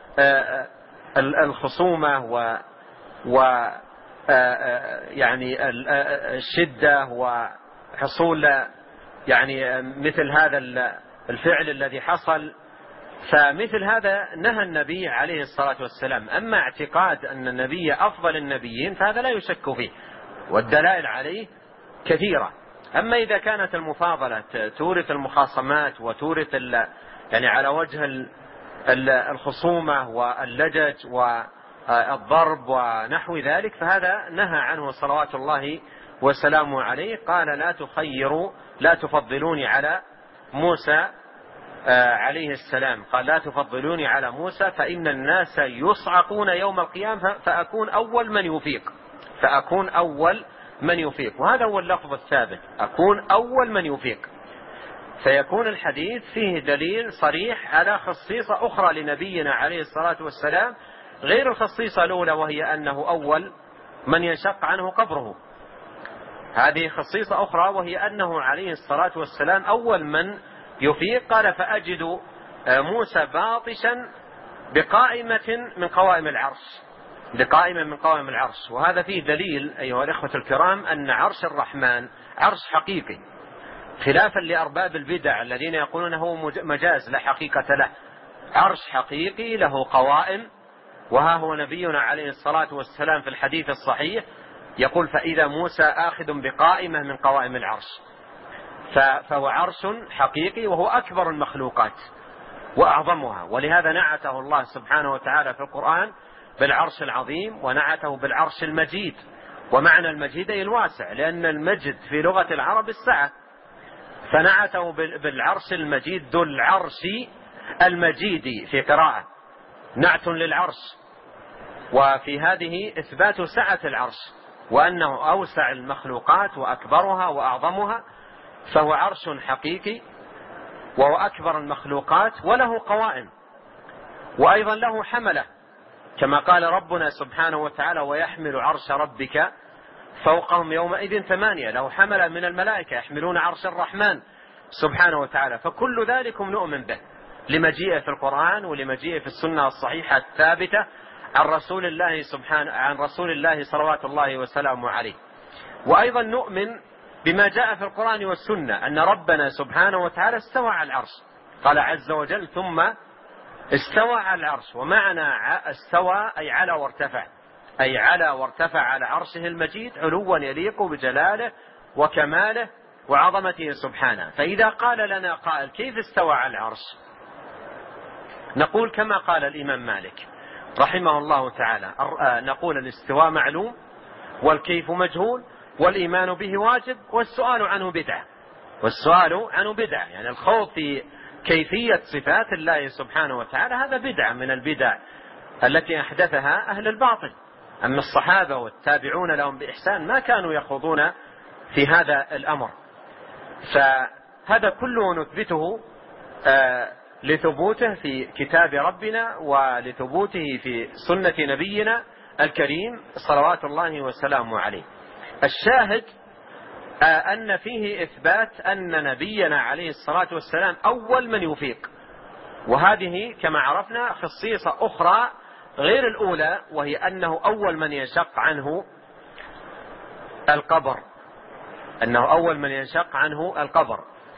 الخصومة و, و يعني الشدة وحصول يعني مثل هذا الفعل الذي حصل. فمثل هذا نهى النبي عليه الصلاة والسلام. أما اعتقاد أن النبي أفضل النبيين فهذا لا يشك فيه، والدلائل عليه كثيرة. أما إذا كانت المفاضلة تورث المخاصمات وتورث يعني على وجه الخصومة واللجج والضرب ونحو ذلك فهذا نهى عنه صلوات الله وسلامه عليه. قال: لا تخيروا، لا تفضلوني على موسى عليه السلام، قال: لا تفضلوني على موسى فإن الناس يصعقون يوم القيامة فأكون أول من يفيق، فأكون أول من يفيق. وهذا هو اللفظ الثابت: أكون أول من يفيق. فيكون الحديث فيه دليل صريح على خصيصة أخرى لنبينا عليه الصلاة والسلام غير الخصيصة الأولى، وهي أنه أول من ينشق عنه قبره. هذه خصيصة أخرى، وهي أنه عليه الصلاة والسلام أول من يفيق. قال فأجد موسى باطشا بقائمة من قوائم العرش، بقائمة من قوائم العرش. وهذا فيه دليل أيها الإخوة الكرام أن عرش الرحمن عرش حقيقي، خلافا لأرباب البدع الذين يقولون هو مجاز لا حقيقة له. عرش حقيقي له قوائم، وها هو نبينا عليه الصلاة والسلام في الحديث الصحيح يقول فإذا موسى آخذ بقائمة من قوائم العرش. فهو عرش حقيقي، وهو أكبر المخلوقات وأعظمها، ولهذا نعته الله سبحانه وتعالى في القرآن بالعرش العظيم، ونعته بالعرش المجيد. ومعنى المجيد أي الواسع، لأن المجد في لغة العرب السعة، فنعته بالعرش المجيد ذو العرش المجيد في قراءة، نعت للعرش. وفي هذه إثبات سعة العرش، وأنه أوسع المخلوقات وأكبرها وأعظمها، فهو عرش حقيقي وهو أكبر المخلوقات، وله قوائم، وأيضا له حملة، كما قال ربنا سبحانه وتعالى ويحمل عرش ربك فوقهم يومئذ ثمانية، له حملة من الملائكة يحملون عرش الرحمن سبحانه وتعالى. فكل ذلك نؤمن به لمجيئه في القرآن ولمجيئه في السنة الصحيحة الثابتة عن رسول الله سبحانه عن رسول الله صلوات الله وسلامه عليه. وأيضا نؤمن بما جاء في القرآن والسنة أن ربنا سبحانه وتعالى استوى على العرش، قال عز وجل ثم استوى على العرش. ومعنى استوى أي على وارتفع، أي على وارتفع على عرشه المجيد علوا يليق بجلاله وكماله وعظمته سبحانه. فإذا قال لنا قائل كيف استوى على العرش، نقول كما قال الإمام مالك رحمه الله تعالى، نقول الاستواء معلوم والكيف مجهول والإيمان به واجب والسؤال عنه بدعة. والسؤال عنه بدعة يعني الخوض في كيفية صفات الله سبحانه وتعالى، هذا بدعة من البدع التي أحدثها أهل الباطل. أما الصحابة والتابعون لهم بإحسان ما كانوا يخوضون في هذا الأمر. فهذا كله نثبته آه لثبوته في كتاب ربنا ولثبوته في سنة نبينا الكريم صلوات الله وسلامه عليه. الشاهد آه أن فيه إثبات أن نبينا عليه الصلاة والسلام أول من يفيق، وهذه كما عرفنا خصيصة أخرى غير الأولى، وهي أنه أول من ينشق عنه القبر، أنه أول من ينشق عنه القبر.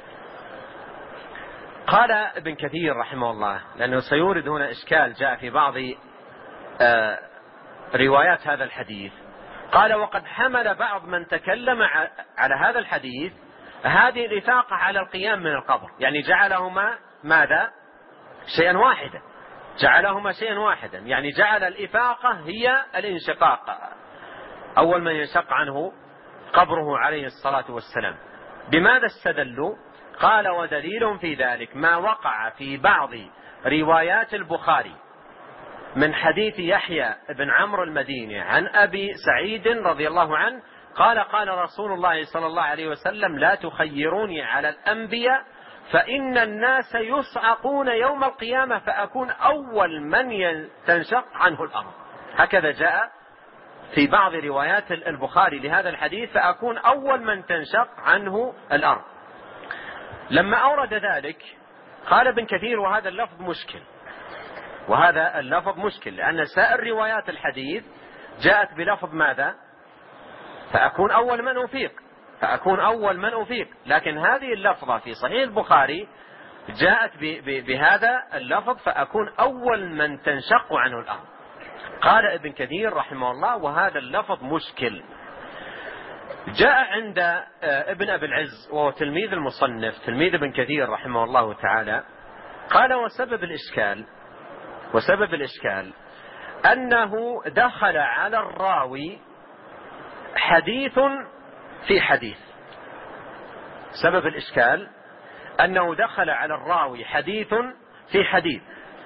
قال ابن كثير رحمه الله، لأنه سيورد هنا إشكال جاء في بعض آه روايات هذا الحديث، قال وقد حمل بعض من تكلم على هذا الحديث هذه الإفاقة على القيام من القبر، يعني جعلهما ماذا؟ شيئا واحدا، جعلهما شيئا واحدا، يعني جعل الإفاقة هي الانشقاق، أول من ينشق عنه قبره عليه الصلاة والسلام. بماذا استدلوا؟ قال ودليل في ذلك ما وقع في بعض روايات البخاري من حديث يحيى بن عمرو المديني عن أبي سعيد رضي الله عنه قال قال رسول الله صلى الله عليه وسلم لا تخيروني على الأنبياء فإن الناس يصعقون يوم القيامة فأكون أول من تنشق عنه الأرض. هكذا جاء في بعض روايات البخاري لهذا الحديث، فأكون أول من تنشق عنه الأرض. لما أورد ذلك قال ابن كثير وهذا اللفظ مشكل، وهذا اللفظ مشكل لأن سائر روايات الحديث جاءت بلفظ ماذا؟ فأكون أول من أفيق، فأكون أول من أفيق، لكن هذه اللفظة في صحيح البخاري جاءت بهذا اللفظ فأكون أول من تنشق عنه الأرض. قال ابن كثير رحمه الله وهذا اللفظ مشكل. جاء عند ابن أبي العز وهو تلميذ المصنف تلميذ ابن كثير رحمه الله تعالى، قال وسبب الإشكال وسبب الإشكال أنه دخل على الراوي حديث في حديث. سبب الإشكال أنه دخل على الراوي حديث في حديث،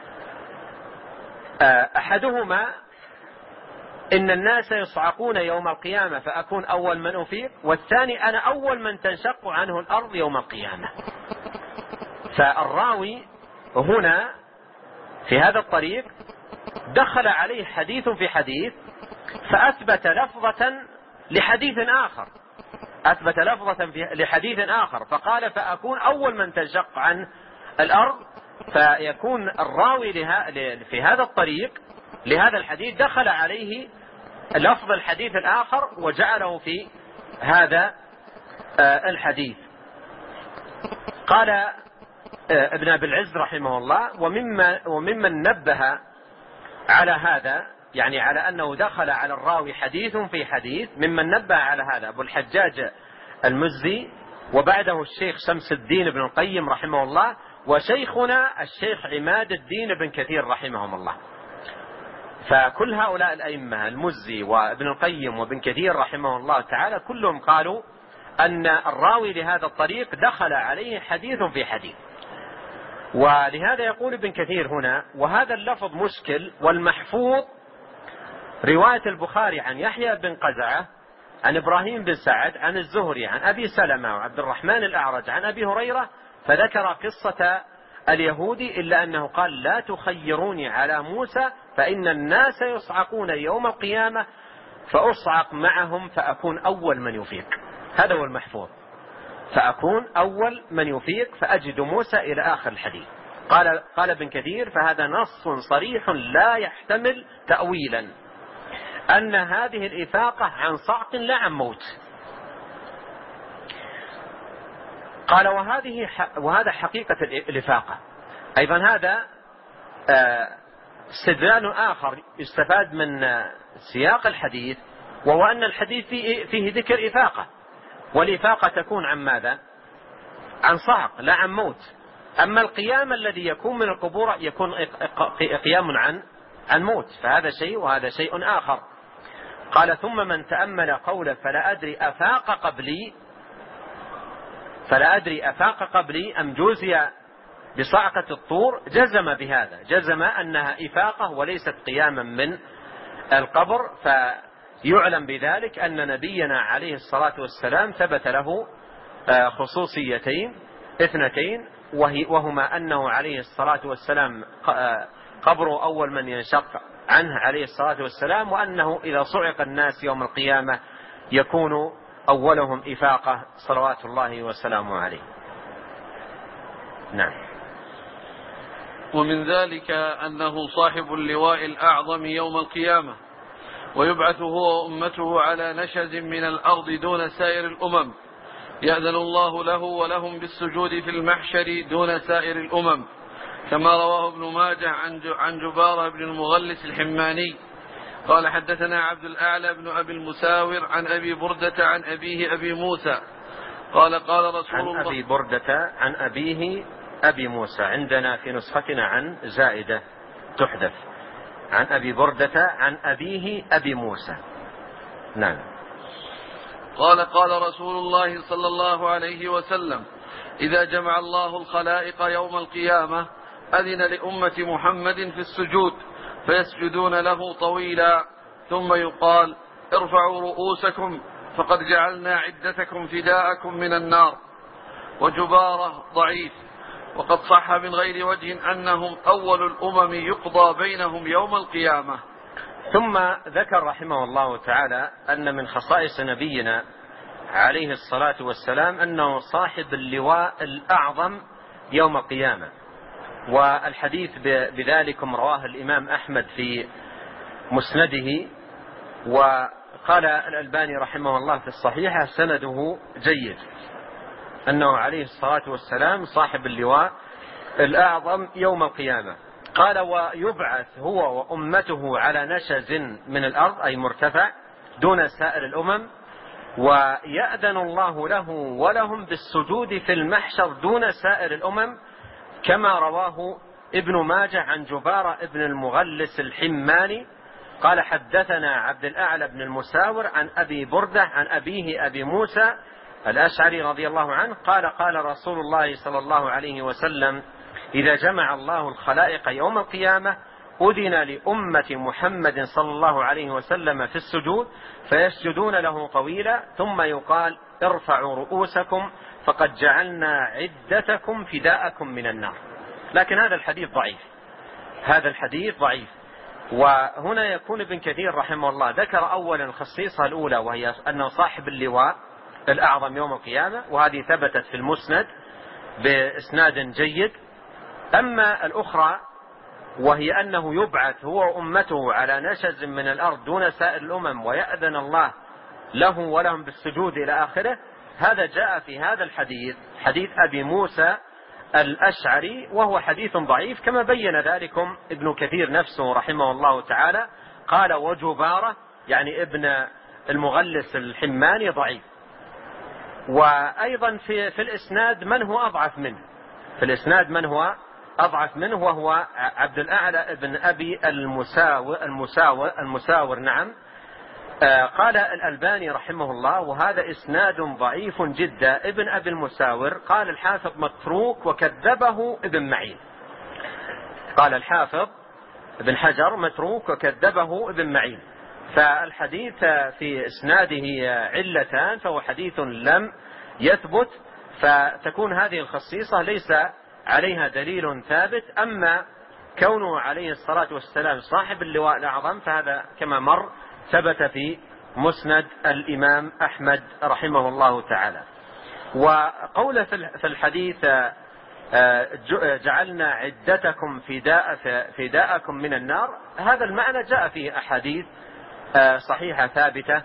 أحدهما إن الناس يصعقون يوم القيامة فأكون أول من أفيق، والثاني أنا أول من تنشق عنه الأرض يوم القيامة. فالراوي هنا في هذا الطريق دخل عليه حديث في حديث فأثبت لفظة لحديث آخر، أثبت لفظة لحديث آخر فقال فأكون أول من تنشق عن الأرض، فيكون الراوي في هذا الطريق لهذا الحديث دخل عليه لفظ الحديث الآخر وجعله في هذا الحديث. قال ابن أبي العز رحمه الله ومما وممن نبه على هذا، يعني على أنه دخل على الراوي حديث في حديث، ممن نبه على هذا أبو الحجاج المزي، وبعده الشيخ شمس الدين بن القيم رحمه الله، وشيخنا الشيخ عماد الدين بن كثير رحمهم الله. فكل هؤلاء الأئمة المزي وابن القيم وابن كثير رحمه الله تعالى كلهم قالوا أن الراوي لهذا الطريق دخل عليه حديث في حديث. ولهذا يقول ابن كثير هنا وهذا اللفظ مشكل، والمحفوظ رواية البخاري عن يحيى بن قزعة عن إبراهيم بن سعد عن الزهري عن أبي سلمة وعبد الرحمن الأعرج عن أبي هريرة، فذكر قصة اليهودي إلا أنه قال لا تخيروني على موسى فإن الناس يصعقون يوم القيامة فأصعق معهم فأكون أول من يفيق. هذا هو المحفوظ، فأكون أول من يفيق فأجد موسى إلى آخر الحديث. قال قال ابن كثير فهذا نص صريح لا يحتمل تأويلا أن هذه الإفاقة عن صعق لا عن موت. قال وهذه وهذا حقيقة الإفاقة. أيضا هذا استدلال آخر يستفاد من سياق الحديث، وهو أن الحديث فيه, فيه ذكر إفاقة، والإفاقة تكون عن ماذا؟ عن صعق لا عن موت. أما القيام الذي يكون من القبور يكون قيام عن عن موت، فهذا شيء وهذا شيء آخر. قال ثم من تأمل قوله فلا أدري أفاق قبلي فلا أدري أفاق قبلي أم جوزي بصعقة الطور جزم بهذا، جزم أنها إفاقة وليست قياما من القبر. فيعلم بذلك أن نبينا عليه الصلاة والسلام ثبت له خصوصيتين اثنتين، وهما أنه عليه الصلاة والسلام قبره أول من ينشق عنه عليه الصلاة والسلام، وأنه إذا صعق الناس يوم القيامة يكون أولهم إفاقة صلوات الله وسلامه عليه. نعم. ومن ذلك أنه صاحب اللواء الأعظم يوم القيامة، ويبعث هو وأمته على نشز من الأرض دون سائر الأمم، يأذن الله له ولهم بالسجود في المحشر دون سائر الأمم، كما رواه ابن ماجه عن جبارة بن المغلس الحماني قال حدثنا عبد الأعلى بن أبي المساور عن أبي بردة عن أبيه أبي موسى قال قال رسول الله. عن أبي بردة عن أبيه أبي موسى، عندنا في نسختنا عن زائدة تحذف، عن أبي بردة عن أبيه أبي موسى. نعم. قال قال رسول الله صلى الله عليه وسلم إذا جمع الله الخلائق يوم القيامة أذن لأمة محمد في السجود فيسجدون له طويلا، ثم يقال ارفعوا رؤوسكم فقد جعلنا عدتكم فداءكم من النار. وجبارة ضعيف، وقد صح من غير وجه أنهم أول الأمم يقضى بينهم يوم القيامة. ثم ذكر رحمه الله تعالى أن من خصائص نبينا عليه الصلاة والسلام أنه صاحب اللواء الأعظم يوم القيامة، والحديث بذلكم رواه الإمام أحمد في مسنده، وقال الألباني رحمه الله في الصحيحة سنده جيد، أنه عليه الصلاة والسلام صاحب اللواء الأعظم يوم القيامة. قال ويبعث هو وأمته على نشز من الأرض أي مرتفع دون سائر الأمم، ويأذن الله له ولهم بالسجود في المحشر دون سائر الأمم، كما رواه ابن ماجه عن جبارة ابن المغلس الحماني قال حدثنا عبد الأعلى بن المساور عن أبي بردة عن أبيه أبي موسى الأشعري رضي الله عنه قال قال رسول الله صلى الله عليه وسلم إذا جمع الله الخلائق يوم القيامة أذن لأمة محمد صلى الله عليه وسلم في السجود فيسجدون له طويلا، ثم يقال ارفعوا رؤوسكم فقد جعلنا عدتكم فداءكم من النار. لكن هذا الحديث ضعيف، هذا الحديث ضعيف. وهنا يكون ابن كثير رحمه الله ذكر أولا خصيصة الأولى وهي أنه صاحب اللواء الأعظم يوم القيامة، وهذه ثبتت في المسند بإسناد جيد. أما الأخرى وهي أنه يبعث هو وأمته على نشز من الأرض دون سائر الأمم ويأذن الله له ولهم بالسجود إلى آخره، هذا جاء في هذا الحديث، حديث أبي موسى الأشعري، وهو حديث ضعيف كما بين ذلكم ابن كثير نفسه رحمه الله تعالى، قال وجبارة يعني ابن المغلس الحماني ضعيف. وأيضا في, في الإسناد من هو أضعف منه، في الإسناد من هو أضعف منه وهو عبد الأعلى ابن أبي المساور, المساور, المساور نعم. آه قال الألباني رحمه الله وهذا إسناد ضعيف جدا. ابن أبي المساور قال الحافظ متروك وكذبه ابن معين، قال الحافظ ابن حجر متروك وكذبه ابن معين. فالحديث في إسناده علتان، فهو حديث لم يثبت، فتكون هذه الخصيصة ليس عليها دليل ثابت. أما كونه عليه الصلاة والسلام صاحب اللواء الأعظم فهذا كما مر ثبت في مسند الإمام أحمد رحمه الله تعالى. وقوله في الحديث جعلنا عدتكم فداءكم من النار، هذا المعنى جاء فيه أحاديث صحيحة ثابتة،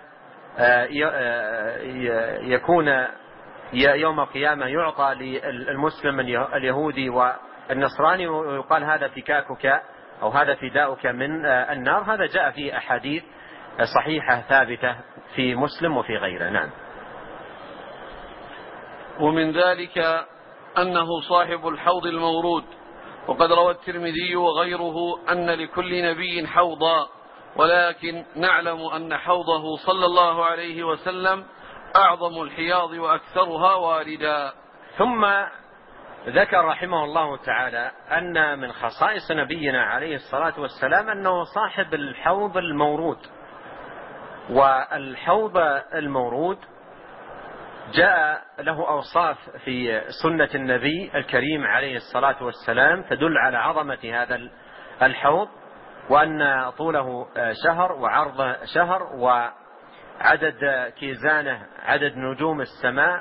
يكون يوم القيامة يعطى للمسلم اليهودي والنصراني ويقال هذا فكاكك أو هذا فداؤك من النار. هذا جاء فيه أحاديث صحيحة ثابتة في مسلم وفي غيره. نعم. ومن ذلك أنه صاحب الحوض المورود، وقد روى الترمذي وغيره أن لكل نبي حوضا، ولكن نعلم أن حوضه صلى الله عليه وسلم أعظم الحياض وأكثرها واردا. ثم ذكر رحمه الله تعالى أن من خصائص نبينا عليه الصلاة والسلام أنه صاحب الحوض المورود. والحوض المورود جاء له أوصاف في سنة النبي الكريم عليه الصلاة والسلام تدل على عظمة هذا الحوض، وأن طوله شهر وعرضه شهر وعدد كيزانه عدد نجوم السماء،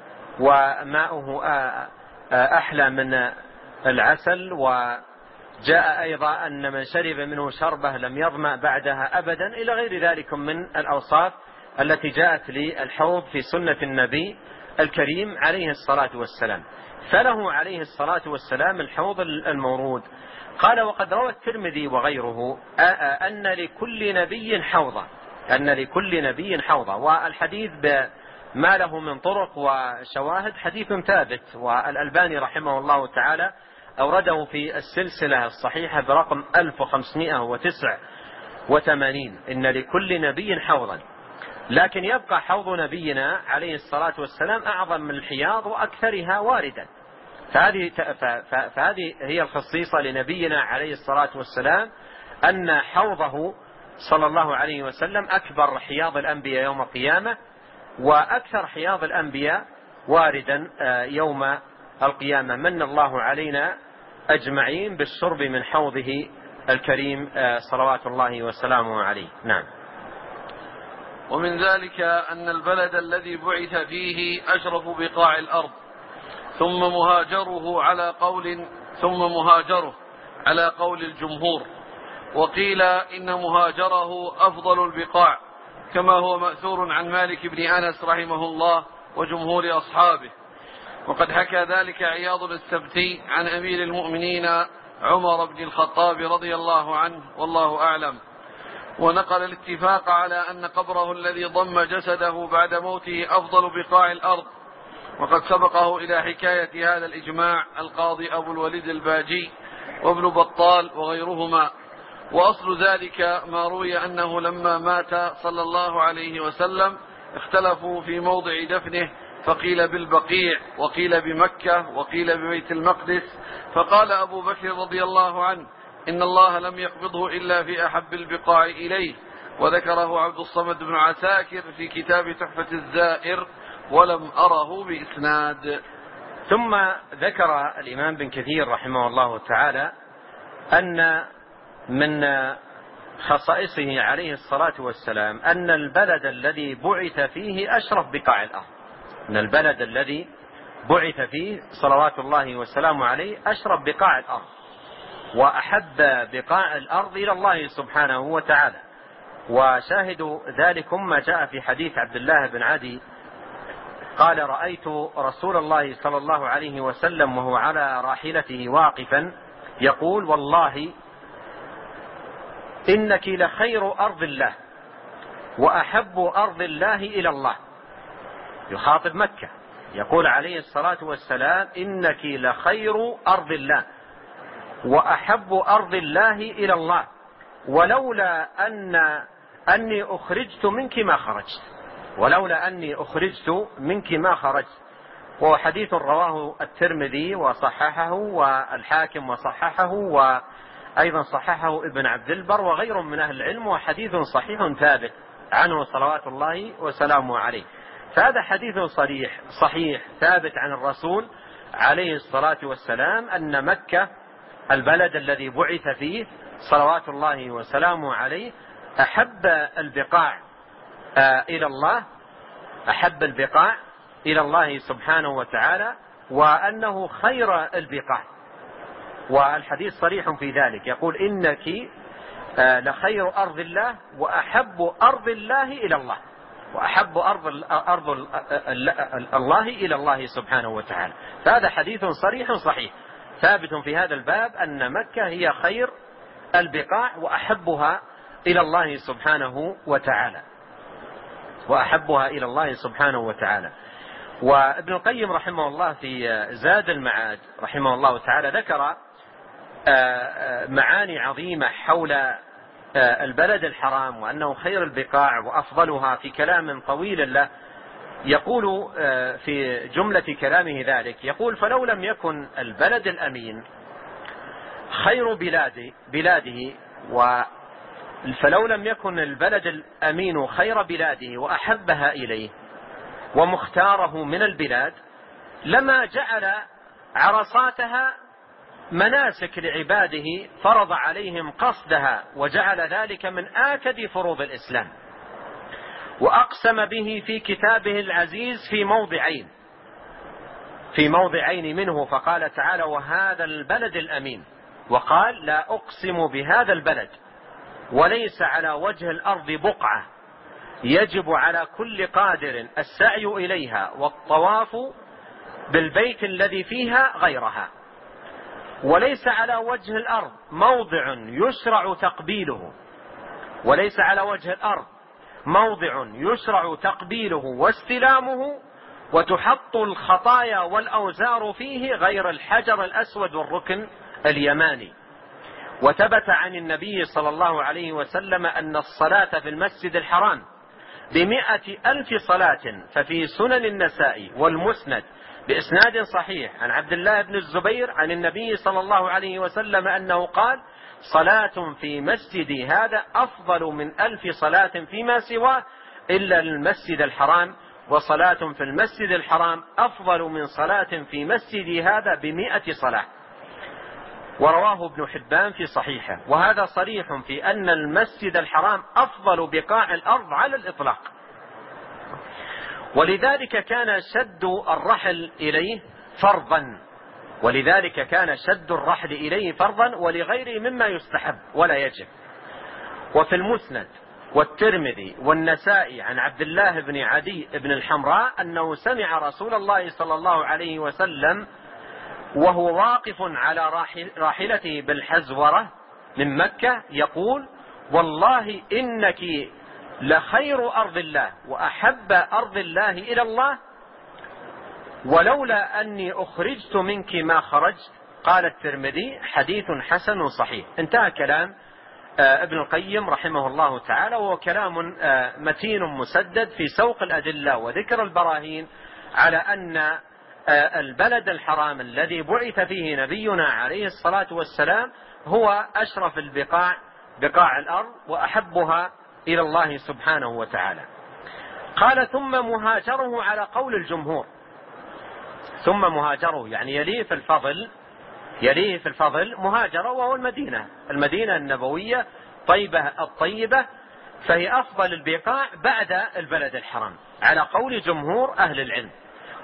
وماؤه أحلى من العسل. وجاء أيضا أن من شرب منه شربة لم يظمأ بعدها أبدا، إلى غير ذلك من الأوصاف التي جاءت للحوض في سنة النبي الكريم عليه الصلاة والسلام. فله عليه الصلاة والسلام الحوض المورود. قال وقد روى الترمذي وغيره أن لكل نبي حوضا، أن لكل نبي حوضا. والحديث ما له من طرق وشواهد حديث ثابت، والألباني رحمه الله تعالى أورده في السلسلة الصحيحة برقم ألف وخمسمائة وتسعة وثمانين، إن لكل نبي حوضا. لكن يبقى حوض نبينا عليه الصلاة والسلام أعظم من الحياض وأكثرها واردا. فهذه, فهذه هي الخصيصة لنبينا عليه الصلاة والسلام، أن حوضه صلى الله عليه وسلم أكبر حياض الأنبياء يوم القيامة، وأكثر حياض الأنبياء واردا يوم القيامة. من الله علينا أجمعين بالشرب من حوضه الكريم صلوات الله وسلامه عليه. نعم. ومن ذلك أن البلد الذي بعث فيه أشرف بقاع الأرض، ثم مهاجره على قول ثم مهاجره على قول الجمهور، وقيل إن مهاجره أفضل البقاع، كما هو مأثور عن مالك بن أنس رحمه الله وجمهور أصحابه. وقد حكى ذلك عياض السبتي عن أمير المؤمنين عمر بن الخطاب رضي الله عنه والله أعلم، ونقل الاتفاق على أن قبره الذي ضم جسده بعد موته أفضل بقاع الأرض. وقد سبقه إلى حكاية هذا الإجماع القاضي أبو الوليد الباجي وابن بطال وغيرهما. وأصل ذلك ما روي أنه لما مات صلى الله عليه وسلم اختلفوا في موضع دفنه، فقيل بالبقيع وقيل بمكة وقيل ببيت المقدس، فقال أبو بكر رضي الله عنه إن الله لم يقبضه إلا في أحب البقاع إليه. وذكره عبد الصمد بن عساكر في كتاب تحفة الزائر ولم أره بإسناد. ثم ذكر الإمام بن كثير رحمه الله تعالى أن من خصائصه عليه الصلاة والسلام أن البلد الذي بعث فيه أشرف بقاع الأرض، أن البلد الذي بعث فيه صلوات الله وسلامه عليه أشرف بقاع الأرض وأحب بقاع الأرض إلى الله سبحانه وتعالى. وشاهد ذلك ما جاء في حديث عبد الله بن عدي قال: رأيت رسول الله صلى الله عليه وسلم وهو على راحلته واقفا يقول: والله إنك لخير أرض الله وأحب أرض الله إلى الله. يخاطب مكة يقول عليه الصلاة والسلام: إنك لخير أرض الله وأحب أرض الله إلى الله، ولولا أن أني أخرجت منك ما خرجت ولولا أني أخرجت منك ما خرجت. وهو حديث رواه الترمذي وصححه والحاكم وصححه، وأيضا صححه ابن عبد البر وغير من أهل العلم، وحديث صحيح ثابت عنه صلوات الله وسلامه عليه. فهذا حديث صريح صحيح ثابت عن الرسول عليه الصلاة والسلام أن مكة البلد الذي بعث فيه صلوات الله وسلامه عليه أحب البقاع إلى الله أحب البقاع إلى الله سبحانه وتعالى، وأنه خير البقاع. والحديث صريح في ذلك، يقول: إنك لخير أرض الله وأحب أرض الله إلى الله وأحب أرض, أرض الله إلى الله سبحانه وتعالى. فهذا حديث صريح صحيح ثابت في هذا الباب أن مكة هي خير البقاع وأحبها إلى الله سبحانه وتعالى وأحبها إلى الله سبحانه وتعالى. وابن القيم رحمه الله في زاد المعاد رحمه الله تعالى ذكر معاني عظيمة حول البلد الحرام وأنه خير البقاع وأفضلها في كلام طويل له. يقول في جملة كلامه ذلك، يقول: فلو لم يكن البلد الأمين خير بلاده, بلاده و فلو لم يكن البلد الأمين خير بلاده وأحبها إليه ومختاره من البلاد لما جعل عرصاتها مناسك لعباده فرض عليهم قصدها، وجعل ذلك من آكد فروض الإسلام، وأقسم به في كتابه العزيز في موضعين في موضعين منه، فقال تعالى: وهذا البلد الأمين، وقال: لا أقسم بهذا البلد، وليس على وجه الأرض بقعة يجب على كل قادر السعي إليها والطواف بالبيت الذي فيها غيرها، وليس على وجه الأرض موضع يشرع تقبيله وليس على وجه الأرض موضع يشرع تقبيله واستلامه وتحط الخطايا والأوزار فيه غير الحجر الأسود والركن اليماني. وثبت عن النبي صلى الله عليه وسلم أن الصلاة في المسجد الحرام بمئة ألف صلاة. ففي سنن النساء والمسند بإسناد صحيح عن عبد الله بن الزبير عن النبي صلى الله عليه وسلم أنه قال: صلاة في مسجدي هذا أفضل من ألف صلاة فيما سواه إلا المسجد الحرام، وصلاة في المسجد الحرام أفضل من صلاة في مسجدي هذا بمئة صلاة. ورواه ابن حبان في صحيحه. وهذا صريح في أن المسجد الحرام أفضل بقاع الأرض على الإطلاق، ولذلك كان شد الرحل إليه فرضا ولذلك كان شد الرحل إليه فرضا ولغيره مما يستحب ولا يجب. وفي المسند والترمذي والنسائي عن عبد الله بن عدي بن الحمراء أنه سمع رسول الله صلى الله عليه وسلم وهو واقف على راحلته بالحزورة من مكة يقول: والله إنك لخير أرض الله وأحب أرض الله إلى الله، ولولا أني أخرجت منك ما خرجت. قال الترمذي: حديث حسن صحيح. انتهى كلام ابن القيم رحمه الله تعالى، وهو كلام متين مسدد في سوق الأدلة وذكر البراهين على أن البلد الحرام الذي بعث فيه نبينا عليه الصلاة والسلام هو أشرف البقاع بقاع الأرض وأحبها إلى الله سبحانه وتعالى. قال: ثم مهاجره على قول الجمهور. ثم مهاجره يعني يليه في الفضل يليه في الفضل مهاجره، وهو المدينة المدينة النبوية طيبة الطيبة، فهي أفضل البقاع بعد البلد الحرام على قول جمهور أهل العلم.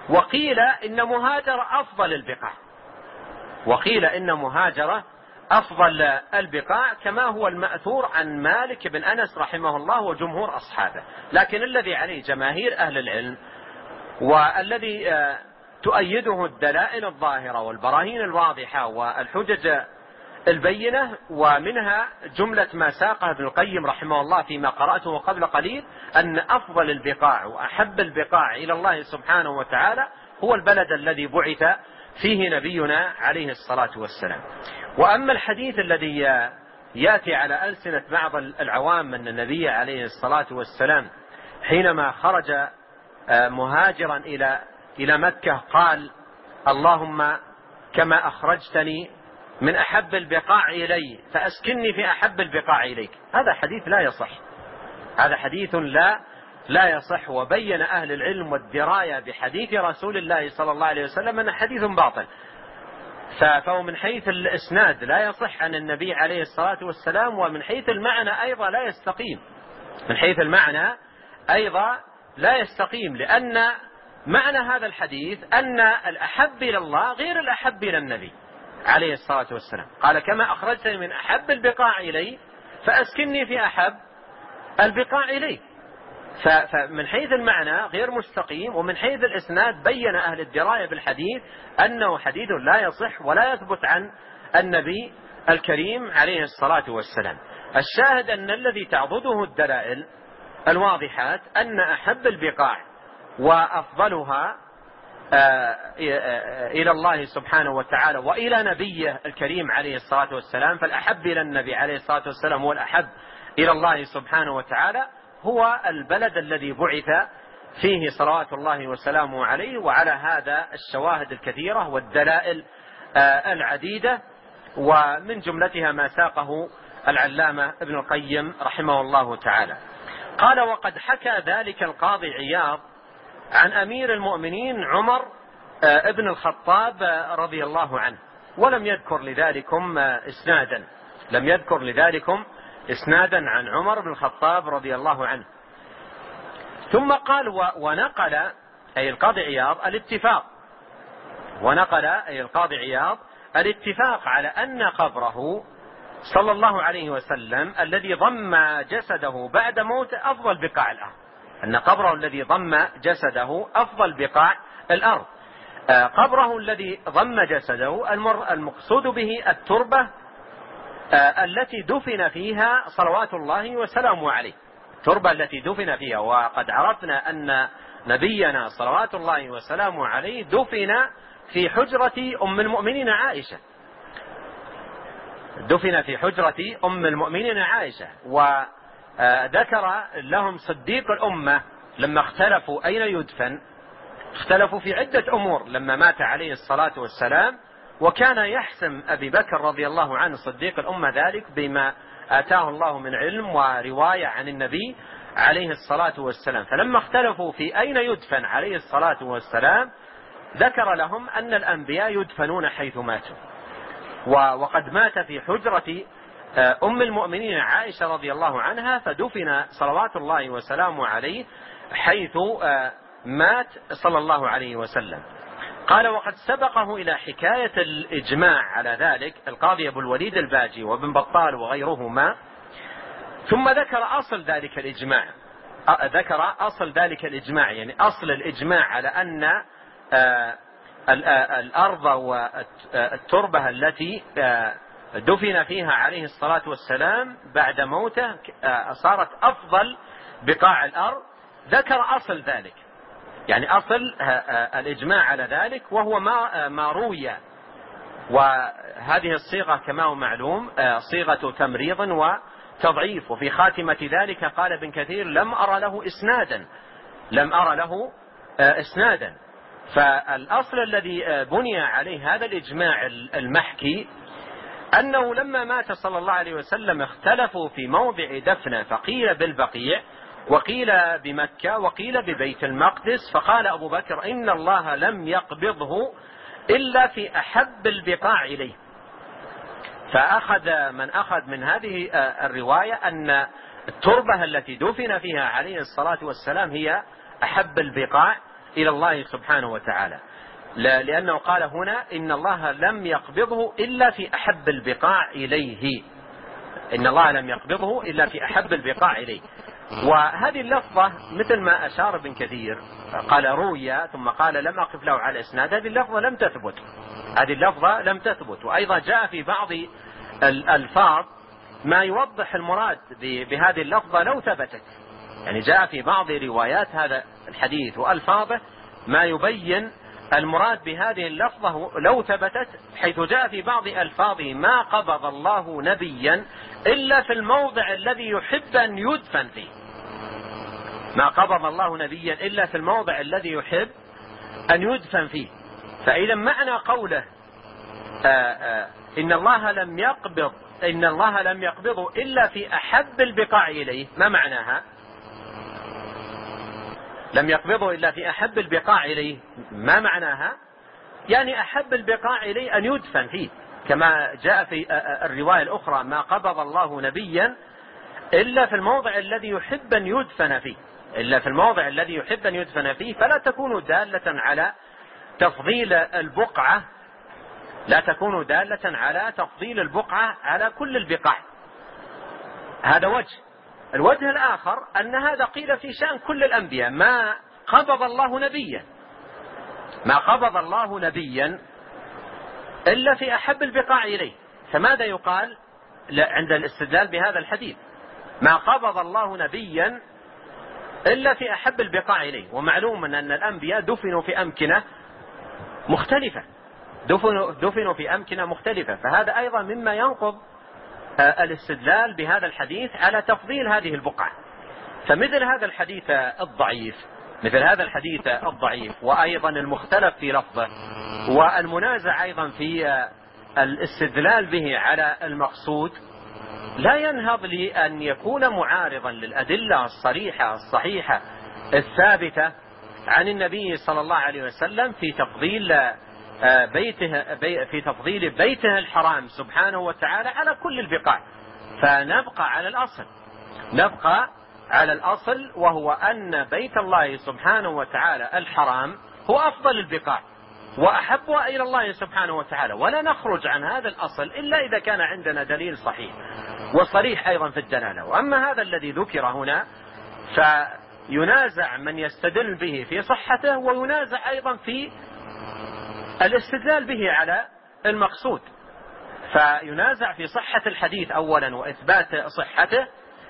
وقيل إن مهاجرة أفضل البقاع، وقيل إن مهاجرة أفضل البقاع كما هو المأثور عن مالك بن أنس رحمه الله وجمهور أصحابه. لكن الذي عليه جماهير أهل العلم والذي تؤيده الدلائل الظاهرة والبراهين الواضحة والحجج البينة، ومنها جملة ما ساقه ابن القيم رحمه الله فيما قرأته قبل قليل، أن أفضل البقاع وأحب البقاع إلى الله سبحانه وتعالى هو البلد الذي بعث فيه نبينا عليه الصلاة والسلام. وأما الحديث الذي يأتي على ألسنة بعض العوام أن النبي عليه الصلاة والسلام حينما خرج مهاجرا إلى إلى مكة قال: اللهم كما أخرجتني من أحب البقاع إلي فأسكنني في أحب البقاع إليك، هذا حديث لا يصح، هذا حديث لا لا يصح. وبين أهل العلم والدراية بحديث رسول الله صلى الله عليه وسلم أنه حديث باطل، فهو من حيث الإسناد لا يصح عن النبي عليه الصلاة والسلام، ومن حيث المعنى أيضا لا يستقيم، من حيث المعنى أيضا لا يستقيم، لأن معنى هذا الحديث أن الأحب إلى الله غير الأحب إلى النبي عليه الصلاة والسلام. قال: كما أخرجتني من أحب البقاع إلي فأسكنني في أحب البقاع إلي. فمن حيث المعنى غير مستقيم، ومن حيث الإسناد بين أهل الدراية بالحديث أنه حديث لا يصح ولا يثبت عن النبي الكريم عليه الصلاة والسلام. الشاهد أن الذي تعضده الدلائل الواضحات أن أحب البقاع وأفضلها إلى الله سبحانه وتعالى وإلى نبيه الكريم عليه الصلاة والسلام، فالأحب إلى النبي عليه الصلاة والسلام هو الأحب إلى الله سبحانه وتعالى، هو البلد الذي بعث فيه صلوات الله وسلامه عليه. وعلى هذا الشواهد الكثيرة والدلائل العديدة، ومن جملتها ما ساقه العلامة ابن القيم رحمه الله تعالى. قال: وقد حكى ذلك القاضي عياض عن أمير المؤمنين عمر ابن الخطاب رضي الله عنه، ولم يذكر لذلكم إسنادا، لم يذكر لذلكم إسنادا عن عمر بن الخطاب رضي الله عنه. ثم قال: ونقل أي القاضي عياض الاتفاق، ونقل أي القاضي عياض الاتفاق على أن قبره صلى الله عليه وسلم الذي ضم جسده بعد موته أفضل بقاع الأرض، أن قبره الذي ضم جسده أفضل بقاع الأرض. قبره الذي ضم جسده المقصود به التربة التي دفن فيها صلوات الله وسلامه عليه، التربة التي دفن فيها. وقد عرفنا أن نبينا صلوات الله وسلامه عليه دفن في حجرة أم المؤمنين عائشة، دفن في حجرة أم المؤمنين عائشة. وذكر لهم صديق الأمة لما اختلفوا أين يدفن، اختلفوا في عدة أمور لما مات عليه الصلاة والسلام، وكان يحسم أبي بكر رضي الله عنه صديق الأمة ذلك بما آتاه الله من علم ورواية عن النبي عليه الصلاة والسلام. فلما اختلفوا في أين يدفن عليه الصلاة والسلام ذكر لهم أن الأنبياء يدفنون حيث ماتوا، وقد مات في حجرة أم المؤمنين عائشة رضي الله عنها، فدفن صلوات الله وسلامه عليه حيث مات صلى الله عليه وسلم. قال: وقد سبقه إلى حكاية الإجماع على ذلك القاضي أبو الوليد الباجي وابن بطال وغيرهما، ثم ذكر أصل ذلك الإجماع، ذكر أصل ذلك الإجماع يعني أصل الإجماع على أن الأرض والتربة التي دفن فيها عليه الصلاة والسلام بعد موته صارت أفضل بقاع الأرض. ذكر أصل ذلك، يعني أصل الإجماع على ذلك، وهو ما ما روي. وهذه الصيغة كما هو معلوم صيغة تمريض وتضعيف. وفي خاتمة ذلك قال ابن كثير: لم أرى له إسنادا، لم أرى له إسنادا. فالأصل الذي بني عليه هذا الإجماع المحكي أنه لما مات صلى الله عليه وسلم اختلفوا في موضع دفنه، فقيل بالبقيع وقيل بمكة وقيل ببيت المقدس، فقال أبو بكر: إن الله لم يقبضه إلا في أحب البقاع إليه. فأخذ من أخذ من هذه الرواية أن التربة التي دفن فيها عليه الصلاة والسلام هي أحب البقاع إلى الله سبحانه وتعالى، لأنه قال هنا إن الله لم يقبضه إلا في أحب البقاع إليه، إن الله لم يقبضه إلا في أحب البقاع إليه. وهذه اللفظة مثل ما أشار ابن كثير قال روي ثم قال لم أقف له على إسناد، هذه اللفظة لم تثبت، هذه اللفظة لم تثبت. وأيضا جاء في بعض الألفاظ ما يوضح المراد بهذه اللفظة لو ثبتت، يعني جاء في بعض روايات هذا الحديث وألفاظه ما يبين المراد بهذه اللفظة لو ثبتت، حيث جاء في بعض ألفاظه ما قبض الله نبيا إلا في الموضع الذي يحب أن يدفن فيه، ما قبض الله نبيا إلا في الموضع الذي يحب أن يدفن فيه. فإذا معنى قوله آآ آآ إن الله لم يقبض إن الله لم يقبضه إلا في أحب البقاع إليه، ما معناها؟ لم يقبضه إلا في أحب البقاع إليه، ما معناها؟ يعني أحب البقاع إليه أن يدفن فيه، كما جاء في الرواية الأخرى ما قبض الله نبيا إلا في الموضع الذي يحب أن يدفن فيه، إلا في الموضع الذي يحب أن يدفن فيه، فلا تكون دالة على تفضيل البقعة، لا تكون دالة على تفضيل البقعة على كل البقاع. هذا وجه. الوجه الآخر أن هذا قيل في شأن كل الأنبياء، ما قبض الله نبيا، ما قبض الله نبيا إلا في أحب البقاع إليه. فماذا يقال عند الاستدلال بهذا الحديث؟ ما قبض الله نبيا إلا في أحب البقاع إليه. ومعلوم أن الأنبياء دفنوا في أمكنة مختلفة، دفنوا, دفنوا في أمكنة مختلفة، فهذا أيضا مما ينقض الاستدلال بهذا الحديث على تفضيل هذه البقعة. فمثل هذا الحديث الضعيف مثل هذا الحديث الضعيف وأيضا المختلف في لفظه والمنازع أيضا في الاستدلال به على المقصود لا ينهض لأن يكون معارضا للأدلة الصريحة الصحيحة الثابتة عن النبي صلى الله عليه وسلم في تفضيل بيته في تفضيل بيته الحرام سبحانه وتعالى على كل البقاع. فنبقى على الأصل نبقى على الأصل وهو أن بيت الله سبحانه وتعالى الحرام هو أفضل البقاع وأحبها إلى الله سبحانه وتعالى، ولا نخرج عن هذا الأصل إلا إذا كان عندنا دليل صحيح وصريح أيضا في الدلالة. وأما هذا الذي ذكر هنا فينازع من يستدل به في صحته وينازع أيضا في الاستدلال به على المقصود، فينازع في صحة الحديث أولا وإثبات صحته،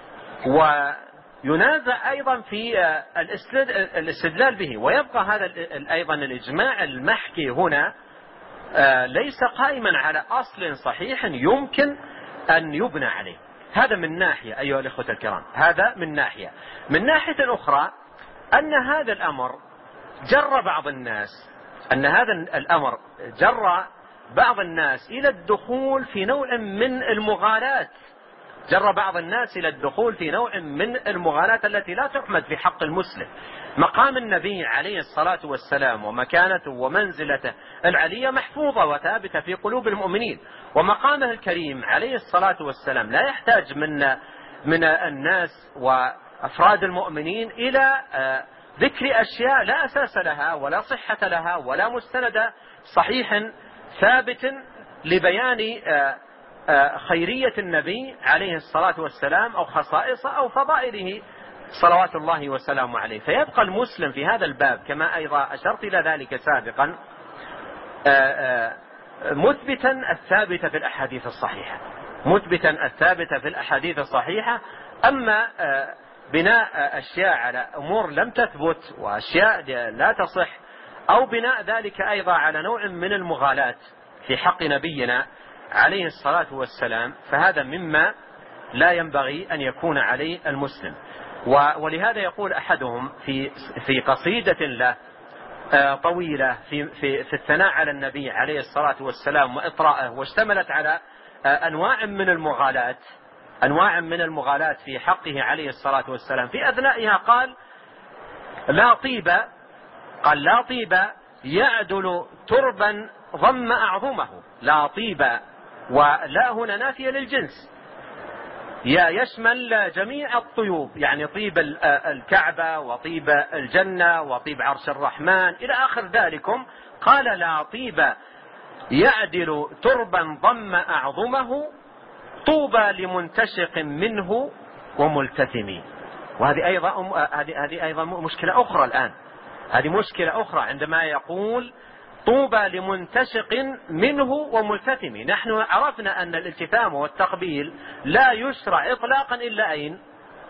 وينازع أيضا في الاستدلال به. ويبقى هذا أيضا الإجماع المحكي هنا ليس قائما على أصل صحيح يمكن أن يبنى عليه. هذا من ناحية أيها الأخوة الكرام، هذا من ناحية. من ناحية أخرى أن هذا الأمر جر بعض الناس أن هذا الأمر جر بعض الناس إلى الدخول في نوع من المغالاة جر بعض الناس إلى الدخول في نوع من المغالاة التي لا تحمد في حق المسلم. مقام النبي عليه الصلاة والسلام ومكانته ومنزلته العلية محفوظة وثابتة في قلوب المؤمنين، ومقامه الكريم عليه الصلاة والسلام لا يحتاج من من الناس وأفراد المؤمنين إلى ذكر أشياء لا أساس لها ولا صحة لها ولا مستند صحيح ثابت لبيان خيرية النبي عليه الصلاة والسلام أو خصائصه أو فضائله صلوات الله وسلامه عليه. فيبقى المسلم في هذا الباب كما أيضا أشرت إلى ذلك سابقا مثبتا الثابت في الأحاديث الصحيحة مثبتا الثابت في الأحاديث الصحيحة. أما بناء أشياء على أمور لم تثبت وأشياء لا تصح أو بناء ذلك أيضا على نوع من المغالاة في حق نبينا عليه الصلاة والسلام، فهذا مما لا ينبغي أن يكون عليه المسلم. ولهذا يقول أحدهم في في قصيدة له طويلة في في في الثناء على النبي عليه الصلاة والسلام وإطراءه، واشتملت على أنواع من المغالاة أنواع من المغالاة في حقه عليه الصلاة والسلام. في أثنائها قال لا طيب قال لا طيب يعدل تربا ضم أعظمه. لا طيب ولا هنا نافية للجنس، يشمل جميع الطيوب، يعني طيب الكعبة وطيب الجنة وطيب عرش الرحمن إلى آخر ذلكم. قال لا طيب يعدل تربا ضم أعظمه طوبى لمنتشق منه وملتثم. وهذه أيضا هذه أيضا مشكلة أخرى الآن، هذه مشكلة أخرى عندما يقول طوبى لمنتشق منه وملتثم. نحن عرفنا أن الالتثام والتقبيل لا يشرع إطلاقا إلا أين؟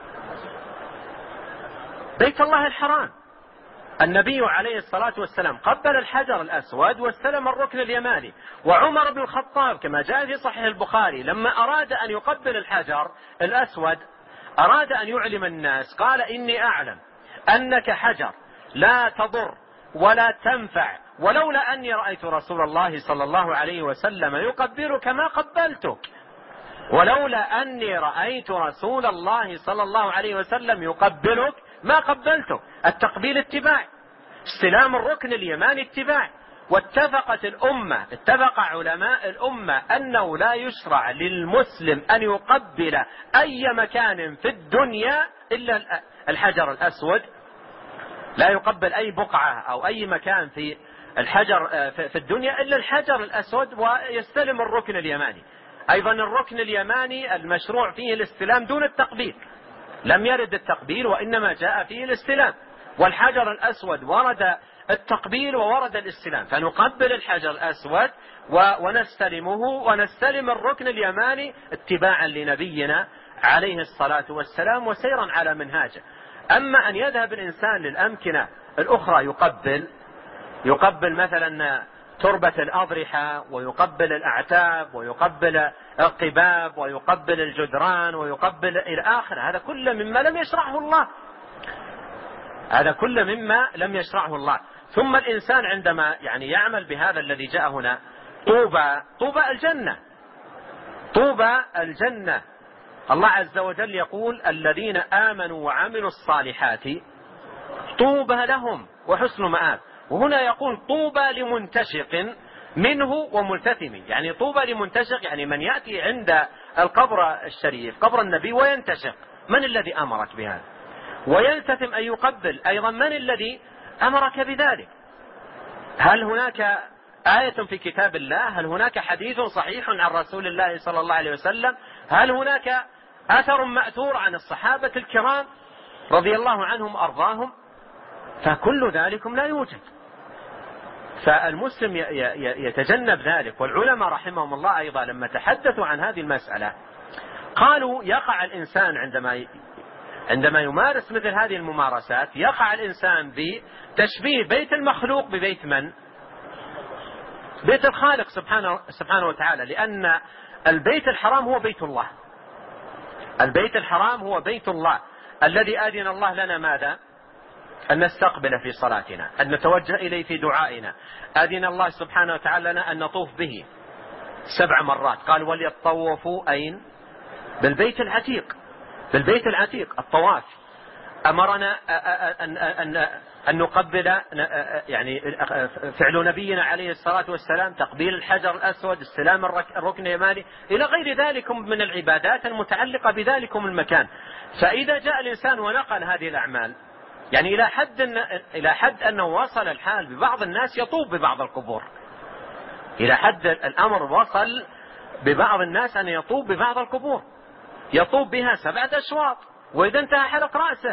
بيت الله الحرام. النبي عليه الصلاة والسلام قبل الحجر الأسود واستلم الركن اليماني. وعمر بن الخطاب كما جاء في صحيح البخاري لما أراد أن يقبل الحجر الأسود أراد أن يعلم الناس قال إني أعلم أنك حجر لا تضر ولا تنفع، ولولا أني رأيت رسول الله صلى الله عليه وسلم يقبلك ما قبلتك، ولولا أني رأيت رسول الله صلى الله عليه وسلم يقبلك ما قبلتك. التقبيل اتباع، استلام الركن اليماني اتباع. واتفقت الأمة، اتفق علماء الأمة أنه لا يشرع للمسلم أن يقبل أي مكان في الدنيا إلا الحجر الأسود، لا يقبل أي بقعة أو أي مكان في الحجر في الدنيا إلا الحجر الأسود ويستلم الركن اليماني. أيضا الركن اليماني المشروع فيه الاستلام دون التقبيل، لم يرد التقبيل وإنما جاء فيه الاستلام. والحجر الأسود ورد التقبيل وورد الاستلام، فنقبل الحجر الأسود ونستلمه ونستلم الركن اليماني اتباعا لنبينا عليه الصلاة والسلام وسيرا على منهاجه. أما أن يذهب الإنسان للأمكنة الأخرى يقبل يقبل مثلا تربة الأضرحة ويقبل الأعتاب ويقبل القباب ويقبل الجدران ويقبل إلى آخر، هذا كله مما لم يشرعه الله، هذا كله مما لم يشرعه الله. ثم الإنسان عندما يعني يعمل بهذا الذي جاء هنا طوبى طوبى الجنة، طوبى الجنة. الله عز وجل يقول الذين آمنوا وعملوا الصالحات طوبى لهم وحسن مآب. وهنا يقول طوبى لمنتشق منه وملتثم، يعني طوبى لمنتشق يعني من يأتي عند القبر الشريف قبر النبي وينتشق. من الذي أمرك بهذا؟ ويلتثم أن يقبل أيضا، من الذي أمرك بذلك؟ هل هناك آية في كتاب الله؟ هل هناك حديث صحيح عن رسول الله صلى الله عليه وسلم؟ هل هناك أثر مأثور عن الصحابة الكرام رضي الله عنهم أرضاهم؟ فكل ذلكم لا يوجد. فالمسلم يتجنب ذلك. والعلماء رحمهم الله أيضا لما تحدثوا عن هذه المسألة قالوا يقع الإنسان عندما عندما يمارس مثل هذه الممارسات يقع الإنسان بتشبيه بيت المخلوق ببيت من؟ بيت الخالق سبحانه, سبحانه وتعالى، لأن البيت الحرام هو بيت الله، البيت الحرام هو بيت الله الذي آذن الله لنا ماذا؟ أن نستقبل في صلاتنا، أن نتوجه إليه في دعائنا. آذن الله سبحانه وتعالى لنا أن نطوف به سبع مرات، قال وليطوفوا أين؟ بالبيت العتيق، بالبيت العتيق الطواف. أمرنا أن, أن, أن نقبل، يعني فعل نبينا عليه الصلاة والسلام تقبيل الحجر الأسود، استلام الركن اليماني، إلى غير ذلك من العبادات المتعلقة بذلكم المكان. فإذا جاء الإنسان ونقل هذه الأعمال يعني إلى حد إلى حد أنه وصل الحال ببعض الناس يطوف ببعض القبور، إلى حد الأمر وصل ببعض الناس أن يطوف ببعض القبور، يطوف بها سبعة أشواط وإذا انتهى حلق رأسه،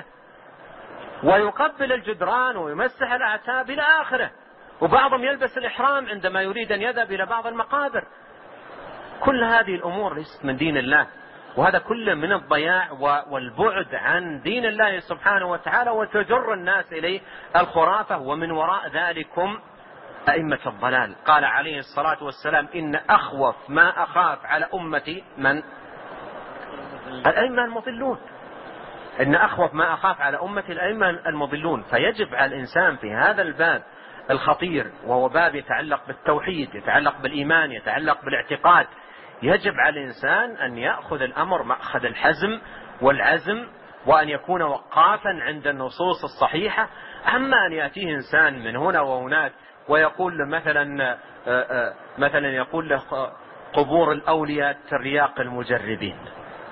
ويقبل الجدران ويمسح الأعتاب إلى آخره. وبعضهم يلبس الإحرام عندما يريد أن يذهب إلى بعض المقابر. كل هذه الأمور ليست من دين الله، وهذا كله من الضياع والبعد عن دين الله سبحانه وتعالى، وتجر الناس إليه الخرافة، ومن وراء ذلكم أئمة الضلال. قال عليه الصلاة والسلام إن أخوف ما أخاف على أمتي من؟ الأئمة المضلون. إن أخوف ما أخاف على أمتي الأئمة المضلون. فيجب على الإنسان في هذا الباب الخطير، وهو باب يتعلق بالتوحيد، يتعلق بالإيمان، يتعلق بالاعتقاد، يجب على الإنسان أن يأخذ الأمر مأخذ الحزم والعزم، وأن يكون وقافا عند النصوص الصحيحة. أما أن يأتيه إنسان من هنا وهناك ويقول له مثلا مثلا يقول له قبور الأولياء ترياق المجربين،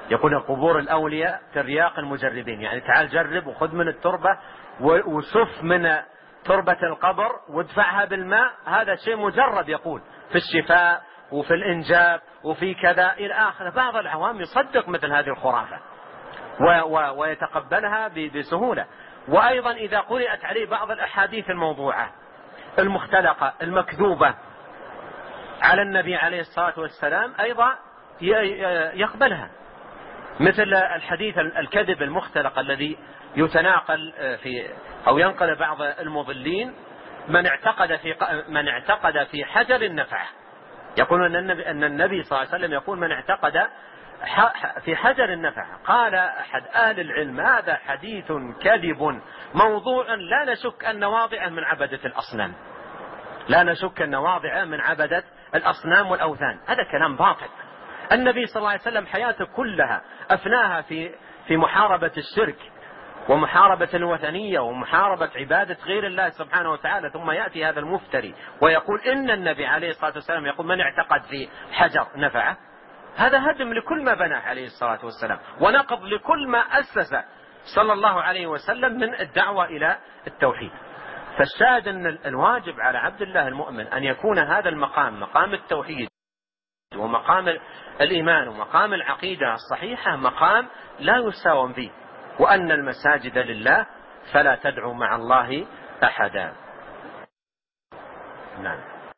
يقول قبور الأولياء ترياق المجربين، يعني تعال جرب وخذ من التربة وصف من تربة القبر وادفعها بالماء، هذا شيء مجرب يقول في الشفاء وفي الإنجاب وفي كذا إلى آخره. بعض العوام يصدق مثل هذه الخرافة ويتقبلها بسهولة. وأيضا إذا قرأت عليه بعض الأحاديث الموضوعة المختلقة المكذوبة على النبي عليه الصلاة والسلام أيضا يقبلها، مثل الحديث الكذب المختلق الذي يتناقل في أو ينقل بعض المضلين: من اعتقد في من اعتقد في حجر النفعة، يقول أن النبي, أن النبي صلى الله عليه وسلم يقول من اعتقد في حجر النفعة. قال أحد أهل العلم: هذا حديث كذب موضوع لا نشك أن واضعه من عبدة الأصنام، لا نشك أن واضعه من عبدة الأصنام والأوثان. هذا كلام باطل. النبي صلى الله عليه وسلم حياته كلها أفناها في في محاربة الشرك ومحاربة الوثنية ومحاربة عبادة غير الله سبحانه وتعالى، ثم يأتي هذا المفتري ويقول إن النبي عليه الصلاة والسلام يقول من اعتقد في حجر نفعه. هذا هدم لكل ما بناه عليه الصلاة والسلام، ونقض لكل ما أسس صلى الله عليه وسلم من الدعوة إلى التوحيد. فالشاهد أن الواجب على عبد الله المؤمن أن يكون هذا المقام، مقام التوحيد ومقام الإيمان ومقام العقيدة الصحيحة، مقام لا يساوم فيه، وأن المساجد لله فلا تدعوا مع الله أحدا. نعم.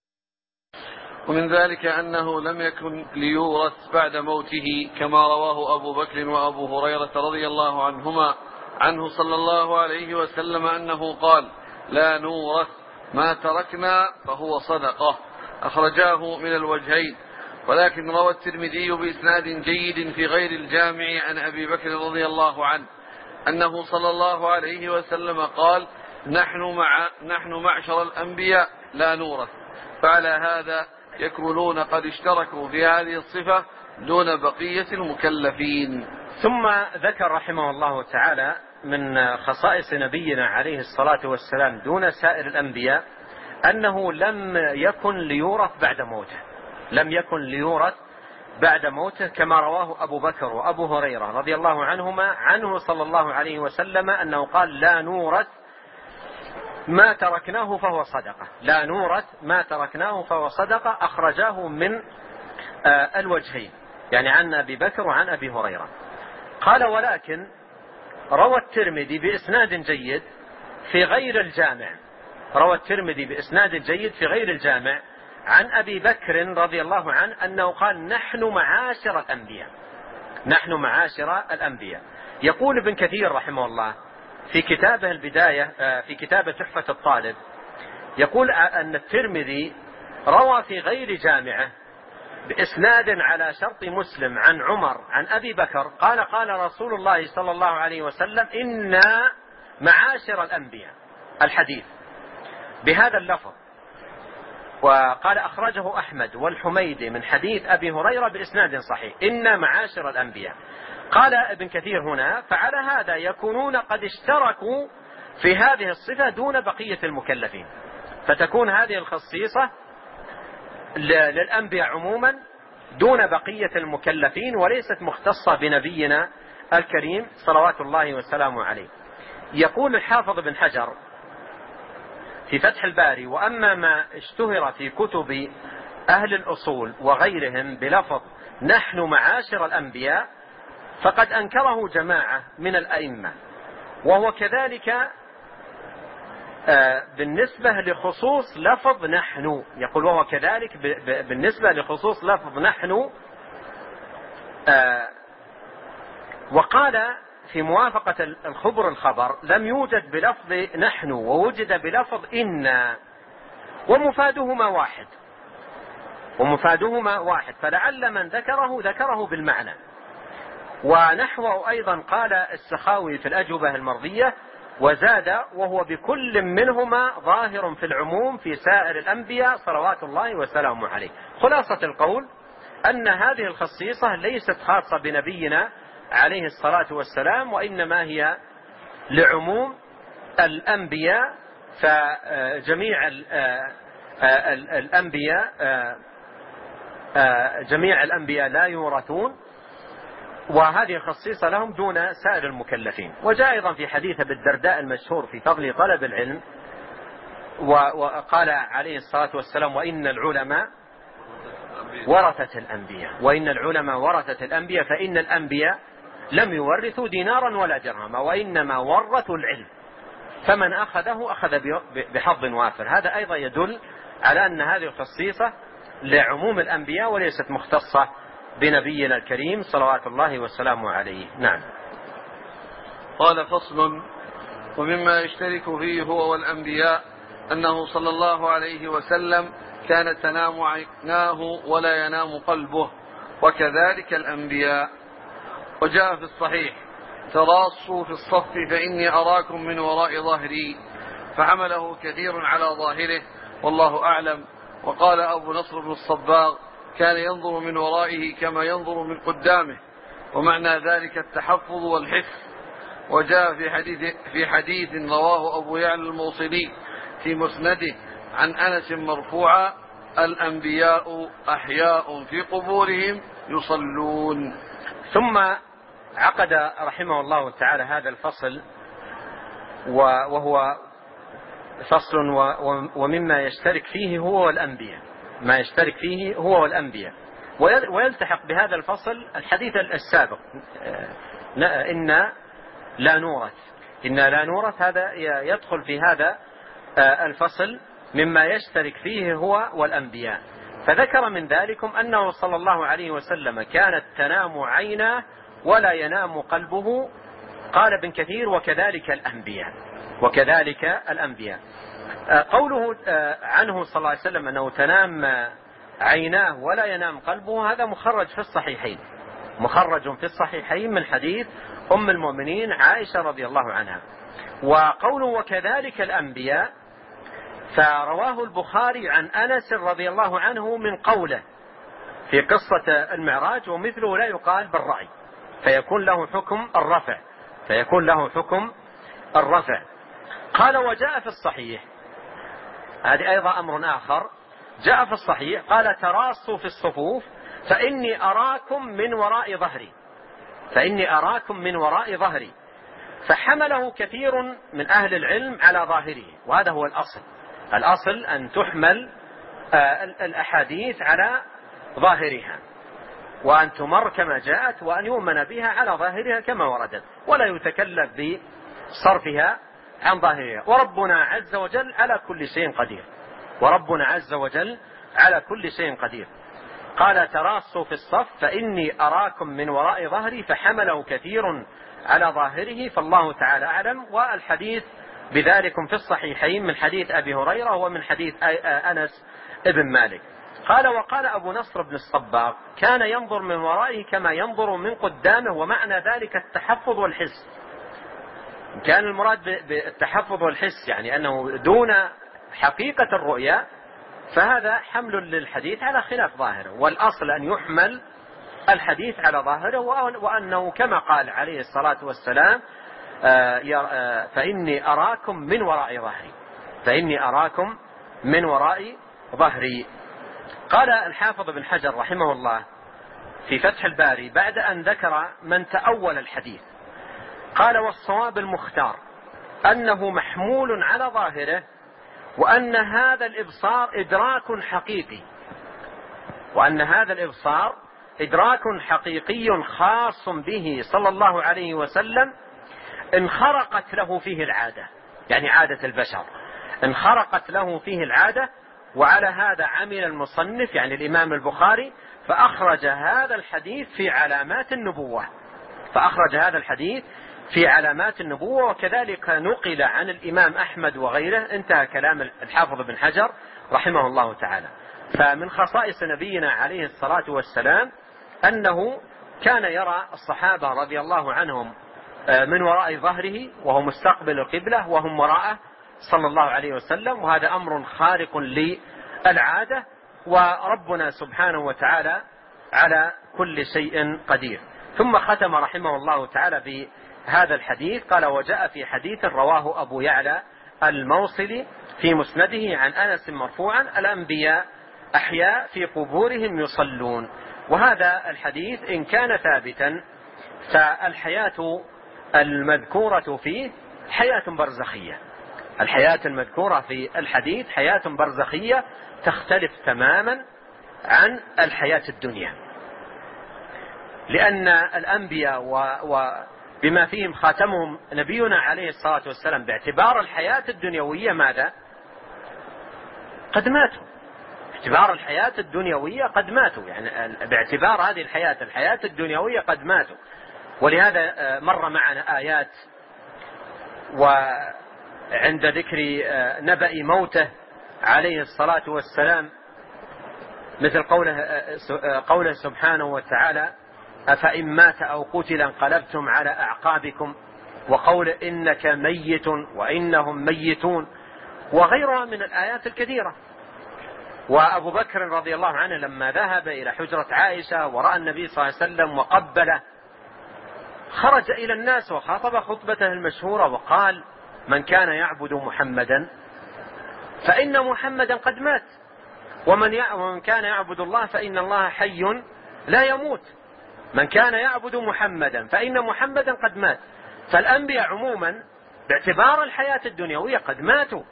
ومن ذلك أنه لم يكن ليورث بعد موته، كما رواه أبو بكر وأبو هريرة رضي الله عنهما عنه صلى الله عليه وسلم أنه قال: لا نورث ما تركنا فهو صدقة، أخرجاه من الوجهين. ولكن روى الترمذي بإسناد جيد في غير الجامع عن أبي بكر رضي الله عنه أنه صلى الله عليه وسلم قال: نحن, مع نحن معشر الأنبياء لا نورث. فعلى هذا يكونون قد اشتركوا في هذه الصفة دون بقية المكلفين. ثم ذكر رحمه الله تعالى من خصائص نبينا عليه الصلاة والسلام دون سائر الأنبياء أنه لم يكن ليورث بعد موته، لم يكن ليورث بعد موته، كما رواه أبو بكر وأبو هريرة رضي الله عنهما عنه صلى الله عليه وسلم أنه قال: لا نورث ما تركناه فهو صدقة، لا نورث ما تركناه فهو صدقة. أخرجاه من الوجهين، يعني عن أبي بكر وعن أبي هريرة. قال: ولكن روى الترمذي بإسناد جيد في غير الجامع، روى الترمذي بإسناد جيد في غير الجامع عن أبي بكر رضي الله عنه أنه قال: نحن معاشر الأنبياء، نحن معاشر الأنبياء. يقول ابن كثير رحمه الله في كتابه البداية في كتابه تحفة الطالب، يقول أن الترمذي روى في غير جامعه بإسناد على شرط مسلم عن عمر عن أبي بكر قال: قال رسول الله صلى الله عليه وسلم: إنا معاشر الأنبياء، الحديث بهذا اللفظ. وقال: أخرجه أحمد والحميدي من حديث أبي هريرة بإسناد صحيح: إنا معاشر الأنبياء. قال ابن كثير هنا: فعلى هذا يكونون قد اشتركوا في هذه الصفة دون بقية المكلفين، فتكون هذه الخصيصة للأنبياء عموما دون بقية المكلفين، وليست مختصة بنبينا الكريم صلوات الله وسلامه عليه. يقول الحافظ بن حجر في فتح الباري: وأما ما اشتهر في كتب أهل الأصول وغيرهم بلفظ نحن معاشر الأنبياء فقد أنكره جماعة من الأئمة، وهو كذلك بالنسبة لخصوص لفظ نحن. يقول: وهو كذلك بالنسبة لخصوص لفظ نحن. وقال في موافقة الخبر الخبر: لم يوجد بلفظ نحن ووجد بلفظ إنا، ومفادهما واحد ومفادهما واحد فلعل من ذكره ذكره بالمعنى. ونحوه أيضا قال السخاوي في الأجوبة المرضية: وزاد: وهو بكل منهما ظاهر في العموم في سائر الأنبياء صلوات الله وسلامه عليه. خلاصة القول أن هذه الخصيصة ليست خاصة بنبينا عليه الصلاة والسلام، وإنما هي لعموم الأنبياء، فجميع الأنبياء جميع الأنبياء لا يورثون، وهذه خصيصة لهم دون سائر المكلفين. وجاء أيضا في حديث أبي الدرداء المشهور في فضل طلب العلم، وقال عليه الصلاة والسلام: وإن العلماء ورثة الأنبياء، وإن العلماء ورثة الأنبياء، فإن الأنبياء لم يورثوا دينارا ولا درهما، وإنما ورثوا العلم، فمن أخذه أخذ بحظ وافر. هذا أيضا يدل على أن هذه الخصيصة لعموم الأنبياء وليست مختصة بنبينا الكريم صلوات الله وسلامه عليه. نعم. قال: فصل. ومما يشترك فيه هو والأنبياء أنه صلى الله عليه وسلم كانت تنام عيناه ولا ينام قلبه، وكذلك الأنبياء. وجاء في الصحيح: تراصوا في الصف فإني أراكم من وراء ظهري، فحمله كثير على ظاهره والله أعلم. وقال أبو نصر بن الصباغ: كان ينظر من ورائه كما ينظر من قدامه، ومعنى ذلك التحفظ والحفظ. وجاء في حديث, في حديث رواه أبو يعلى الموصلي في مسنده عن أنس مرفوعا: الأنبياء أحياء في قبورهم يصلون. ثم عقد رحمه الله تعالى هذا الفصل، وهو فصل ومما يشترك فيه هو والأنبياء، ما يشترك فيه هو والأنبياء. ويلتحق بهذا الفصل الحديث السابق: إن لا نورث، إن لا نورث. هذا يدخل في هذا الفصل مما يشترك فيه هو والأنبياء. فذكر من ذلكم أنه صلى الله عليه وسلم كانت تنام عيناه ولا ينام قلبه. قال ابن كثير: وكذلك الأنبياء، وكذلك الأنبياء. قوله عنه صلى الله عليه وسلم أنه تنام عيناه ولا ينام قلبه، هذا مخرج في الصحيحين، مخرج في الصحيحين من حديث أم المؤمنين عائشة رضي الله عنها. وقوله وكذلك الأنبياء فرواه البخاري عن أنس رضي الله عنه من قوله في قصة المعراج: ومثله لا يقال بالرأي، فيكون له حكم الرفع، فيكون له حكم الرفع. قال: وجاء في الصحيح، هذه أيضا أمر آخر، جاء في الصحيح قال: تراصوا في الصفوف فإني أراكم من وراء ظهري، فإني أراكم من وراء ظهري. فحمله كثير من أهل العلم على ظاهره، وهذا هو الأصل. الأصل أن تحمل الأحاديث على ظاهرها، وأن تمر كما جاءت، وأن يؤمن بها على ظاهرها كما وردت، ولا يتكلف بصرفها عن ظاهرها. وربنا عز وجل على كل شيء قدير، وربنا عز وجل على كل شيء قدير. قال: تراصوا في الصف فإني أراكم من وراء ظهري، فحمله كثير على ظاهره، فالله تعالى أعلم. والحديث بذلك في الصحيحين من حديث أبي هريرة ومن حديث أنس ابن مالك. قال: وقال أبو نصر بن الصباغ: كان ينظر من ورائه كما ينظر من قدامه، ومعنى ذلك التحفظ والحس. كان المراد بالتحفظ والحس يعني أنه دون حقيقة الرؤيا، فهذا حمل للحديث على خلاف ظاهره، والأصل أن يحمل الحديث على ظاهره، وأنه كما قال عليه الصلاة والسلام: فإني أراكم من وراء ظهري، فإني أراكم من وراء ظهري. قال الحافظ بن حجر رحمه الله في فتح الباري بعد أن ذكر من تأول الحديث، قال: والصواب المختار أنه محمول على ظاهره، وأن هذا الإبصار إدراك حقيقي، وأن هذا الإبصار إدراك حقيقي خاص به صلى الله عليه وسلم، انخرقت له فيه العادة، يعني عادة البشر انخرقت له فيه العادة. وعلى هذا عمل المصنف يعني الإمام البخاري، فأخرج هذا الحديث في علامات النبوة، فأخرج هذا الحديث في علامات النبوة. وكذلك نقل عن الإمام أحمد وغيره. انتهى كلام الحافظ بن حجر رحمه الله تعالى. فمن خصائص نبينا عليه الصلاة والسلام أنه كان يرى الصحابة رضي الله عنهم من وراء ظهره، وهو مستقبل القبلة وهم وراءه صلى الله عليه وسلم، وهذا أمر خارق للعادة، وربنا سبحانه وتعالى على كل شيء قدير. ثم ختم رحمه الله تعالى بهذا الحديث، قال: وجاء في حديث رواه أبو يعلى الموصلي في مسنده عن أنس مرفوعا: الأنبياء أحياء في قبورهم يصلون. وهذا الحديث إن كان ثابتا فالحياة المذكورة فيه حياة برزخية. الحياة المذكورة في الحديث حياة برزخية تختلف تماما عن الحياة الدنيا، لأن الأنبياء وبما فيهم خاتمهم نبينا عليه الصلاة والسلام باعتبار الحياة الدنيوية ماذا؟ قد ماتوا. باعتبار الحياة الدنيوية قد ماتوا، يعني باعتبار هذه الحياة الحياة الدنيوية قد ماتوا. ولهذا مر معنا آيات وعند ذكر نبأ موته عليه الصلاة والسلام مثل قوله, قوله سبحانه وتعالى أفإن مات أو قتل انقلبتم على أعقابكم، وقول إنك ميت وإنهم ميتون، وغيرها من الآيات الكثيرة. وأبو بكر رضي الله عنه لما ذهب إلى حجرة عائشة ورأى النبي صلى الله عليه وسلم وقبله خرج إلى الناس وخاطب خطبته المشهورة وقال من كان يعبد محمدا فإن محمدا قد مات، ومن كان يعبد الله فإن الله حي لا يموت. من كان يعبد محمدا فإن محمدا قد مات. فالأنبياء عموما باعتبار الحياة الدنيوية قد ماتوا،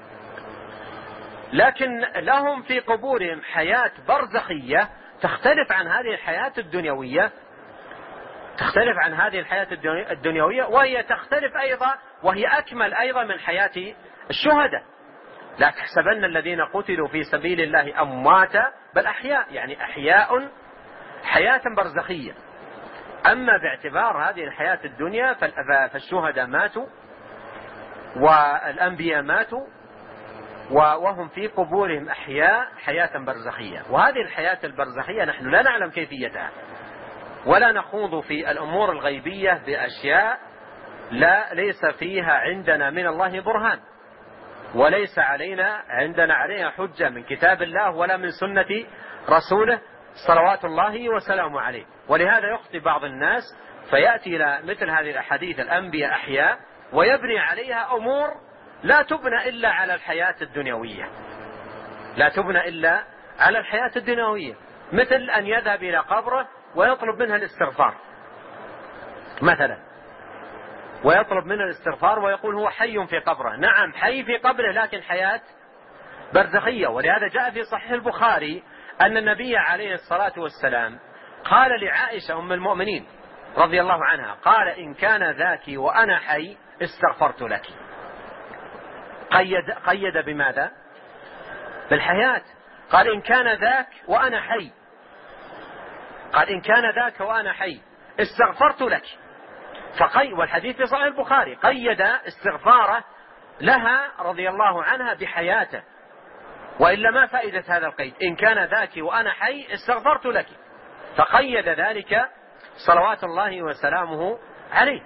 لكن لهم في قبورهم حياة برزخية تختلف عن هذه الحياة الدنيوية، تختلف عن هذه الحياة الدنيوية، وهي تختلف أيضا وهي أكمل أيضا من حياة الشهداء. لا تحسبن الذين قتلوا في سبيل الله أمواتا بل أحياء، يعني أحياء حياة برزخية. أما باعتبار هذه الحياة الدنيا فالشهداء ماتوا والأنبياء ماتوا وهم في قبورهم أحياء حياة برزخية. وهذه الحياة البرزخية نحن لا نعلم كيفيتها، ولا نخوض في الأمور الغيبية بأشياء لا ليس فيها عندنا من الله برهان، وليس علينا عندنا عليها حجة من كتاب الله ولا من سنة رسوله صلوات الله وسلامه عليه. ولهذا يخطئ بعض الناس فيأتي إلى مثل هذه الأحاديث الأنبياء أحياء ويبني عليها أمور لا تبنى إلا على الحياة الدنيوية، لا تبنى إلا على الحياة الدنيوية، مثل أن يذهب إلى قبره ويطلب منها الاستغفار مثلا، ويطلب منه الاستغفار ويقول هو حي في قبره. نعم حي في قبره لكن حياة برزخية. ولهذا جاء في صحيح البخاري أن النبي عليه الصلاة والسلام قال لعائشة أم المؤمنين رضي الله عنها قال إن كان ذاك وأنا حي استغفرت لك. قيد, قيد بماذا؟ بالحياة. قال إن كان ذاك وأنا حي، قال إن كان ذاك وأنا حي استغفرت لك. فقي والحديث في صحيح البخاري قيد استغفاره لها رضي الله عنها بحياته، وإلا ما فائدة هذا القيد؟ إن كان ذاك وأنا حي استغفرت لك. فقيد ذلك صلوات الله وسلامه عليه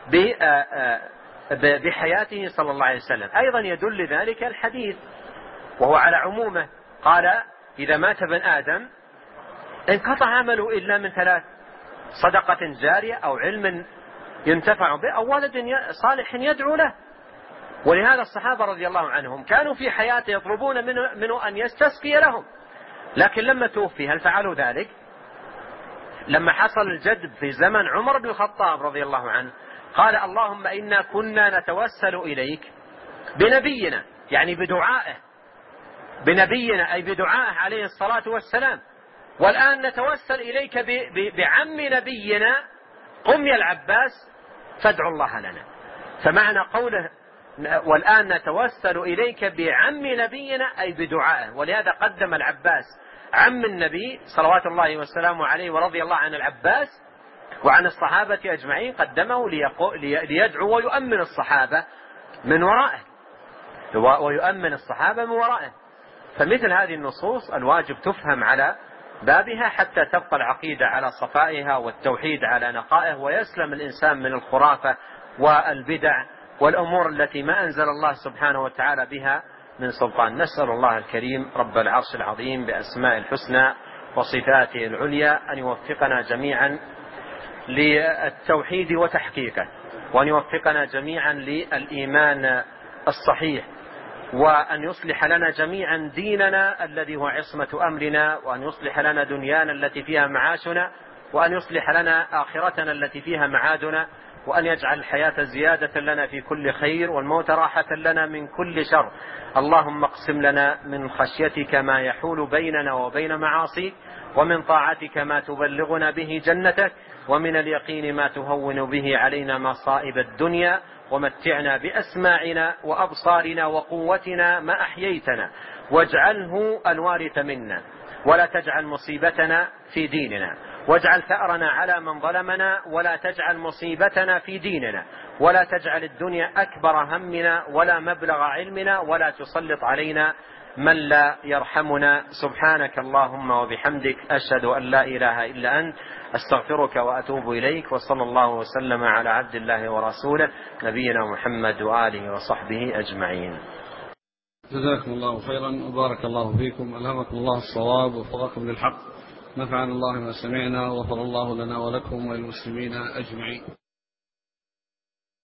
بحياته صلى الله عليه وسلم. أيضا يدل ذلك الحديث وهو على عمومه، قال إذا مات ابن آدم انقطع عمله إلا من ثلاث: صدقة جارية أو علم ينتفع به أو ولد صالح يدعو له. ولهذا الصحابة رضي الله عنهم كانوا في حياته يطلبون منه, منه أن يستسقي لهم، لكن لما توفي هل فعلوا ذلك؟ لما حصل الجدب في زمن عمر بن الخطاب رضي الله عنه قال اللهم إنا كنا نتوسل إليك بنبينا، يعني بدعائه، بنبينا أي بدعائه عليه الصلاة والسلام، والآن نتوسل إليك بعم نبينا قم يا العباس فادعوا الله لنا. فمعنى قوله والآن نتوسل إليك بعم نبينا أي بدعائه. ولهذا قدم العباس عم النبي صلوات الله وسلامه عليه ورضي الله عن العباس وعن الصحابة أجمعين، قدمه ليدعو ويؤمن الصحابة من ورائه، ويؤمن الصحابة من ورائه. فمثل هذه النصوص الواجب تفهم على بابها حتى تبقى العقيدة على صفائها والتوحيد على نقائه، ويسلم الإنسان من الخرافة والبدع والأمور التي ما أنزل الله سبحانه وتعالى بها من سلطان. نسأل الله الكريم رب العرش العظيم بأسماء الحسنى وصفاته العليا أن يوفقنا جميعا للتوحيد وتحقيقه، وأن يوفقنا جميعا للإيمان الصحيح، وأن يصلح لنا جميعا ديننا الذي هو عصمة أمرنا، وأن يصلح لنا دنيانا التي فيها معاشنا، وأن يصلح لنا آخرتنا التي فيها معادنا، وأن يجعل الحياة زيادة لنا في كل خير والموت راحة لنا من كل شر. اللهم اقسم لنا من خشيتك ما يحول بيننا وبين معاصيك، ومن طاعتك ما تبلغنا به جنتك، ومن اليقين ما تهون به علينا مصائب الدنيا، ومتعنا بأسماعنا وأبصارنا وقوتنا ما أحييتنا، واجعله الوارث منا، ولا تجعل مصيبتنا في ديننا، واجعل ثأرنا على من ظلمنا، ولا تجعل مصيبتنا في ديننا، ولا تجعل الدنيا أكبر همنا ولا مبلغ علمنا، ولا تسلط علينا من لا يرحمنا. سبحانك اللهم وبحمدك، أشهد أن لا إله إلا أنت، أستغفرك وأتوب إليك. وصلى الله وسلم على عبد الله ورسوله نبينا محمد وآله وصحبه أجمعين. جزاكم الله خيرا وبارك الله فيكم، ألهمكم الله الصواب ووفقكم للحق، نفعنا الله ما سمعنا وغفر الله لنا ولكم وللمسلمين أجمعين.